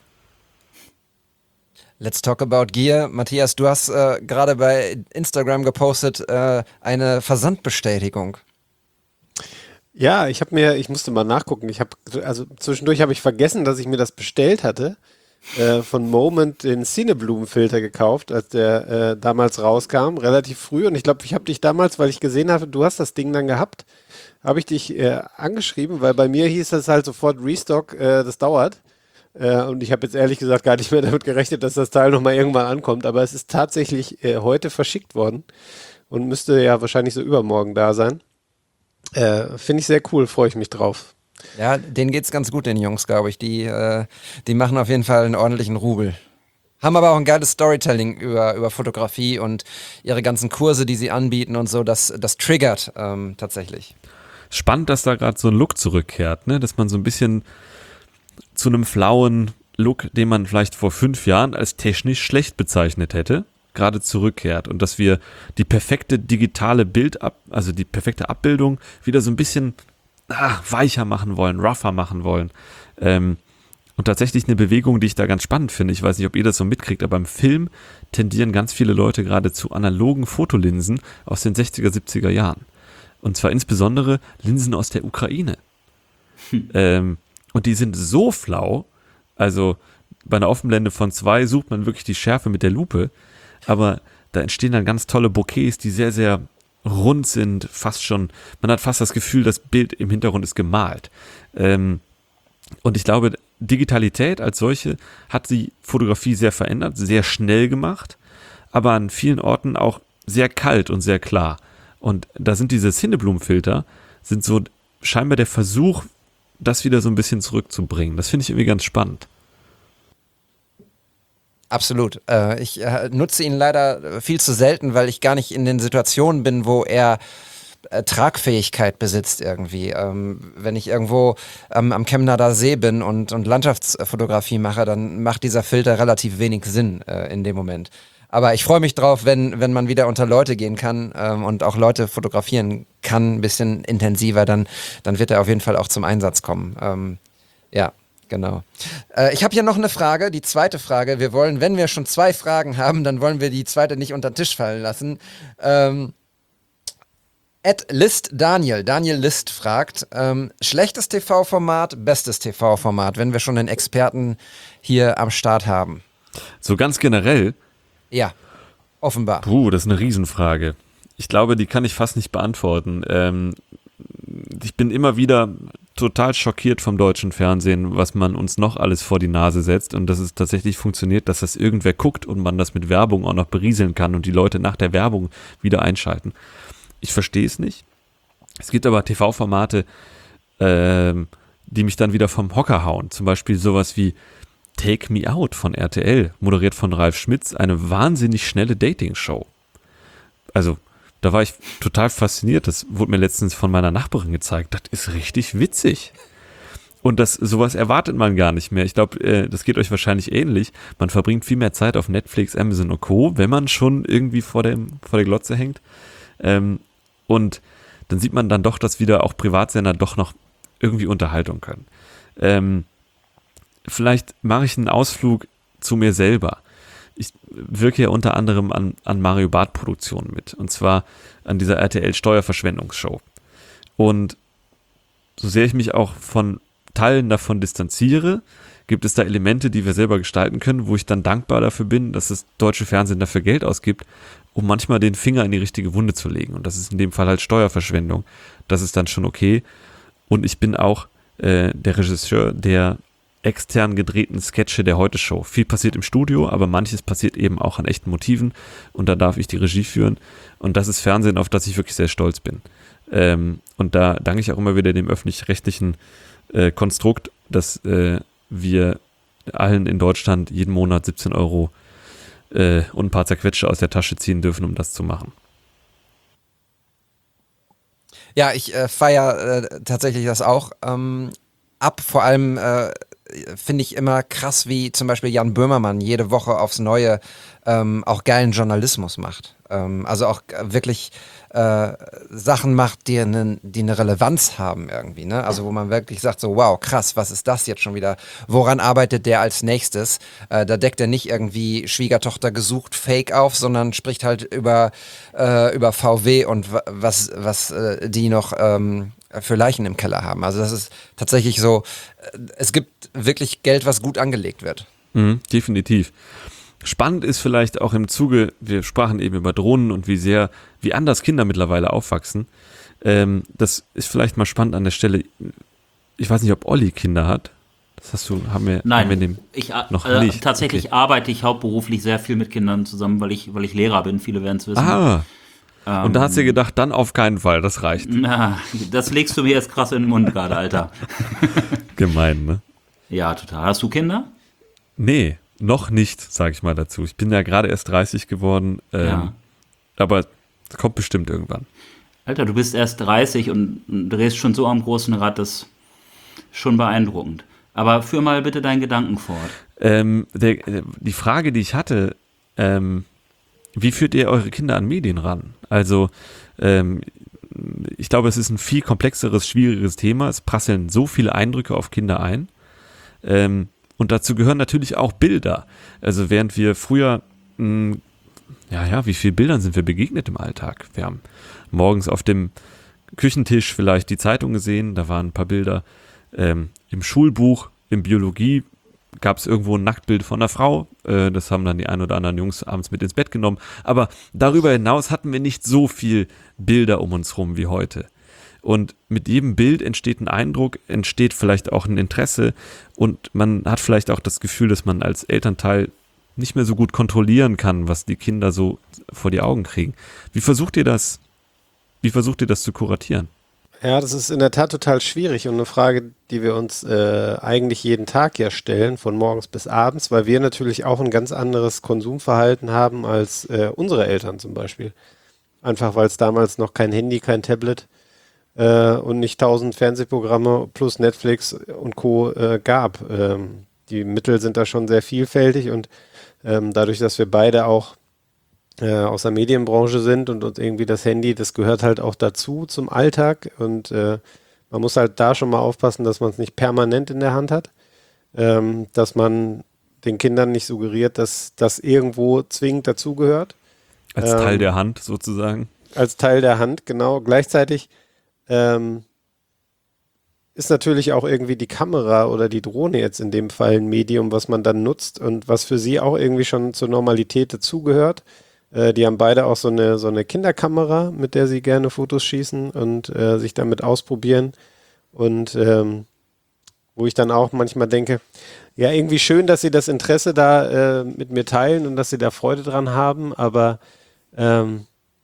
Speaker 3: Let's talk about Gear. Matthias, du hast äh, gerade bei Instagram gepostet äh, eine Versandbestätigung.
Speaker 7: Ja, ich habe mir, ich musste mal nachgucken. Ich habe, also zwischendurch habe ich vergessen, dass ich mir das bestellt hatte. Äh, von Moment den Cineblumen-Filter gekauft, als der äh, damals rauskam, relativ früh. Und ich glaube, ich habe dich damals, weil ich gesehen habe, du hast das Ding dann gehabt, habe ich dich äh, angeschrieben, weil bei mir hieß das halt sofort Restock, äh, das dauert. Äh, und ich habe jetzt ehrlich gesagt gar nicht mehr damit gerechnet, dass das Teil nochmal irgendwann ankommt. Aber es ist tatsächlich äh, heute verschickt worden und müsste ja wahrscheinlich so übermorgen da sein. Äh, Finde ich sehr cool, freue ich mich drauf.
Speaker 3: Ja, denen geht's ganz gut, den Jungs, glaube ich. Die, äh, die machen auf jeden Fall einen ordentlichen Rubel. Haben aber auch ein geiles Storytelling über, über Fotografie und ihre ganzen Kurse, die sie anbieten und so. Das, das triggert ähm, tatsächlich.
Speaker 1: Spannend, dass da gerade so ein Look zurückkehrt, ne? Dass man so ein bisschen zu einem flauen Look, den man vielleicht vor fünf Jahren als technisch schlecht bezeichnet hätte, gerade zurückkehrt und dass wir die perfekte digitale Bild ab, also die perfekte Abbildung wieder so ein bisschen ach, weicher machen wollen, rougher machen wollen. Ähm, und tatsächlich eine Bewegung, die ich da ganz spannend finde. Ich weiß nicht, ob ihr das so mitkriegt, aber im Film tendieren ganz viele Leute gerade zu analogen Fotolinsen aus den sechziger, siebziger Jahren. Und zwar insbesondere Linsen aus der Ukraine. Hm. Ähm, und die sind so flau, also bei einer Offenblende von zwei sucht man wirklich die Schärfe mit der Lupe, aber da entstehen dann ganz tolle Bouquets, die sehr, sehr rund sind, fast schon, man hat fast das Gefühl, das Bild im Hintergrund ist gemalt. Ähm, und ich glaube, Digitalität als solche hat die Fotografie sehr verändert, sehr schnell gemacht, aber an vielen Orten auch sehr kalt und sehr klar. Und da sind diese Cineblumen-Filter, sind so scheinbar der Versuch, das wieder so ein bisschen zurückzubringen. Das finde ich irgendwie ganz spannend.
Speaker 3: Absolut. Äh, ich äh, nutze ihn leider viel zu selten, weil ich gar nicht in den Situationen bin, wo er äh, Tragfähigkeit besitzt irgendwie. Ähm, wenn ich irgendwo ähm, am Chemnader See bin und, und Landschaftsfotografie mache, dann macht dieser Filter relativ wenig Sinn äh, in dem Moment. Aber ich freue mich drauf, wenn, wenn man wieder unter Leute gehen kann ähm, und auch Leute fotografieren kann, ein bisschen intensiver, dann, dann wird er auf jeden Fall auch zum Einsatz kommen. Ähm, ja. Genau. Äh, ich habe hier noch eine Frage, die zweite Frage. Wir wollen, wenn wir schon zwei Fragen haben, dann wollen wir die zweite nicht unter den Tisch fallen lassen. Ähm, Ed List Daniel, Daniel List fragt, ähm, schlechtes T V-Format, bestes T V-Format, wenn wir schon einen Experten hier am Start haben?
Speaker 1: So ganz generell?
Speaker 3: Ja, offenbar.
Speaker 1: Puh, das ist eine Riesenfrage. Ich glaube, die kann ich fast nicht beantworten. Ähm, ich bin immer wieder total schockiert vom deutschen Fernsehen, was man uns noch alles vor die Nase setzt und dass es tatsächlich funktioniert, dass das irgendwer guckt und man das mit Werbung auch noch berieseln kann und die Leute nach der Werbung wieder einschalten. Ich verstehe es nicht. Es gibt aber T V-Formate, ähm, die mich dann wieder vom Hocker hauen. Zum Beispiel sowas wie Take Me Out von R T L, moderiert von Ralf Schmitz, eine wahnsinnig schnelle Dating-Show. Also da war ich total fasziniert. Das wurde mir letztens von meiner Nachbarin gezeigt. Das ist richtig witzig. Und das, sowas erwartet man gar nicht mehr. Ich glaube, äh, das geht euch wahrscheinlich ähnlich. Man verbringt viel mehr Zeit auf Netflix, Amazon und Co., wenn man schon irgendwie vor, dem, vor der Glotze hängt. Ähm, und dann sieht man dann doch, dass wieder auch Privatsender doch noch irgendwie Unterhaltung können. Ähm, vielleicht mache ich einen Ausflug zu mir selber. Ich wirke ja unter anderem an, an Mario Barth Produktionen mit. Und zwar an dieser R T L Steuerverschwendungsshow. Und so sehr ich mich auch von Teilen davon distanziere, gibt es da Elemente, die wir selber gestalten können, wo ich dann dankbar dafür bin, dass das deutsche Fernsehen dafür Geld ausgibt, um manchmal den Finger in die richtige Wunde zu legen. Und das ist in dem Fall halt Steuerverschwendung. Das ist dann schon okay. Und ich bin auch äh, der Regisseur der extern gedrehten Sketche der Heute-Show. Viel passiert im Studio, aber manches passiert eben auch an echten Motiven und da darf ich die Regie führen und das ist Fernsehen, auf das ich wirklich sehr stolz bin. Ähm, und da danke ich auch immer wieder dem öffentlich-rechtlichen äh, Konstrukt, dass äh, wir allen in Deutschland jeden Monat siebzehn Euro äh, und ein paar Zerquetsche aus der Tasche ziehen dürfen, um das zu machen.
Speaker 3: Ja, ich äh, feiere äh, tatsächlich das auch ähm, ab, vor allem äh, finde ich immer krass, wie zum Beispiel Jan Böhmermann jede Woche aufs Neue ähm, auch geilen Journalismus macht. Ähm, also auch wirklich äh, Sachen macht, die eine, die eine Relevanz haben irgendwie. Ne? Also wo man wirklich sagt so, wow, krass, was ist das jetzt schon wieder? Woran arbeitet der als nächstes? Äh, da deckt er nicht irgendwie Schwiegertochter gesucht Fake auf, sondern spricht halt über, äh, über V W und w- was, was äh, die noch ähm, für Leichen im Keller haben. Also das ist tatsächlich so, äh, es gibt wirklich Geld, was gut angelegt wird.
Speaker 1: Mhm, definitiv. Spannend ist vielleicht auch im Zuge, wir sprachen eben über Drohnen und wie sehr, wie anders Kinder mittlerweile aufwachsen. Ähm, das ist vielleicht mal spannend an der Stelle. Ich weiß nicht, ob Olli Kinder hat. Das hast du, haben wir,
Speaker 2: Nein,
Speaker 1: haben wir dem
Speaker 2: ich, a-
Speaker 1: noch
Speaker 2: äh,
Speaker 1: nicht.
Speaker 2: tatsächlich
Speaker 1: Okay.
Speaker 2: arbeite ich hauptberuflich sehr viel mit Kindern zusammen, weil ich, weil ich Lehrer bin. Viele werden es wissen.
Speaker 1: Ah,
Speaker 2: Ähm,
Speaker 1: und da hast du dir gedacht, dann auf keinen Fall, das reicht.
Speaker 2: Na, das legst du mir jetzt krass in den Mund gerade, Alter.
Speaker 1: Gemein, ne?
Speaker 2: Ja, total. Hast du Kinder?
Speaker 1: Nee, noch nicht, sage ich mal dazu. Ich bin ja gerade erst dreißig geworden, ähm,
Speaker 2: Ja.
Speaker 1: aber es kommt bestimmt irgendwann.
Speaker 2: Alter, du bist erst dreißig und drehst schon so am großen Rad, das ist schon beeindruckend. Aber führ mal bitte deinen Gedanken fort.
Speaker 1: Ähm, der, äh, die Frage, die ich hatte, ähm, wie führt ihr eure Kinder an Medien ran? Also, ähm, ich glaube, es ist ein viel komplexeres, schwieriges Thema. Es prasseln so viele Eindrücke auf Kinder ein. Ähm, und dazu gehören natürlich auch Bilder. Also, während wir früher, mh, ja, ja, wie viele Bildern sind wir begegnet im Alltag? Wir haben morgens auf dem Küchentisch vielleicht die Zeitung gesehen, da waren ein paar Bilder. Ähm, im Schulbuch, in Biologie gab es irgendwo ein Nacktbild von einer Frau. Äh, das haben dann die ein oder anderen Jungs abends mit ins Bett genommen. Aber darüber hinaus hatten wir nicht so viel Bilder um uns rum wie heute. Und mit jedem Bild entsteht ein Eindruck, entsteht vielleicht auch ein Interesse und man hat vielleicht auch das Gefühl, dass man als Elternteil nicht mehr so gut kontrollieren kann, was die Kinder so vor die Augen kriegen. Wie versucht ihr das, wie versucht ihr das zu kuratieren?
Speaker 7: Ja, das ist in der Tat total schwierig und eine Frage, die wir uns äh, eigentlich jeden Tag ja stellen, von morgens bis abends, weil wir natürlich auch ein ganz anderes Konsumverhalten haben als äh, unsere Eltern zum Beispiel. Einfach weil es damals noch kein Handy, kein Tablet äh, und nicht tausend Fernsehprogramme plus Netflix und Co. Äh, gab. Ähm, die Mittel sind da schon sehr vielfältig und ähm, dadurch, dass wir beide auch äh, aus der Medienbranche sind und uns irgendwie das Handy, das gehört halt auch dazu zum Alltag und äh, man muss halt da schon mal aufpassen, dass man es nicht permanent in der Hand hat, ähm, dass man den Kindern nicht suggeriert, dass das irgendwo zwingend dazugehört.
Speaker 1: Als
Speaker 7: Ähm,
Speaker 1: Teil der Hand sozusagen?
Speaker 7: Als Teil der Hand, genau. Gleichzeitig ähm, ist natürlich auch irgendwie die Kamera oder die Drohne jetzt in dem Fall ein Medium, was man dann nutzt und was für sie auch irgendwie schon zur Normalität dazugehört. Äh, die haben beide auch so eine, so eine Kinderkamera, mit der sie gerne Fotos schießen und äh, sich damit ausprobieren. Und ähm, wo ich dann auch manchmal denke, ja, irgendwie schön, dass sie das Interesse da äh, mit mir teilen und dass sie da Freude dran haben, aber ähm,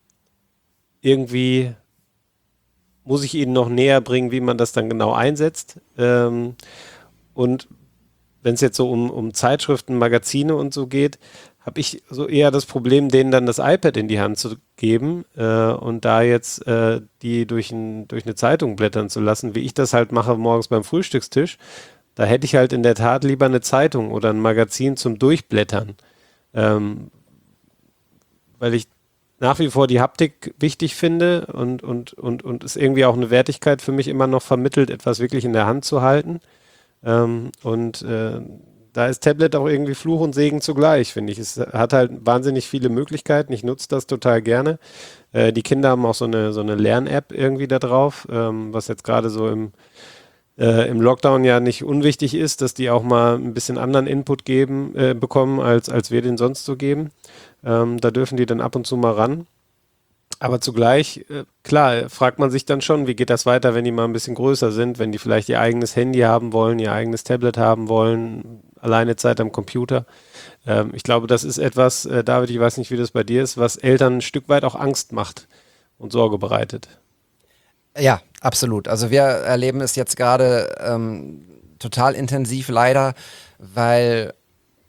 Speaker 7: irgendwie muss ich ihnen noch näher bringen, wie man das dann genau einsetzt. Ähm, und wenn es jetzt so um, um Zeitschriften, Magazine und so geht, habe ich so eher das Problem, denen dann das iPad in die Hand zu geben äh, und da jetzt äh, die durch, ein, durch eine Zeitung blättern zu lassen, wie ich das halt mache morgens beim Frühstückstisch. Da hätte ich halt in der Tat lieber eine Zeitung oder ein Magazin zum Durchblättern. Ähm, weil ich nach wie vor die Haptik wichtig finde und, und, und, und es irgendwie auch eine Wertigkeit für mich immer noch vermittelt, etwas wirklich in der Hand zu halten. Ähm, und äh, da ist Tablet auch irgendwie Fluch und Segen zugleich, finde ich. Es hat halt wahnsinnig viele Möglichkeiten. Ich nutze das total gerne. Äh, die Kinder haben auch so eine, so eine Lern-App irgendwie da drauf, ähm, was jetzt gerade so im, äh, im Lockdown ja nicht unwichtig ist, dass die auch mal ein bisschen anderen Input geben, äh, bekommen, als, als wir den sonst so geben. Ähm, da dürfen die dann ab und zu mal ran. Aber zugleich, äh, klar, fragt man sich dann schon, wie geht das weiter, wenn die mal ein bisschen größer sind, wenn die vielleicht ihr eigenes Handy haben wollen, ihr eigenes Tablet haben wollen, alleine Zeit am Computer. Ähm, ich glaube, das ist etwas, äh, David, ich weiß nicht, wie das bei dir ist, was Eltern ein Stück weit auch Angst macht und Sorge bereitet.
Speaker 3: Ja, absolut. Also wir erleben es jetzt gerade ähm, total intensiv leider, weil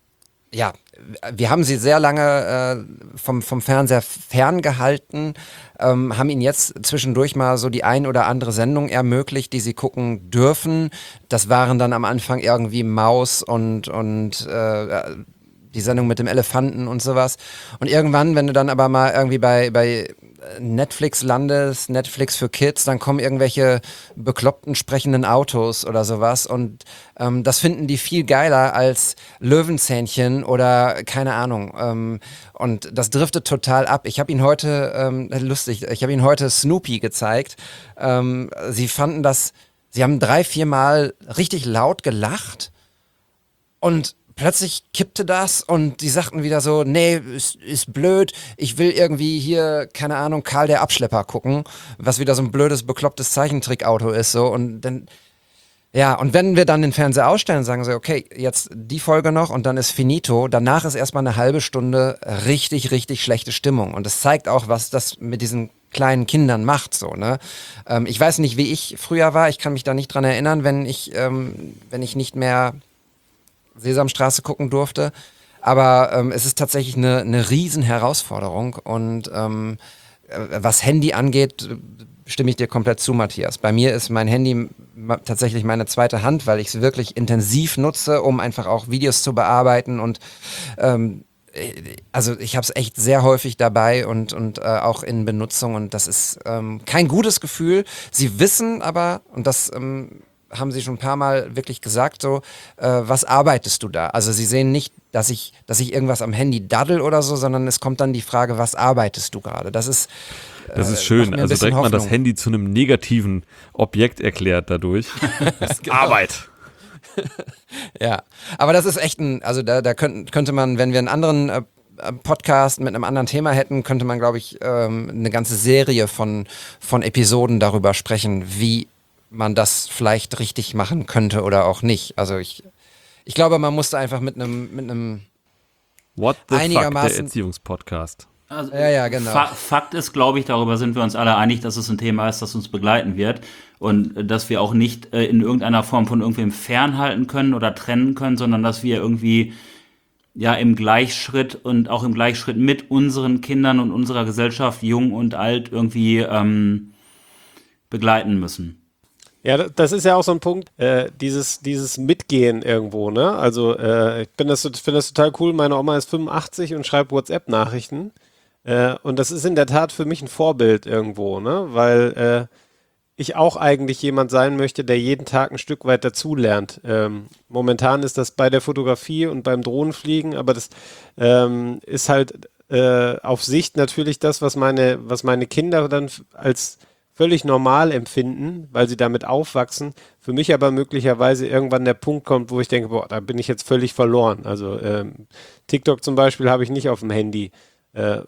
Speaker 3: ja, wir haben sie sehr lange äh, vom, vom Fernseher ferngehalten, ähm, haben ihnen jetzt zwischendurch mal so die ein oder andere Sendung ermöglicht, die sie gucken dürfen. Das waren dann am Anfang irgendwie Maus und, und äh, die Sendung mit dem Elefanten und sowas. Und irgendwann, wenn du dann aber mal irgendwie bei, bei Netflix landest, Netflix für Kids, dann kommen irgendwelche bekloppten sprechenden Autos oder sowas und ähm, das finden die viel geiler als Löwenzähnchen oder keine Ahnung. Ähm, und das driftet total ab. Ich habe ihn heute, ähm, lustig, ich habe ihn heute Snoopy gezeigt. Ähm, sie fanden das, sie haben drei, vier Mal richtig laut gelacht und plötzlich kippte das und die sagten wieder so, nee, ist, ist blöd, ich will irgendwie hier, keine Ahnung, Karl der Abschlepper gucken, was wieder so ein blödes, beklopptes Zeichentrickauto ist, so und dann, ja, und wenn wir dann den Fernseher ausstellen, sagen sie, okay, jetzt die Folge noch und dann ist finito, danach ist erstmal eine halbe Stunde richtig, richtig schlechte Stimmung und das zeigt auch, was das mit diesen kleinen Kindern macht, so, ne. Ähm, ich weiß nicht, wie ich früher war, ich kann mich da nicht dran erinnern, wenn ich, ähm, wenn ich nicht mehr Sesamstraße gucken durfte, aber ähm, es ist tatsächlich eine, eine riesen Herausforderung und ähm, was Handy angeht, stimme ich dir komplett zu, Matthias. Bei mir ist mein Handy ma- tatsächlich meine zweite Hand, weil ich es wirklich intensiv nutze, um einfach auch Videos zu bearbeiten und ähm, also ich habe es echt sehr häufig dabei und, und äh, auch in Benutzung und das ist ähm, kein gutes Gefühl. Sie wissen aber, und das ähm, haben sie schon ein paar Mal wirklich gesagt, so, äh, was arbeitest du da? Also sie sehen nicht, dass ich, dass ich irgendwas am Handy daddel oder so, sondern es kommt dann die Frage, was arbeitest du gerade? Das ist äh,
Speaker 1: Das ist schön, also direkt mal das Handy zu einem negativen Objekt erklärt dadurch. Das ist Arbeit.
Speaker 3: Ja, aber das ist echt ein, also da, da könnte, könnte man, wenn wir einen anderen äh, Podcast mit einem anderen Thema hätten, könnte man, glaube ich, ähm, eine ganze Serie von, von Episoden darüber sprechen, wie man das vielleicht richtig machen könnte oder auch nicht. Also ich, ich glaube, man musste einfach mit einem mit einem
Speaker 1: What the fuck, der
Speaker 3: einigermaßen
Speaker 1: Erziehungspodcast.
Speaker 2: Also,
Speaker 3: Ja, ja, genau.
Speaker 2: Fa- Fakt ist, glaube ich, darüber sind wir uns alle einig, dass es ein Thema ist, das uns begleiten wird und äh, dass wir auch nicht äh, in irgendeiner Form von irgendwem fernhalten können oder trennen können, sondern dass wir irgendwie ja im Gleichschritt und auch im Gleichschritt mit unseren Kindern und unserer Gesellschaft, jung und alt, irgendwie ähm, begleiten müssen.
Speaker 7: Ja, das ist ja auch so ein Punkt, äh, dieses, dieses Mitgehen irgendwo, ne? Also äh, ich bin das, finde das total cool. Meine Oma ist fünfundachtzig und schreibt WhatsApp-Nachrichten. Äh, und das ist in der Tat für mich ein Vorbild irgendwo, ne? Weil äh, ich auch eigentlich jemand sein möchte, der jeden Tag ein Stück weit dazulernt. Ähm, momentan ist das bei der Fotografie und beim Drohnenfliegen, aber das ähm, ist halt äh, auf Sicht natürlich das, was meine, was meine Kinder dann f- als völlig normal empfinden, weil sie damit aufwachsen. Für mich aber möglicherweise irgendwann der Punkt kommt, wo ich denke, boah, da bin ich jetzt völlig verloren. Also ähm, TikTok zum Beispiel habe ich nicht auf dem Handy. Äh,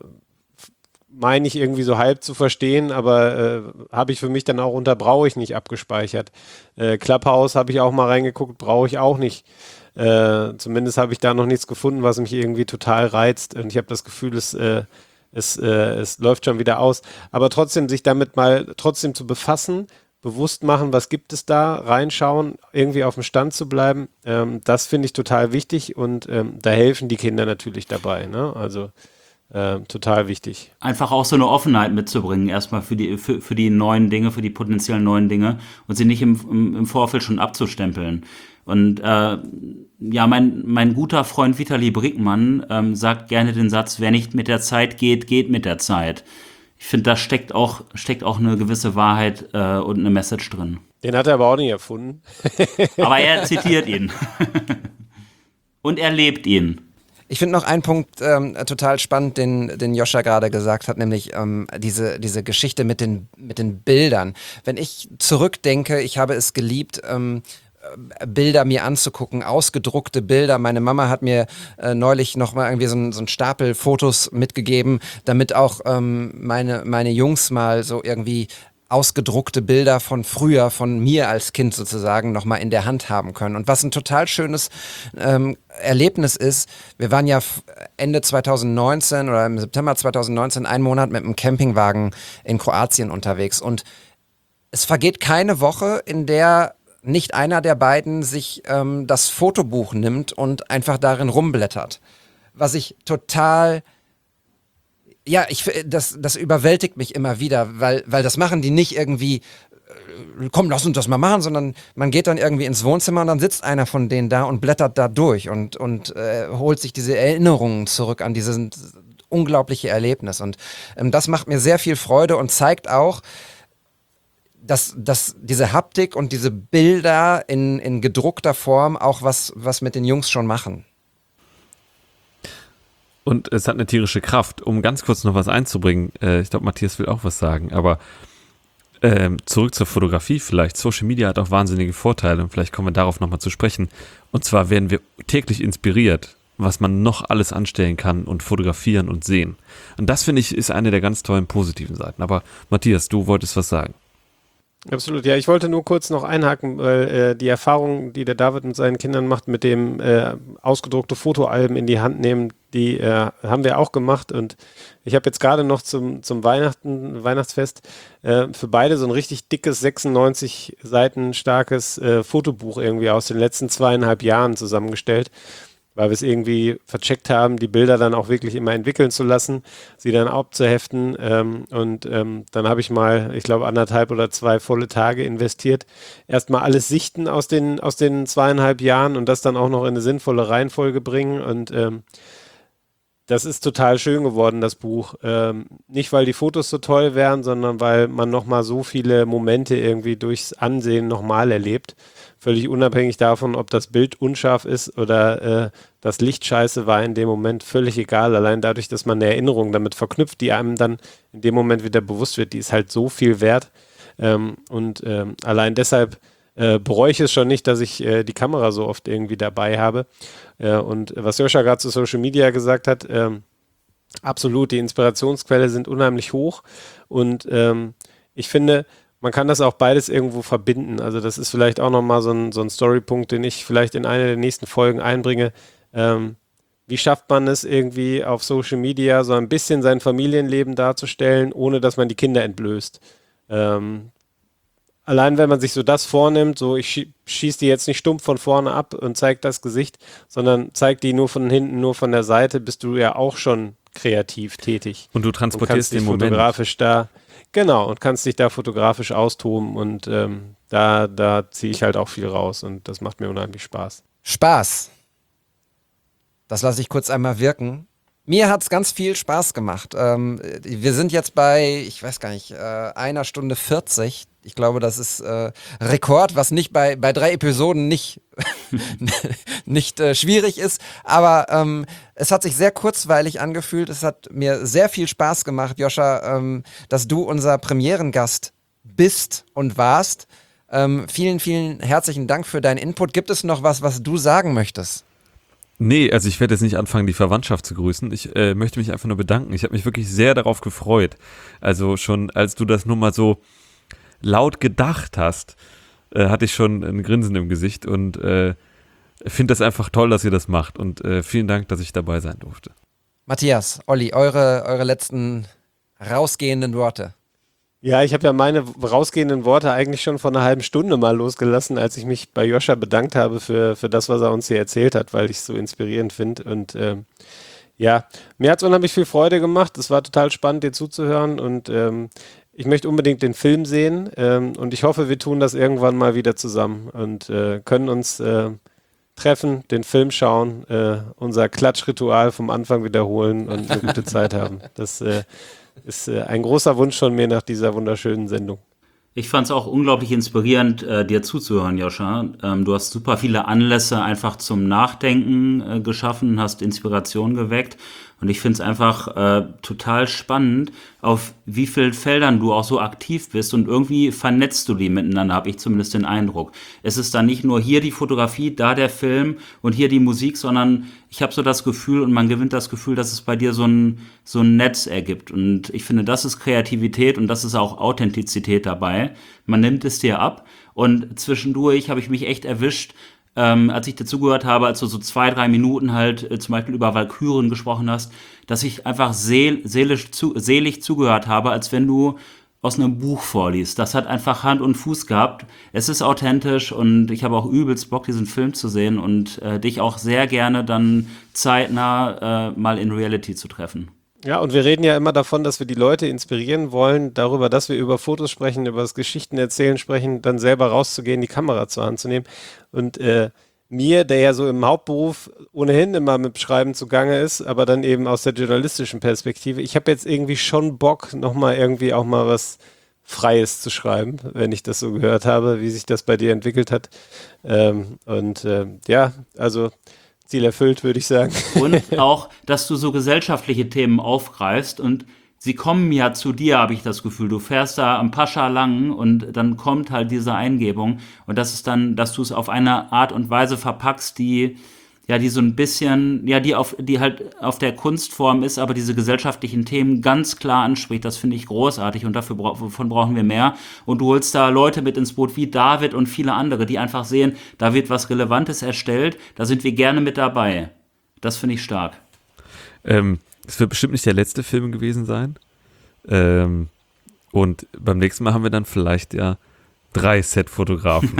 Speaker 7: meine ich irgendwie so halb zu verstehen, aber äh, habe ich für mich dann auch unter brauche ich nicht abgespeichert. Äh, Clubhouse habe ich auch mal reingeguckt, brauche ich auch nicht. Äh, zumindest habe ich da noch nichts gefunden, was mich irgendwie total reizt. Und ich habe das Gefühl, es äh, Es, äh, es läuft schon wieder aus. Aber trotzdem, sich damit mal trotzdem zu befassen, bewusst machen, was gibt es da, reinschauen, irgendwie auf dem Stand zu bleiben, ähm, das finde ich total wichtig und ähm, da helfen die Kinder natürlich dabei. Ne? Also ähm, total wichtig.
Speaker 2: Einfach auch so eine Offenheit mitzubringen, erstmal für die, für, für die neuen Dinge, für die potenziellen neuen Dinge und sie nicht im, im, im Vorfeld schon abzustempeln. Und äh, ja, mein, mein guter Freund Vitali Brickmann ähm, sagt gerne den Satz, wer nicht mit der Zeit geht, geht mit der Zeit. Ich finde, da steckt auch, steckt auch eine gewisse Wahrheit äh, und eine Message drin.
Speaker 7: Den hat er aber auch nicht erfunden.
Speaker 2: Aber er zitiert ihn. Und er lebt ihn.
Speaker 3: Ich finde noch einen Punkt ähm, total spannend, den, den Joscha gerade gesagt hat, nämlich ähm, diese, diese Geschichte mit den, mit den Bildern. Wenn ich zurückdenke, ich habe es geliebt, ähm, Bilder mir anzugucken, ausgedruckte Bilder. Meine Mama hat mir äh, neulich noch mal irgendwie so ein, so ein Stapel Fotos mitgegeben, damit auch ähm, meine, meine Jungs mal so irgendwie ausgedruckte Bilder von früher, von mir als Kind sozusagen, noch mal in der Hand haben können. Und was ein total schönes ähm, Erlebnis ist, wir waren ja Ende zwanzig neunzehn oder im September zwanzig neunzehn einen Monat mit einem Campingwagen in Kroatien unterwegs und es vergeht keine Woche, in der nicht einer der beiden sich ähm, das Fotobuch nimmt und einfach darin rumblättert. was ich total, ja, ich, das, das überwältigt mich immer wieder, weil, weil das machen die nicht irgendwie, komm, lass uns das mal machen, sondern man geht dann irgendwie ins Wohnzimmer und dann sitzt einer von denen da und blättert da durch und, und äh, holt sich diese Erinnerungen zurück an dieses unglaubliche Erlebnis. Und ähm, das macht mir sehr viel Freude und zeigt auch, dass, dass diese Haptik und diese Bilder in, in gedruckter Form auch was, was mit den Jungs schon machen.
Speaker 1: Und es hat eine tierische Kraft. Um ganz kurz noch was einzubringen, äh, ich glaube, Matthias will auch was sagen, aber ähm, zurück zur Fotografie vielleicht. Social Media hat auch wahnsinnige Vorteile und vielleicht kommen wir darauf nochmal zu sprechen. Und zwar werden wir täglich inspiriert, was man noch alles anstellen kann und fotografieren und sehen. Und das, finde ich, ist eine der ganz tollen positiven Seiten. Aber Matthias, du wolltest was sagen.
Speaker 7: Absolut, ja, ich wollte nur kurz noch einhaken, weil äh, die Erfahrung, die der David mit seinen Kindern macht, mit dem äh, ausgedruckte Fotoalben in die Hand nehmen, die äh, haben wir auch gemacht und ich habe jetzt gerade noch zum, zum Weihnachten, Weihnachtsfest äh, für beide so ein richtig dickes, sechsundneunzig Seiten starkes äh, Fotobuch irgendwie aus den letzten zweieinhalb Jahren zusammengestellt, weil wir es irgendwie vercheckt haben, die Bilder dann auch wirklich immer entwickeln zu lassen, sie dann abzuheften ähm, und ähm, dann habe ich mal, ich glaube, anderthalb oder zwei volle Tage investiert, erstmal alles sichten aus den, aus den zweieinhalb Jahren und das dann auch noch in eine sinnvolle Reihenfolge bringen und ähm, das ist total schön geworden, das Buch. Ähm, nicht, weil die Fotos so toll wären, sondern weil man nochmal so viele Momente irgendwie durchs Ansehen nochmal erlebt. Völlig unabhängig davon, ob das Bild unscharf ist oder äh, das Licht scheiße war in dem Moment, völlig egal. Allein dadurch, dass man eine Erinnerung damit verknüpft, die einem dann in dem Moment wieder bewusst wird, die ist halt so viel wert. Ähm, und ähm, allein deshalb äh, bereue ich es schon nicht, dass ich äh, die Kamera so oft irgendwie dabei habe. Äh, und was Joscha gerade zu Social Media gesagt hat, ähm, absolut, die Inspirationsquelle sind unheimlich hoch und ähm, ich finde, man kann das auch beides irgendwo verbinden. Also das ist vielleicht auch nochmal so ein, so ein Storypunkt, den ich vielleicht in einer der nächsten Folgen einbringe. Ähm, wie schafft man es irgendwie auf Social Media so ein bisschen sein Familienleben darzustellen, ohne dass man die Kinder entblößt? Ähm, allein wenn man sich so das vornimmt, so ich schie- schieße die jetzt nicht stumpf von vorne ab und zeige das Gesicht, sondern zeig die nur von hinten, nur von der Seite, bist du ja auch schon kreativ tätig.
Speaker 1: Und du transportierst den Moment.
Speaker 7: Fotografisch da Genau, und kannst dich da fotografisch austoben und ähm, da, da ziehe ich halt auch viel raus und das macht mir unheimlich Spaß.
Speaker 3: Spaß. Das lasse ich kurz einmal wirken. Mir hat es ganz viel Spaß gemacht. Ähm, wir sind jetzt bei, ich weiß gar nicht, äh, einer Stunde vierzig. Ich glaube, das ist äh, Rekord, was nicht bei, bei drei Episoden nicht, nicht äh, schwierig ist. Aber ähm, es hat sich sehr kurzweilig angefühlt. Es hat mir sehr viel Spaß gemacht, Joscha, ähm, dass du unser Premierengast bist und warst. Ähm, vielen, vielen herzlichen Dank für deinen Input. Gibt es noch was, was du sagen möchtest?
Speaker 1: Nee, also ich werde jetzt nicht anfangen, die Verwandtschaft zu grüßen. Ich äh, möchte mich einfach nur bedanken. Ich habe mich wirklich sehr darauf gefreut. Also schon, als du das nur mal so laut gedacht hast, äh, hatte ich schon ein Grinsen im Gesicht und äh, finde das einfach toll, dass ihr das macht. Und äh, vielen Dank, dass ich dabei sein durfte.
Speaker 3: Matthias, Olli, eure, eure letzten rausgehenden Worte.
Speaker 7: Ja, ich habe ja meine rausgehenden Worte eigentlich schon vor einer halben Stunde mal losgelassen, als ich mich bei Joscha bedankt habe für, für das, was er uns hier erzählt hat, weil ich es so inspirierend finde. Und ähm, ja, mir hat es unheimlich viel Freude gemacht. Es war total spannend, dir zuzuhören und ähm, ich möchte unbedingt den Film sehen ähm, und ich hoffe, wir tun das irgendwann mal wieder zusammen und äh, können uns äh, treffen, den Film schauen, äh, unser Klatschritual vom Anfang wiederholen und eine gute Zeit haben. Das äh, ist äh, ein großer Wunsch von mir nach dieser wunderschönen Sendung.
Speaker 2: Ich fand es auch unglaublich inspirierend, äh, dir zuzuhören, Joscha. Ähm, du hast super viele Anlässe einfach zum Nachdenken äh, geschaffen, hast Inspiration geweckt. Und ich finde es einfach äh, total spannend, auf wie vielen Feldern du auch so aktiv bist und irgendwie vernetzt du die miteinander, habe ich zumindest den Eindruck. Es ist dann nicht nur hier die Fotografie, da der Film und hier die Musik, sondern ich habe so das Gefühl und man gewinnt das Gefühl, dass es bei dir so ein, so ein Netz ergibt. Und ich finde, das ist Kreativität und das ist auch Authentizität dabei. Man nimmt es dir ab und zwischendurch habe ich mich echt erwischt, Ähm, als ich dir zugehört habe, als du so zwei, drei Minuten halt äh, zum Beispiel über Walküren gesprochen hast, dass ich einfach seel- seelisch zu- selig zugehört habe, als wenn du aus einem Buch vorliest. Das hat einfach Hand und Fuß gehabt. Es ist authentisch und ich habe auch übelst Bock, diesen Film zu sehen und äh, dich auch sehr gerne dann zeitnah äh, mal in Reality zu treffen.
Speaker 7: Ja, und wir reden ja immer davon, dass wir die Leute inspirieren wollen, darüber, dass wir über Fotos sprechen, über das Geschichtenerzählen sprechen, dann selber rauszugehen, die Kamera zur Hand zu nehmen. Und äh, mir, der ja so im Hauptberuf ohnehin immer mit Schreiben zugange ist, aber dann eben aus der journalistischen Perspektive, ich habe jetzt irgendwie schon Bock, nochmal irgendwie auch mal was Freies zu schreiben, wenn ich das so gehört habe, wie sich das bei dir entwickelt hat. Ähm, und äh, ja, also Ziel erfüllt, würde ich sagen.
Speaker 2: Und auch, dass du so gesellschaftliche Themen aufgreifst und sie kommen ja zu dir, habe ich das Gefühl. Du fährst da am Pascha lang und dann kommt halt diese Eingebung und das ist dann, dass du es auf eine Art und Weise verpackst, die ja, die so ein bisschen, ja, die auf, die halt auf der Kunstform ist, aber diese gesellschaftlichen Themen ganz klar anspricht. Das finde ich großartig und dafür davon brauchen wir mehr. Und du holst da Leute mit ins Boot wie David und viele andere, die einfach sehen, da wird was Relevantes erstellt, da sind wir gerne mit dabei. Das finde ich stark.
Speaker 1: Ähm, es wird bestimmt nicht der letzte Film gewesen sein. Ähm, und beim nächsten Mal haben wir dann vielleicht ja drei Set-Fotografen.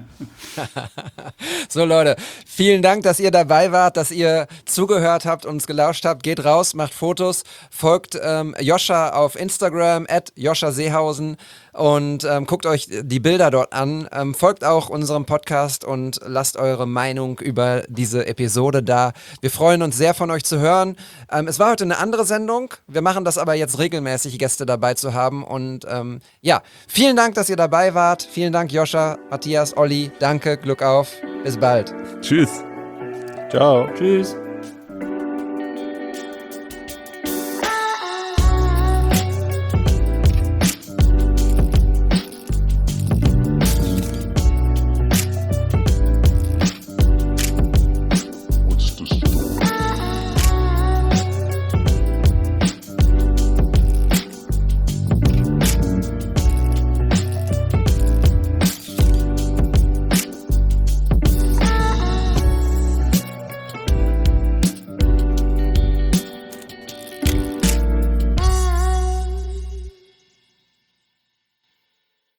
Speaker 3: So Leute, vielen Dank, dass ihr dabei wart, dass ihr zugehört habt, uns gelauscht habt. Geht raus, macht Fotos, folgt ähm, Joscha auf Instagram, at Joscha Seehausen und ähm, guckt euch die Bilder dort an. Ähm, folgt auch unserem Podcast und lasst eure Meinung über diese Episode da. Wir freuen uns sehr, von euch zu hören. Ähm, es war heute eine andere Sendung. Wir machen das aber jetzt regelmäßig, Gäste dabei zu haben. Und ähm, ja, vielen Dank, dass ihr dabei wart. Vielen Dank, Joscha, Matthias, Olli. Danke, Glück auf. Bis bald.
Speaker 1: Tschüss.
Speaker 7: Ciao.
Speaker 2: Tschüss.